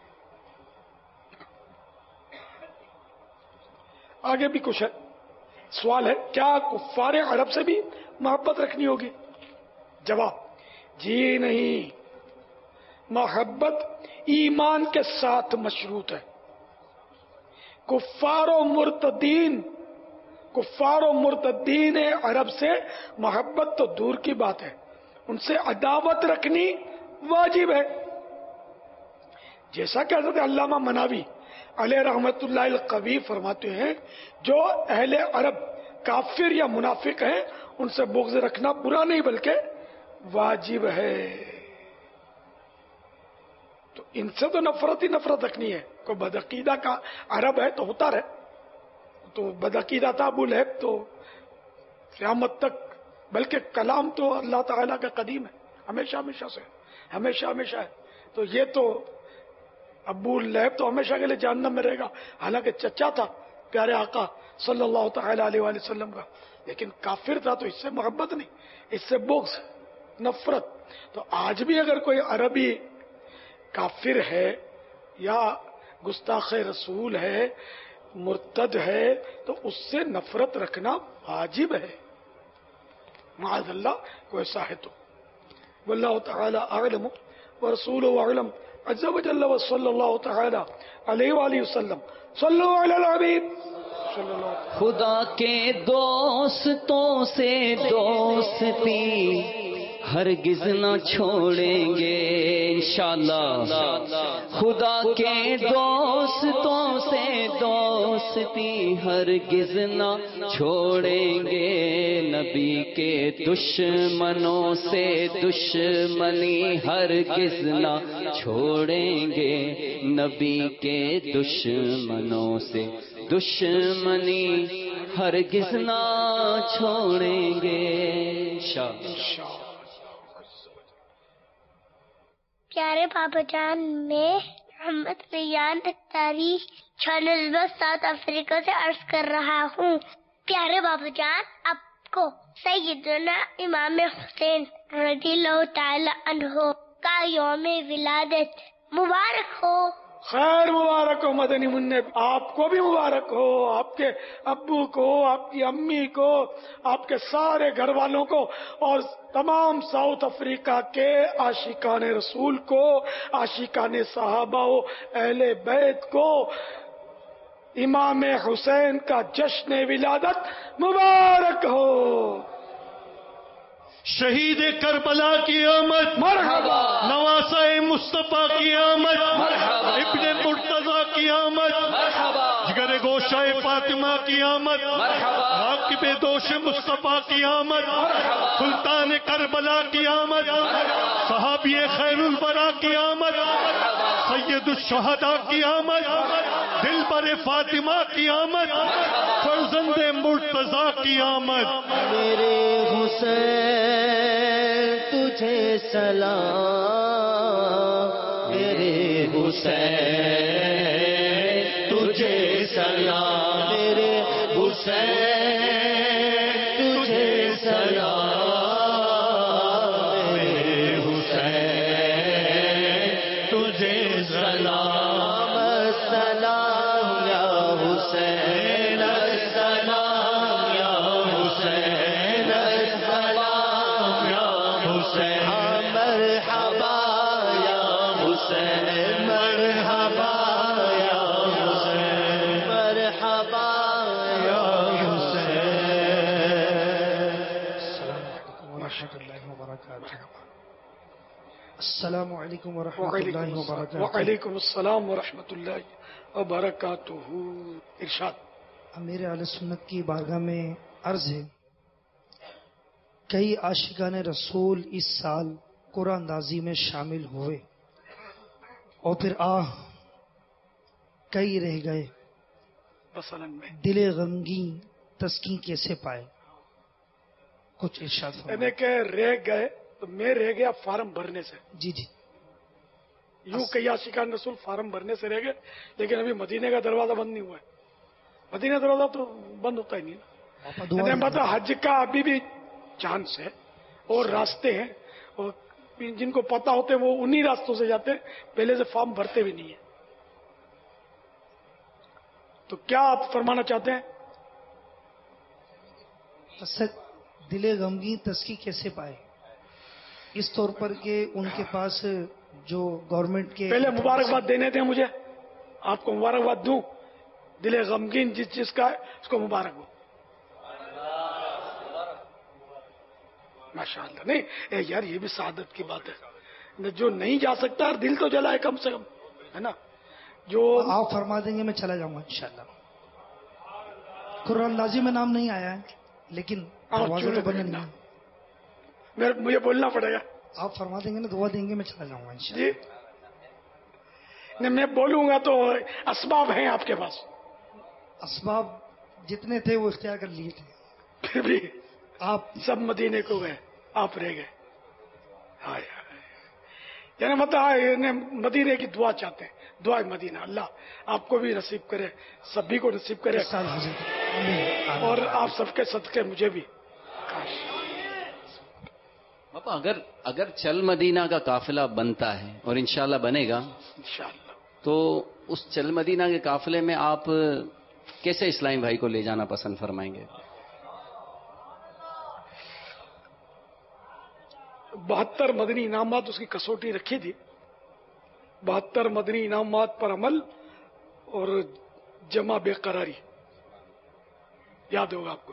آگے بھی کچھ ہے. سوال ہے کیا کفار عرب سے بھی محبت رکھنی ہوگی؟ جواب جی نہیں. محبت ایمان کے ساتھ مشروط ہے. کفار و مرتدین عرب سے محبت تو دور کی بات ہے، ان سے عداوت رکھنی واجب ہے. جیسا کہ حضرت علامہ مناوی علیہ رحمت اللہ القوی فرماتے ہیں جو اہل عرب کافر یا منافق ہیں ان سے بغض رکھنا برا نہیں بلکہ واجب ہے. تو ان سے تو نفرت ہی نفرت رکھنی ہے. کوئی بدعقیدہ کا عرب ہے تو ہوتا رہے، تو بدعقیدہ تھا ابو لہب تو قیامت تک، بلکہ کلام تو اللہ تعالیٰ کا قدیم ہے، ہمیشہ ہمیشہ سے ہمیشہ ہے. تو یہ تو ابو لہب تو ہمیشہ کے لیے جہنم میں رہے گا، حالانکہ چچا تھا پیارے آقا صلی اللہ تعالی علیہ وآلہ وسلم کا، لیکن کافر تھا تو اس سے محبت نہیں، اس سے بغض نفرت. تو آج بھی اگر کوئی عربی کافر ہے یا گستاخ رسول ہے، مرتد ہے، تو اس سے نفرت رکھنا واجب ہے. معاذ اللہ کوئی ایسا ہے تو. واللہ تعالی اعلم ورسولہ اعلم عز وجل وصلی اللہ تعالی علیہ وآلہ وسلم. صلو علی الحبیب صلی اللہ علیہ وسلم. خدا کے دوستوں سے دوستی ہرگز نہ چھوڑیں گے انشاءاللہ. خدا کے دوستوں سے دوستی ہرگز نہ چھوڑیں گے. نبی کے دشمنوں سے دشمنی ہرگز نہ چھوڑیں گے. نبی کے دشمنوں سے دشمنی ہرگز نہ چھوڑیں گے انشاءاللہ. پیارے بابا جان، میں محمد ریان اختاری 96 ساؤتھ افریقہ سے عرض کر رہا ہوں. پیارے بابا جان، آپ کو سیدنا امام حسین رضی اللہ تعالی عنہ کا یوم ولادت مبارک ہو. خیر مبارک ہو مدنی منع. آپ کو بھی مبارک ہو، آپ کے ابو کو، آپ کی امی کو، آپ کے سارے گھر والوں کو، اور تمام ساؤتھ افریقہ کے عاشقان رسول کو، عاشقان صحابہ و اہل بیت کو امام حسین کا جشن ولادت مبارک ہو. شہید کربلا کی آمد مرحبا. نواسہ مصطفیٰ کی آمد مرحبا. ابن مرتضیٰ کی آمد مرحبا. جگر گوشہ فاطمہ کی آمد مرحبا. عاقب دوش مصطفیٰ کی آمد مرحبا. سلطان کربلا کی آمد مرحبا. صحابی خیر الورا کی آمد مرحبا. سید الشہداء کی آمد مرحبا. دلبر فاطمہ کی آمد مرحبا. فرزند مرتضیٰ کی آمد. میرے حسین تجھے سلام، میرے حسین تجھے سلام، میرے حسین تجھے سلام، میرے حسین تجھے سلام. السلام یا حسین، السلام یا حسین، السلام یا حسین. مرحبا یا حسین، مرحبا یا حسین، مرحبا یا حسین. السلام علیکم ورحمۃ اللہ وبرکاتہ. وعلیکم السلام ورحمۃ اللہ وبرکاتہ. ارشاد. امیر اہل سنت کی بارگاہ میں عرض ہے، کئی عاشقان رسول اس سال قرآن اندازی میں شامل ہوئے اور پھر کئی رہ گئے، دل غمگین تسکین کیسے پائے؟ کچھ ارشاد فرمائیں۔ کہ رہ گئے تو میں رہ گیا فارم بھرنے سے۔ جی جی، یوں کئی عاشقان رسول فارم بھرنے سے رہ گئے، لیکن ابھی مدینے کا دروازہ بند نہیں ہوا ہے۔ مدینہ دروازہ تو بند ہوتا ہی نہیں نا۔ مطلب حج کا ابھی بھی چانس ہے اور راستے ہیں، اور جن کو پتا ہوتے ہیں وہ انہی راستوں سے جاتے ہیں، پہلے سے فارم بھرتے بھی نہیں ہیں۔ تو کیا آپ فرمانا چاہتے ہیں؟ دل غمگین تسکی کیسے پائے؟ اس طور پر کہ ان کے پاس جو گورنمنٹ کے پہلے مبارکباد دینے تھے مجھے، آپ کو مبارکباد دوں؟ دل غمگین جس چیز کا ہے اس کو مبارک ہو۔ ماشاء اللہ۔ نہیں یار، یہ بھی سعادت کی بات ہے، جو نہیں جا سکتا دل تو جلا ہے کم سے کم، ہے نا؟ جو آپ فرما دیں گے میں چلا جاؤں گا انشاءاللہ۔ قرآن اندازی میں نام نہیں آیا ہے، لیکن دروازہ تو بند نہیں ہے۔ مجھے بولنا پڑے گا۔ آپ فرما دیں گے نا، دعا دیں گے، میں چلا جاؤں گا انشاءاللہ۔ جی نہیں، میں بولوں گا تو اسباب ہیں آپ کے پاس؟ اسباب جتنے تھے وہ اختیار کر لیے تھے، پھر بھی آپ سب مدینے کو گئے، آپ رہ گئے۔ یعنی مطلب مدینے کی دعا چاہتے ہیں، دعا مدینہ اللہ آپ کو بھی نصیب کرے، سبھی کو نصیب کرے، اور آپ سب کے صدقے مجھے بھی۔ پاپا اگر چل مدینہ کا قافلہ بنتا ہے اور انشاءاللہ بنے گا انشاءاللہ، تو اس چل مدینہ کے قافلے میں آپ کیسے اسلامی بھائی کو لے جانا پسند فرمائیں گے؟ 72 مدنی انعامات اس کی کسوٹی رکھی تھی، 72 مدنی انعامات پر عمل اور جمع بے قراری، یاد ہوگا آپ کو۔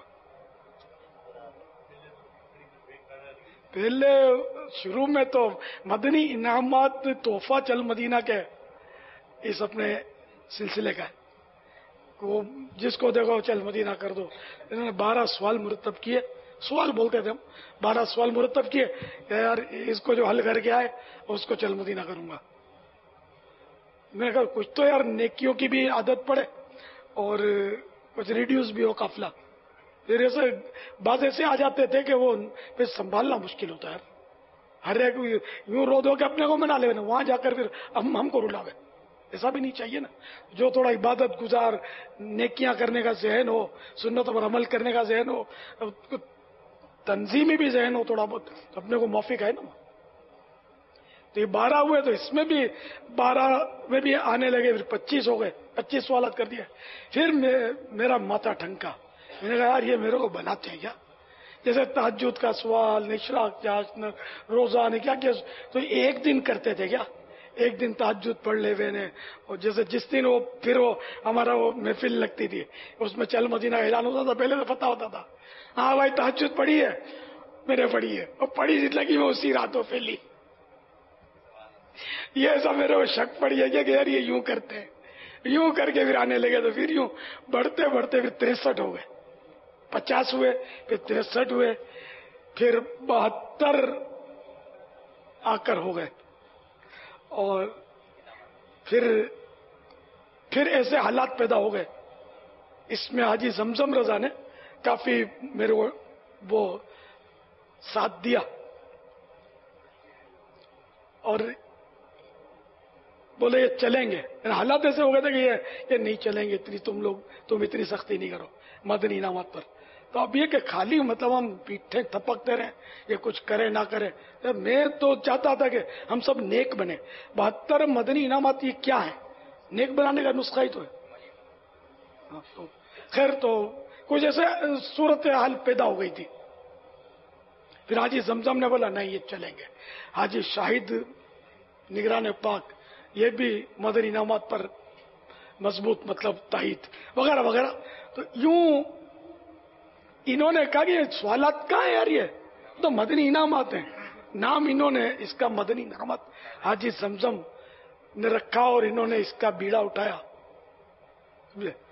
پہلے شروع میں تو مدنی انعامات تحفہ چل مدینہ کے اس اپنے سلسلے کا ہے، وہ جس کو دیکھو چل مدینہ کر دو۔ انہوں نے 12 سوال مرتب کیے، سوال بولتے تھے ہم، 12 سوال مرتب کیے کہ یار اس کو جو حل کر کے آئے اس کو چل مدینہ کروں گا۔ میں نے کہا کچھ تو یار نیکیوں کی بھی عادت پڑے اور کچھ ریڈیوس بھی ہو قافلہ۔ پھر ایسے بعض ایسے آ جاتے تھے کہ وہ پھر سنبھالنا مشکل ہوتا ہے، ہر ایک یوں رو دو کہ اپنے کو منا لے نا، وہاں جا کر پھر ہم کو رلاوے، ایسا بھی نہیں چاہیے نا۔ جو تھوڑا عبادت گزار، نیکیاں کرنے کا ذہن ہو، سنتوں پر عمل کرنے کا ذہن ہو، تنظیمی بھی ذہن ہو تھوڑا بہت، تو اپنے کو موافق ہے نا۔ تو یہ 12 ہوئے تو اس میں بھی 12 میں بھی آنے لگے، پھر 25 ہو گئے، 25 سوالات کر دیا۔ پھر میرا ماتھا ٹھنکا، میں نے کہا یار یہ میرے کو بناتے ہیں کیا؟ جیسے تہجد کا سوال، اشراق جاشن، روزہ نے کیا کیا، تو ایک دن کرتے تھے کیا؟ ایک دن تہجد پڑھ لے ہوئے نے، اور جیسے جس دن وہ پھر وہ ہمارا وہ محفل لگتی تھی اس میں چل مدینہ اعلان ہوتا تھا، پہلے تو پتہ ہوتا تھا ہاں بھائی تہجد پڑھی ہے، میں نے پڑھی ہے، اور پڑھی جت لگی میں اسی راتوں پھیلی۔ یہ ایسا میرے کو شک پڑی ہے کہ یار یہ یوں کرتے ہیں، یوں کر کے پھر آنے لگے، تو پھر یوں بڑھتے بڑھتے پھر 63 ہو گئے، 50 ہوئے، پھر 63 ہوئے، پھر 72 آ کر ہو گئے، اور پھر ایسے حالات پیدا ہو گئے۔ اس میں حاجی زمزم رضا نے کافی میرے کو وہ ساتھ دیا، اور بولے یہ چلیں گے۔ حالات ایسے ہو گئے تھے کہ یہ نہیں چلیں گے، تم اتنی سختی نہیں کرو مدنی انعامات پر۔ تو اب یہ کہ خالی مطلب ہم پیٹھے تھپکتے رہیں، یہ کچھ کرے نہ کرے، میں تو چاہتا تھا کہ ہم سب نیک بنے۔ 72 مدنی انعامات یہ کیا ہے؟ نیک بنانے کا نسخہ ہی تو ہے۔ تو خیر، تو کچھ ایسے صورتحال پیدا ہو گئی تھی۔ پھر حاجی زمزم نے بولا نہیں یہ چلیں گے، حاجی شاہد نگران پاک یہ بھی مدنی انعامات پر مضبوط مطلب تائید وغیرہ وغیرہ۔ تو یوں انہوں نے کہا کہ یہ سوالات کہاں ہیں یار، یہ تو مدنی انعامات ہیں، نام انہوں نے اس کا مدنی انعامات حاجی زمزم نے رکھا، اور انہوں نے اس کا بیڑا اٹھایا،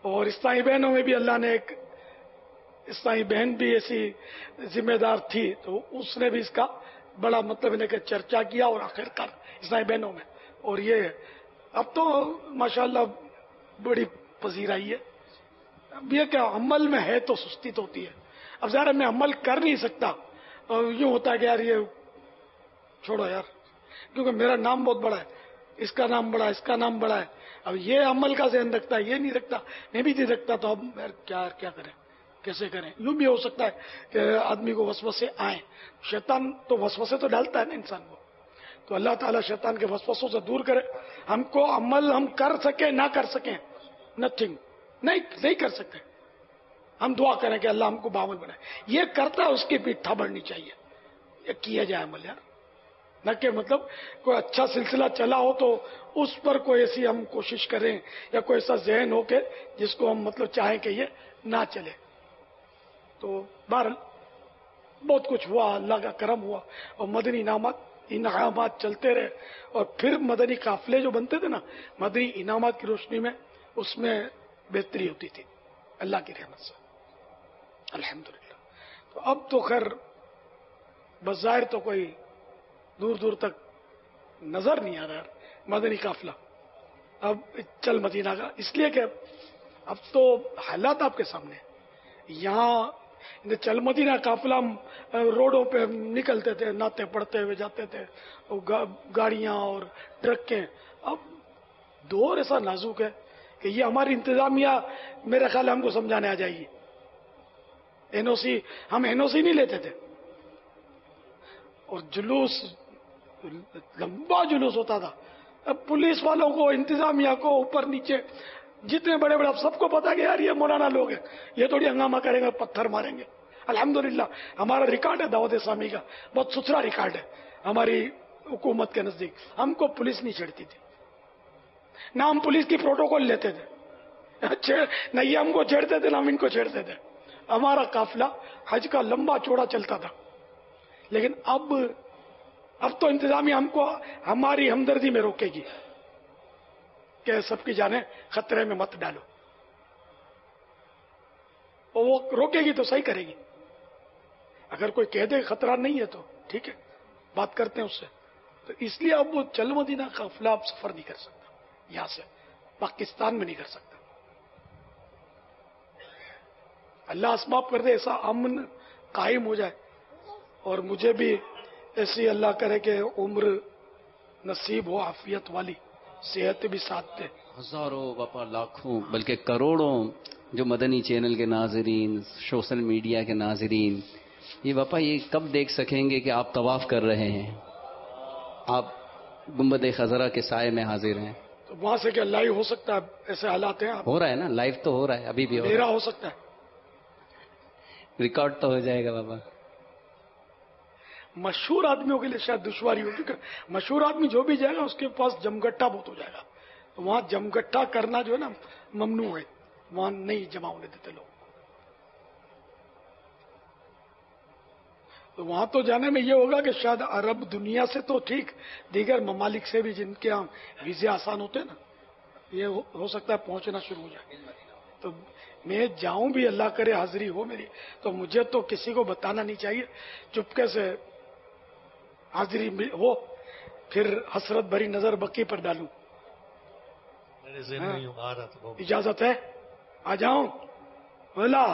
اور ईसाई बहनों में भी अल्लाह ने एक ईसाई बहन भी ऐसी जिम्मेदार थी, तो उसने भी इसका बड़ा मतलब इन्हें चर्चा किया और आखिरकार ईसाई बहनों में। और ये अब तो माशाल्लाह बड़ी पजीराई है। अब ये क्या अमल में है तो सुस्ती तो होती है। अब ज़रा मैं अमल कर नहीं सकता और यूं होता है कि यार ये छोड़ो यार, क्योंकि मेरा नाम बहुत बड़ा है, इसका नाम बड़ा है, इसका नाम बड़ा है। अब ये अमल का ज़हन रखता है, ये नहीं रखता, मैं भी नहीं रखता, तो अब यार क्या करें, कैसे करें। यूं भी हो सकता है कि आदमी को वसवसे आए। शैतान तो वसवसे तो डालता है ना इंसान को, तो अल्लाह ताला शैतान के वसवसों से दूर करे। हमको अमल हम कर सके ना कर सकें, नथिंग, नहीं कर सकते। हम दुआ करें कि अल्लाह हमको बामल बनाए। ये करता है उसकी पीठ थाबड़नी चाहिए, ये किया जाए अमल यार। न कि मतलब कोई अच्छा सिलसिला चला हो तो उस पर कोई ऐसी हम कोशिश करें या कोई ऐसा जहन हो के जिसको हम मतलब चाहें कि ये ना चले। तो बहरहाल बहुत कुछ हुआ, अल्लाह का करम हुआ और मदनी इनामात चलते रहे। और फिर मदनी काफिले जो बनते थे ना, मदनी इनामात की रोशनी में उसमें बेहतरी होती थी अल्लाह की रहमत से, अल्हम्दुलिल्लाह। तो अब तो खैर बज़ाहिर तो कोई दूर दूर तक नजर नहीं आ रहा है मदनी काफिला अब चल मदीना का, इसलिए कि अब तो हालात आपके सामने। यहाँ चल मदीना काफिला रोडों पे निकलते थे, नाते पड़ते हुए जाते थे, गाड़ियां और ट्रकें। अब दौर ऐसा नाजुक है कि ये हमारी इंतजामिया मेरे ख्याल हमको समझाने आ जाएगी। एनओसी, हम एनओसी नहीं लेते थे और जुलूस, लंबा जुलूस होता था। अब पुलिस वालों को, इंतजामिया को, ऊपर नीचे जितने बड़े बड़े, अब सबको पता कि यार ये मौलाना लोग हैं, ये थोड़ी हंगामा करेंगे, पत्थर मारेंगे। अल्हम्दुलिल्लाह हमारा रिकॉर्ड है दावत इस्लामी का, बहुत सुथरा रिकॉर्ड है हमारी हुकूमत के नजदीक। हमको पुलिस नहीं छेड़ती थी ना, हम पुलिस की प्रोटोकॉल लेते थे, न ये हमको छेड़ते थे ना हम इनको छेड़ते थे। हमारा काफिला हज का लंबा चौड़ा चलता था। लेकिन अब तो इंतजामिया हमको हमारी हमदर्दी में रोकेगी कि सबकी जाने खतरे में मत डालो, और वो रोकेगी तो सही करेगी। अगर कोई कह दे खतरा नहीं है तो ठीक है, बात करते हैं उससे। तो इसलिए अब वो चल मदीना काफिला अब सफर नहीं कर सकता, यहां से पाकिस्तान में नहीं कर सकता। अल्लाह असबाब कर दे, ऐसा अमन कायम हो जाए और मुझे भी ऐसी अल्लाह करे कि उम्र नसीब हो, आफियत वाली, सेहत भी साथ दे। हजारों बापा, लाखों, बल्कि करोड़ों जो मदनी चैनल के नाजरीन, सोशल मीडिया के नाजरीन, ये बापा ये कब देख सकेंगे कि आप तवाफ कर रहे हैं, आप गुंबद खजरा के साए में हाजिर हैं। तो वहां से क्या लाइव हो सकता है? ऐसे हालात हैं, हो रहा है ना, लाइव तो हो रहा है, अभी भी हो रहा हो सकता है, रिकॉर्ड तो हो जाएगा बाबा। मशहूर आदमियों के लिए शायद दुश्वारी हो, क्योंकि मशहूर आदमी जो भी जाएगा उसके पास जमगट्टा बहुत हो जाएगा। तो वहां जमगट्टा करना जो है ना ममनू है, वहां नहीं जमा होने देते लोग। तो वहां तो जाने में ये होगा कि शायद अरब दुनिया से तो ठीक, दीगर ममालिक से भी जिनके यहाँ वीजे आसान होते हैं ना, ये हो सकता है पहुंचना शुरू हो जाए। तो मैं जाऊं भी, अल्लाह करे हाजिरी हो मेरी, तो मुझे तो किसी को बताना नहीं चाहिए, चुपके से हाजिरी हो, फिर हसरत भरी नजर बक्की पर डालूं। इजाजत है, आ जाऊं? बोला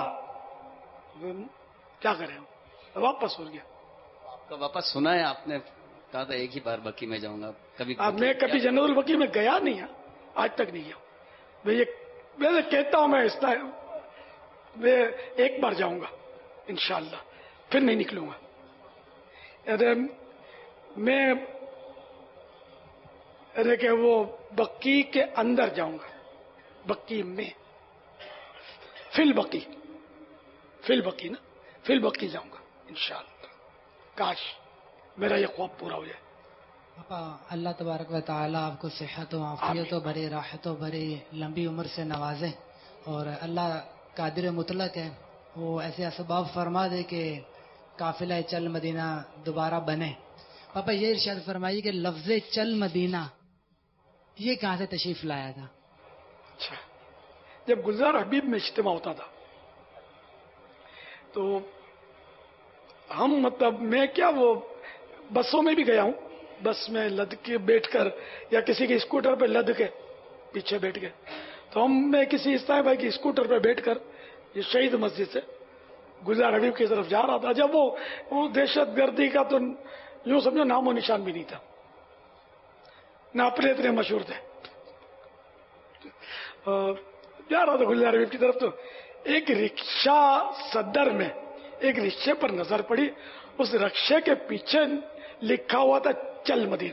क्या करें, वापस हो गया। आपका वापस सुना है आपने, कहा था एक ही बार बक्की में जाऊंगा, कभी मैं कभी जनरल बक्की में गया नहीं है, आज तक नहीं गया। मैं कहता हूं मैं एक बार जाऊंगा इंशाअल्लाह, फिर नहीं निकलूंगा। अरे कि वो बक्की के अंदर जाऊंगा, बक्की में, फिल बक्की जाऊंगा इंशाअल्लाह। काश मेरा ये ख्वाब पूरा हो जाए। अल्लाह तबारक व तआला आपको सेहत व आफियत व भरी राहत व भरी लंबी उम्र से नवाजे, और अल्लाह कादिर मुतलक है, वो ऐसे असबाब फरमा दे कि काफिला चल मदीना दोबारा बने। पापा ये इरशाद फरमाइए कि लफ्ज़ चल मदीना ये कहाँ से तशरीफ लाया था? अच्छा, جب گلزار حبیب میں اجتماع ہوتا تھا تو ہم مطلب میں کیا وہ بسوں میں بھی گیا ہوں، بس میں لد کے بیٹھ کر یا کسی کے اسکوٹر پہ لد کے پیچھے بیٹھ گئے تو میں کسی اسلام بھائی کی اسکوٹر پہ بیٹھ کر یہ شہید مسجد سے گلزار حبیب کی طرف جا رہا تھا. جب وہ دہشت گردی کا تو یوں سمجھو نام و نشان بھی نہیں تھا، نہ اپنے اتنے مشہور تھے. جا رہا تھا گلزار حبیب کی طرف تو ایک رکشہ صدر میں ایک رکشے پر نظر پڑی، اس رکشے کے پیچھے لکھا ہوا تھا چل مدینہ.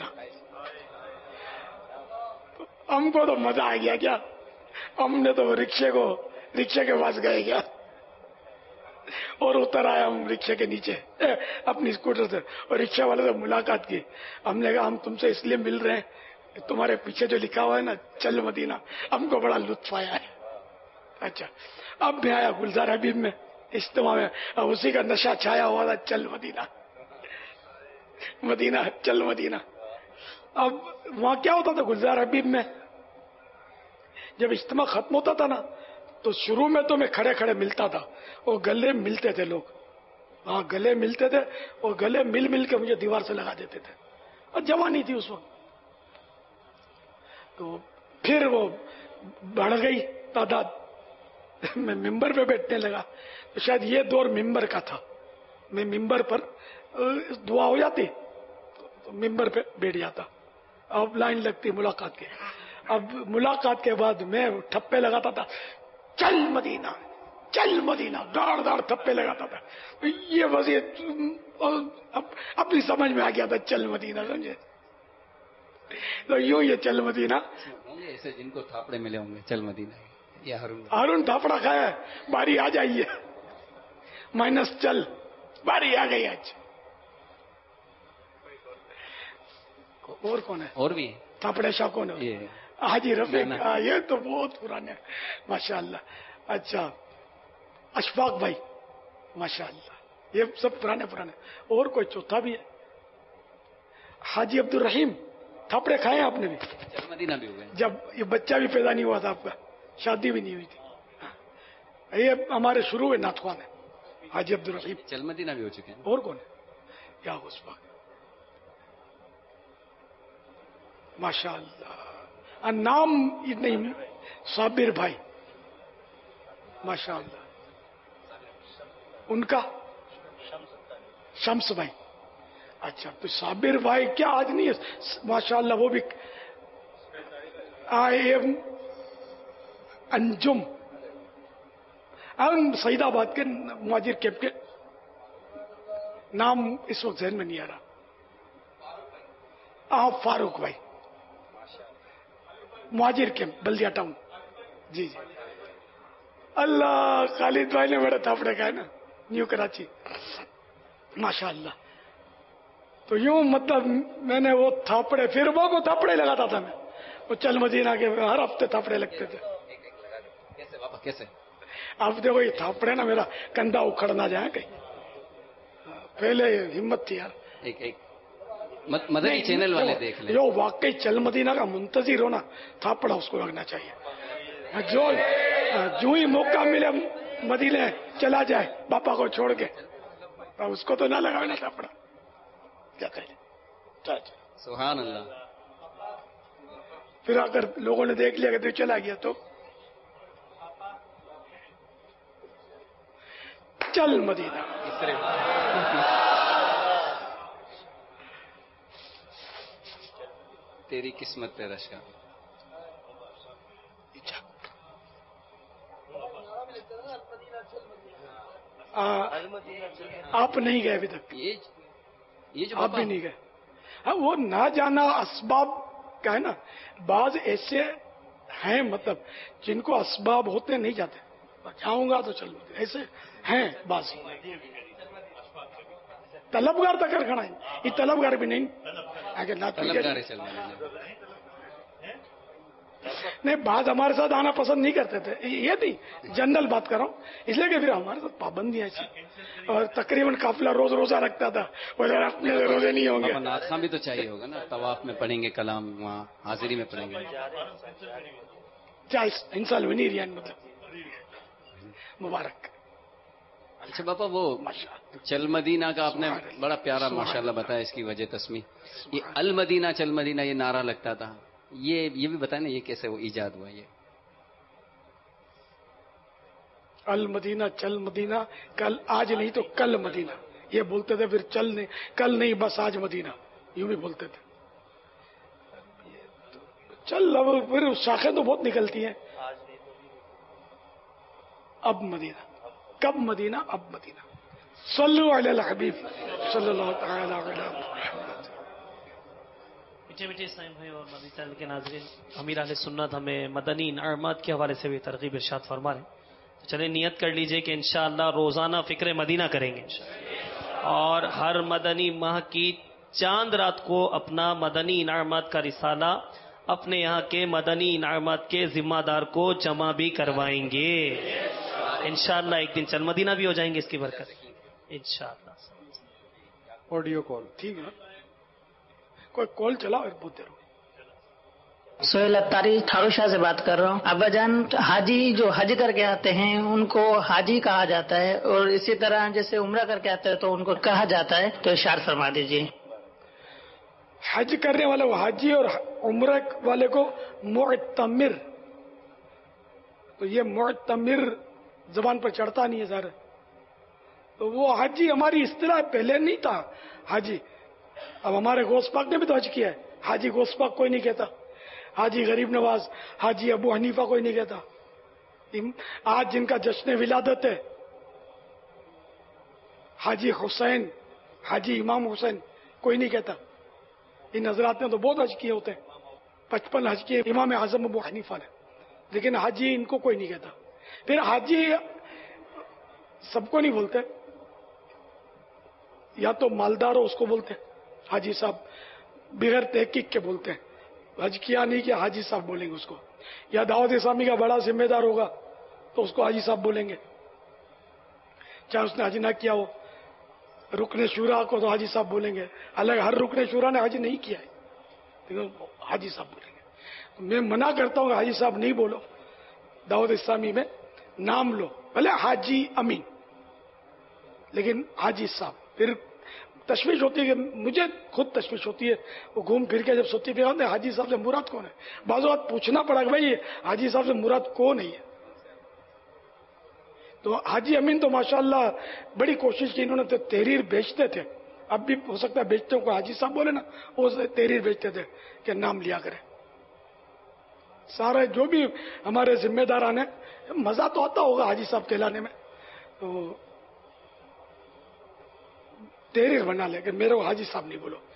ہم کو تو مزہ آ گیا، کیا ہم نے تو رکشے کے پاس گئے کیا اور اتر آئے ہم رکشے کے نیچے اپنی اسکوٹر سے اور رکشے والے سے ملاقات کی. ہم نے کہا ہم تم سے اس لیے مل رہے ہیں تمہارے پیچھے جو لکھا ہوا ہے نا چل مدینہ، ہم کو بڑا لطف آیا ہے. اچھا اب میں آیا گلزار حبیب میں اجتماع میں، اب اسی کا نشہ چھایا ہوا تھا چل مدینہ مدینہ چل مدینہ. اب وہاں کیا ہوتا تھا گلزار حبیب میں جب اجتماع ختم ہوتا تھا نا تو شروع میں تو میں کھڑے کھڑے ملتا تھا اور گلے ملتے تھے لوگ، ہاں گلے ملتے تھے اور گلے مل مل کے مجھے دیوار سے لگا دیتے تھے اور جوانی تھی اس وقت. تو پھر وہ بڑھ گئی تعداد، میں ممبر پہ بیٹھنے لگا تو شاید یہ دور ممبر کا تھا. میں ممبر پر دعا ہو جاتی تو ممبر پہ بیٹھ جاتا. اب لائن لگتی ملاقات کی. اب ملاقات کے بعد میں ٹھپے لگاتا تھا چل مدینہ چل مدینہ، داڑ داڑ ٹھپے لگاتا تھا. یہ وضعیت اپنی سمجھ میں آ گیا تھا چل مدینہ، سمجھے. تو یوں یہ چل مدینہ ایسے جن کو تھاپڑے ملے ہوں گے چل مدینہ یا ہارون تھاپڑا کھایا ہے، باری آ جائیے مائنس چل، باری آ گئی آج. اور کون ہے؟ اور بھی تھاپڑے شاہ کون ہے؟ حاجی رفیق. یہ تو بہت پرانے ماشاء اللہ. اچھا اشفاق بھائی ماشاء اللہ، یہ سب پرانے. اور کوئی چوتھا بھی ہے حاجی عبد الرحیم. تھاپڑے کھائے آپ نے بھی؟ چل مدینہ بھی ہوئے جب یہ بچہ بھی پیدا نہیں ہوا تھا آپ کا، شادی بھی نہیں ہوئی تھی. یہ ہمارے شروع میں ناتخوان ہے حاجی عبد الرحیم. چل مدینہ بھی ہو چکے ہیں. اور کون ہے؟ یا اشفاق ماشاء اللہ. نام نہیں، صابر بھائی ماشاء اللہ. ان کا شمس بھائی. اچھا تو صابر بھائی کیا آج نہیں ہے ماشاء اللہ. وہ بھی انجم سعید آباد کے مہاجر کیمپ کے نام اس وقت ذہن میں نہیں آ رہا. فاروق بھائی مہاجر کیمپ بلدیا ٹاؤن. جی جی. اللہ خالد بھائی نے بڑے تھاپڑے کھائے نا نیو کراچی ماشاء اللہ. تو یوں مطلب میں نے وہ تھاپڑے پھر وہ کو تھاپڑے لگاتا تھا میں. وہ چل مدینہ کے ہر ہفتے تھاپڑے لگتے تھے. کیسے اب دیکھو یہ تھاپڑے نا میرا کندھا اکھڑ نہ جائے کہیں. پہلے ہمت تھی یار. مدنی چینل والے دیکھ لیں. جو واقعی چل مدینہ کا منتظر ہونا تھاپڑا اس کو لگنا چاہیے. جو ہی موقع ملے مدینے چلا جائے باپا کو چھوڑ کے، اس کو تو نہ لگانا تھاپڑا. کیا کہیں سبحان اللہ. پھر اگر لوگوں نے دیکھ لیا کہ تو چلا گیا تو چل مدینہ. تیری قسمت تیرا شاہ. آپ نہیں گئے ابھی تک؟ یہ جو آپ بھی نہیں گئے. ہاں وہ نہ جانا اسباب کا ہے نا. بعض ایسے ہیں مطلب جن کو اسباب ہوتے نہیں جاتے. جاؤں گا تو چلو، ایسے ہیں بعض. طلبگار تک کر کھڑا ہے، یہ طلبگار بھی نہیں. نہیں بعض ہمارے ساتھ آنا پسند نہیں کرتے تھے. یہ تھی جنرل بات کر رہا ہوں، اس لیے کہ پھر ہمارے ساتھ پابندیاں ایسی اور تقریباً قافلہ روز روزہ رکھتا تھا. اپنے روزے نہیں ہوں گے. ناخواں بھی تو چاہیے ہوگا نا. طواف میں پڑھیں گے کلام، وہاں حاضری میں پڑھیں گے. इंसान वनी रियान मतलब मुबारक। अच्छा बापा, वो चल मदीना का आपने बड़ा प्यारा माशाल्लाह बताया, इसकी वजह तस्मी। ये अल मदीना चल मदीना ये नारा लगता था, ये भी बताए ना, ये कैसे वो ईजाद हुआ? ये अल मदीना चल मदीना, कल आज नहीं तो कल मदीना, ये बोलते थे। फिर चल नहीं, कल नहीं, बस आज मदीना, यूं भी बोलते थे। चल अब फिर शाखें तो बहुत निकलती हैं। अब मदीना, कब मदीना, अब मदीना। सल्लु अलल हबीब सल्लल्लाहु तआला अलैहि वसल्लम। मीठे मीठे इस्लाम भाई और मदनी चैनल के नाज़रीन, अमीर अहले सुन्नत हमें मदनी इनामात के हवाले से भी तरगीब इरशाद फरमा रहे हैं। तो चलिए नियत कर लीजिए कि इंशाअल्लाह रोजाना फिक्र मदीना करेंगे और हर मदनी माह की चांद रात को अपना मदनी इनामात का रिसाला अपने यहाँ के मदनी इनामात के जिम्मेदार को जमा भी करवाएंगे इंशाअल्लाह। एक दिन चल मदीना भी हो जाएंगे इसकी बरकत इंशाअल्लाह। ऑडियो कॉल ठीक है, कोई कॉल चला और बोलते रहो। सोहेल अत्तारी थारू शाह से बात कर रहा हूँ। अब्बाजान, हाजी जो हज करके आते हैं उनको हाजी कहा जाता है, और इसी तरह जैसे उम्रा करके आते हैं तो उनको कहा जाता है, तो इरशाद फरमा दीजिए। हज करने वाले वो हाजी और उम्रा वाले को मुअतमिर। तो ये मुअतमिर जबान पर चढ़ता नहीं है सर। तो वो हाजी हमारी इस्तिलाह पहले नहीं था हाजी। अब हमारे गौस पाक ने भी तो हज किया है। हाजी गौस पाक कोई नहीं कहता, हाजी गरीब नवाज, हाजी अबू हनीफा कोई नहीं कहता। आज जिनका जश्न विलादत है, हाजी हुसैन, हाजी इमाम हुसैन, कोई नहीं कहता। इन हजरात ने तो बहुत हज किए होते हैं, 55 हज किए इमाम आजम अबू हनीफा ने, लेकिन हाजी इनको कोई नहीं कहता। फिर हाजी सबको नहीं बोलते, या तो मालदार हो उसको बोलते हैं हाजी साहब, बगैर तहकीक के बोलते हैं। हज किया नहीं कि हाजी साहब बोलेंगे उसको। या दावत इस्लामी का बड़ा जिम्मेदार होगा तो उसको हाजी साहब बोलेंगे, चाहे उसने हज ना किया हो। रुकने शूरा को तो हाजी साहब बोलेंगे, अलग हर रुकने शूरा ने हज नहीं किया है, तो हाजी साहब बोलेंगे। तो मैं मना करता हूँ हाजी साहब नहीं बोलो, दावत इस्लामी में नाम लो, भले हाजी अमीन, लेकिन हाजी साहब। फिर तशवीश होती है कि मुझे खुद तशवीश होती है, वो घूम फिर के जब सोती पे आते हाजी साहब से मुराद कौन है। बाज़ बात पूछना पड़ा कि भाई हाजी साहब से मुराद कौन है। तो हाजी अमीन तो माशाल्लाह बड़ी कोशिश की, इन्होंने तो तहरीर बेचते थे, अब भी हो सकता है बेचते को हाजी साहब बोले ना, वो तहरीर बेचते थे कि नाम लिया करें। सारे जो भी हमारे जिम्मेदारान है, मजा तो आता होगा हाजी साहब कहलाने में, तो तहरीर बना ले कि मेरे को हाजी साहब नहीं बोलो,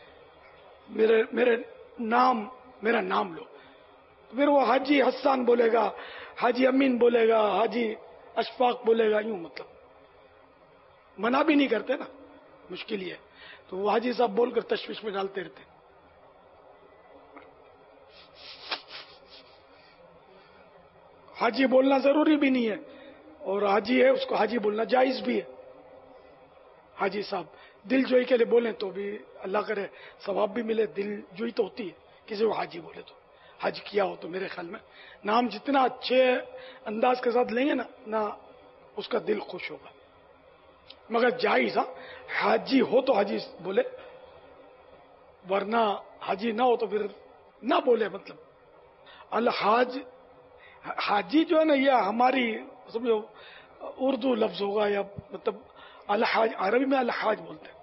मेरा नाम लो। तो फिर वो हाजी हसन बोलेगा, हाजी अमीन बोलेगा, हाजी अशफाक बोलेगा, यूं मतलब मना भी नहीं करते ना, मुश्किल ही है। तो वो हाजी साहब बोलकर तशवीश में डालते रहते। हाजी बोलना जरूरी भी नहीं है, और हाजी है उसको हाजी बोलना जायज भी है। हाजी साहब दिल जोई के लिए बोले तो भी अल्लाह करे सवाब भी मिले, दिल जोई तो होती है किसी को हाजी बोले तो, हज किया हो तो। मेरे ख्याल में नाम जितना अच्छे अंदाज के साथ लेंगे ना उसका दिल खुश होगा। मगर जायज, हाजी हो तो हाजी बोले, वरना हाजी ना हो तो फिर ना बोले। मतलब अलहाज, हाजी जो है ना, यह हमारी समझो उर्दू लफ्ज होगा, या मतलब अलहाज, अरबी में अलहाज बोलते हैं।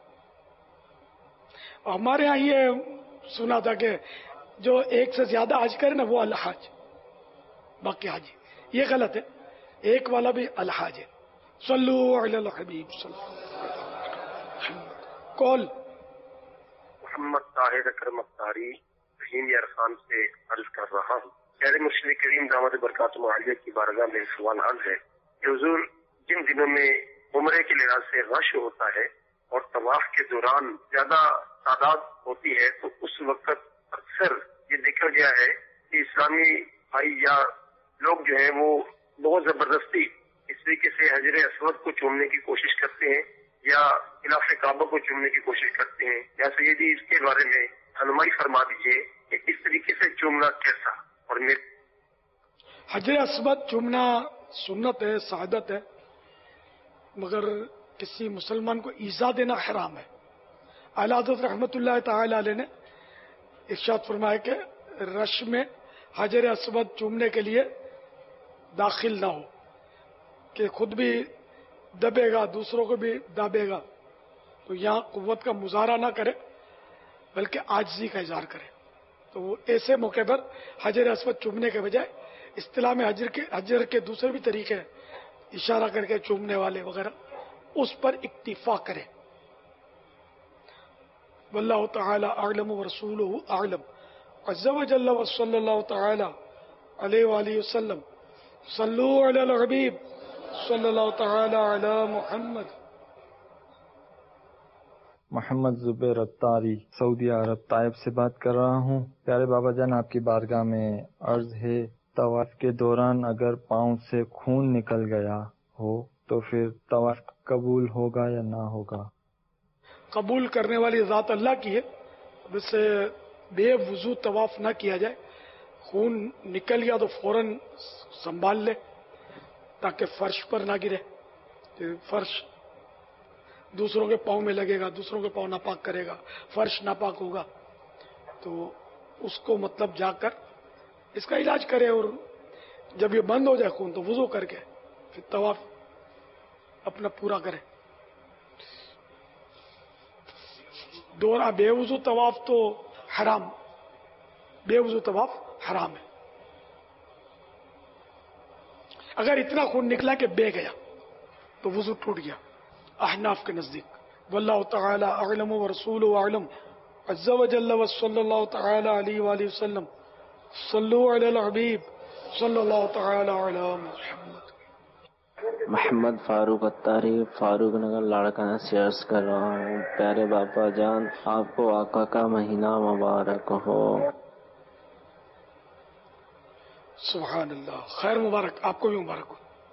हमारे यहाँ ये सुना था कि जो एक से ज्यादा हज करे ना वो अलहाज, बाकी हाजी, ये गलत है। एक वाला भी अलहाज है। सल्लु अलल हबीब कॉल। मोहम्मद ताहिर अकरम अख्तारी रहीम यारखान से अर्ज कर रहा हूँ। प्यारे मुर्शिद करीम दामद बरकातुहू आलिया की बारगाह में सवाल अर्ज है कि हुजूर, जिन दिनों में उम्रे के लिहाज से रश होता है और तवाफ के दौरान ज्यादा तादाद होती है, तो उस वक्त अक्सर ये देखा गया है कि इस्लामी भाई या लोग जो है वो बहुत जबरदस्ती इस तरीके से हजर असवद को चूमने की कोशिश करते हैं या खिलाफ काबा को चूमने की कोशिश करते हैं। या सैयदी इसके बारे में रहनुमाई फरमा दीजिए कि इस तरीके से चूमना कैसा। और حجر اسود چومنا سنت ہے، سعادت ہے، مگر کسی مسلمان کو ایذا دینا حرام ہے۔ اعلیٰ حضرت رحمۃ اللہ تعالی علیہ نے ارشاد فرمایا کہ رش میں حجر اسود چومنے کے لیے داخل نہ ہو، کہ خود بھی دبے گا دوسروں کو بھی دبے گا، تو یہاں قوت کا مظاہرہ نہ کرے بلکہ عاجزی کا اظہار کرے۔ تو وہ ایسے موقع پر حجر اسود چومنے کے بجائے اصطلاح میں حجر کے دوسرے بھی طریقے ہیں، اشارہ کر کے چومنے والے وغیرہ، اس پر اکتفا کرے۔ واللہ تعالی اعلم ورسولہ اعلم عز وجل وصلی اللہ تعالی علیہ وآلہ وسلم صلو علی الحبیب صلی اللہ تعالی علی محمد۔ محمد زبیر اتاری، سعودی عرب طائف سے بات کر رہا ہوں۔ پیارے بابا جان، آپ کی بارگاہ میں عرض ہے، طواف کے دوران اگر پاؤں سے خون نکل گیا ہو تو پھر طواف قبول ہوگا یا نہ ہوگا؟ قبول کرنے والی ذات اللہ کی ہے، ویسے بے وضو طواف نہ کیا جائے۔ خون نکل گیا تو فوراً سنبھال لے تاکہ فرش پر نہ گرے، فرش دوسروں کے پاؤں میں لگے گا، دوسروں کے پاؤں ناپاک کرے گا، فرش ناپاک ہوگا، تو اس کو مطلب جا کر اس کا علاج کرے، اور جب یہ بند ہو جائے خون تو وضو کر کے پھر طواف اپنا پورا کرے۔ دورہ بے وضو طواف تو حرام، بے وضو طواف حرام ہے۔ اگر اتنا خون نکلا کہ بہہ گیا تو وضو ٹوٹ گیا احناف کے نزدیک۔ واللہ تعالی اعلم ورسولہ اعلم عز وجل وصلی اللہ تعالی علیہ وآلہ وسلم صلو علی الحبیب صلی اللہ تعالی علی محمد۔ محمد فاروق اتاری، فاروق نگر لاڑکانہ سے عرض کر رہا ہوں، پیارے باپا جان آپ کو آقا کا مہینہ مبارک ہو۔ سبحان اللہ، خیر مبارک، آپ کو بھی مبارک ہو۔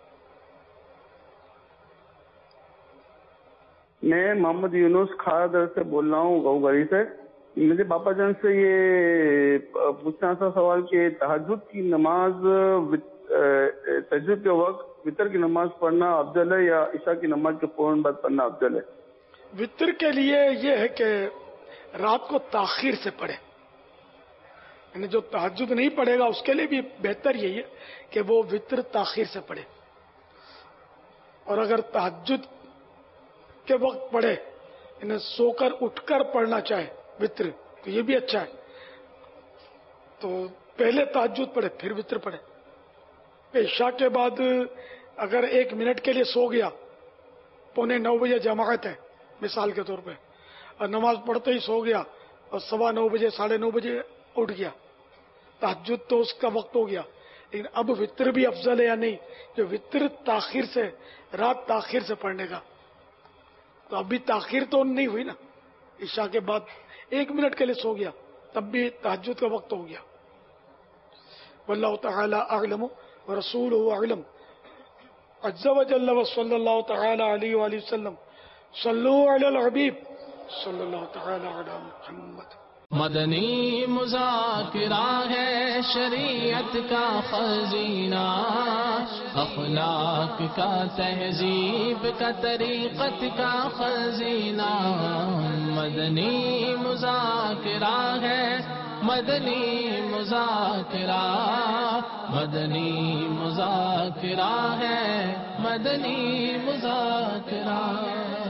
میں محمد یونس کھارا سے بول رہا ہوں، گاؤں گری سے۔ مجھے باپا جان سے یہ پوچھنا تھا سوال کہ تہجد کی نماز، تہجد کے وقت وطر کی نماز پڑھنا افضل ہے یا عشاء کی نماز کے فوراً بعد پڑھنا افضل ہے؟ وطر کے لیے یہ ہے کہ رات کو تاخیر سے پڑھے، یعنی جو تہجد نہیں پڑھے گا اس کے لیے بھی بہتر یہی ہے کہ وہ وطر تاخیر سے پڑھے، اور اگر تہجد کے وقت پڑھے یعنی سو کر اٹھ کر پڑھنا چاہے وطر تو یہ بھی اچھا ہے، تو پہلے تہجد پڑھے پھر وطر پڑھے۔ عشاء کے بعد اگر 1 منٹ کے لیے سو گیا، 8:45 بجے جماعت ہے مثال کے طور پہ، اور نماز پڑھتے ہی سو گیا اور 9:15 بجے 9:30 بجے اٹھ گیا، تہجد تو اس کا وقت ہو گیا، لیکن اب وطر بھی افضل ہے یا نہیں؟ جو وطر تاخیر سے، رات تاخیر سے پڑھنے کا، تو ابھی تاخیر تو نہیں ہوئی نا، عشاء کے بعد 1 منٹ کے لیے سو گیا تب بھی تہجد کا وقت ہو گیا۔ واللہ تعالی اعلم ورسولہ اعلم عز وجل وصلی اللہ تعالی علیہ وآلہ وسلم صلو علی الحبیب صلی اللہ تعالی علی محمد۔ مدنی مذاکرہ ہے شریعت کا خزینہ، اخلاق کا، تہذیب کا، طریقت کا خزینہ۔ مدنی مذاکرہ ہے، مدنی مذاکرہ، مدنی مذاکرہ ہے، مدنی مذاکرہ۔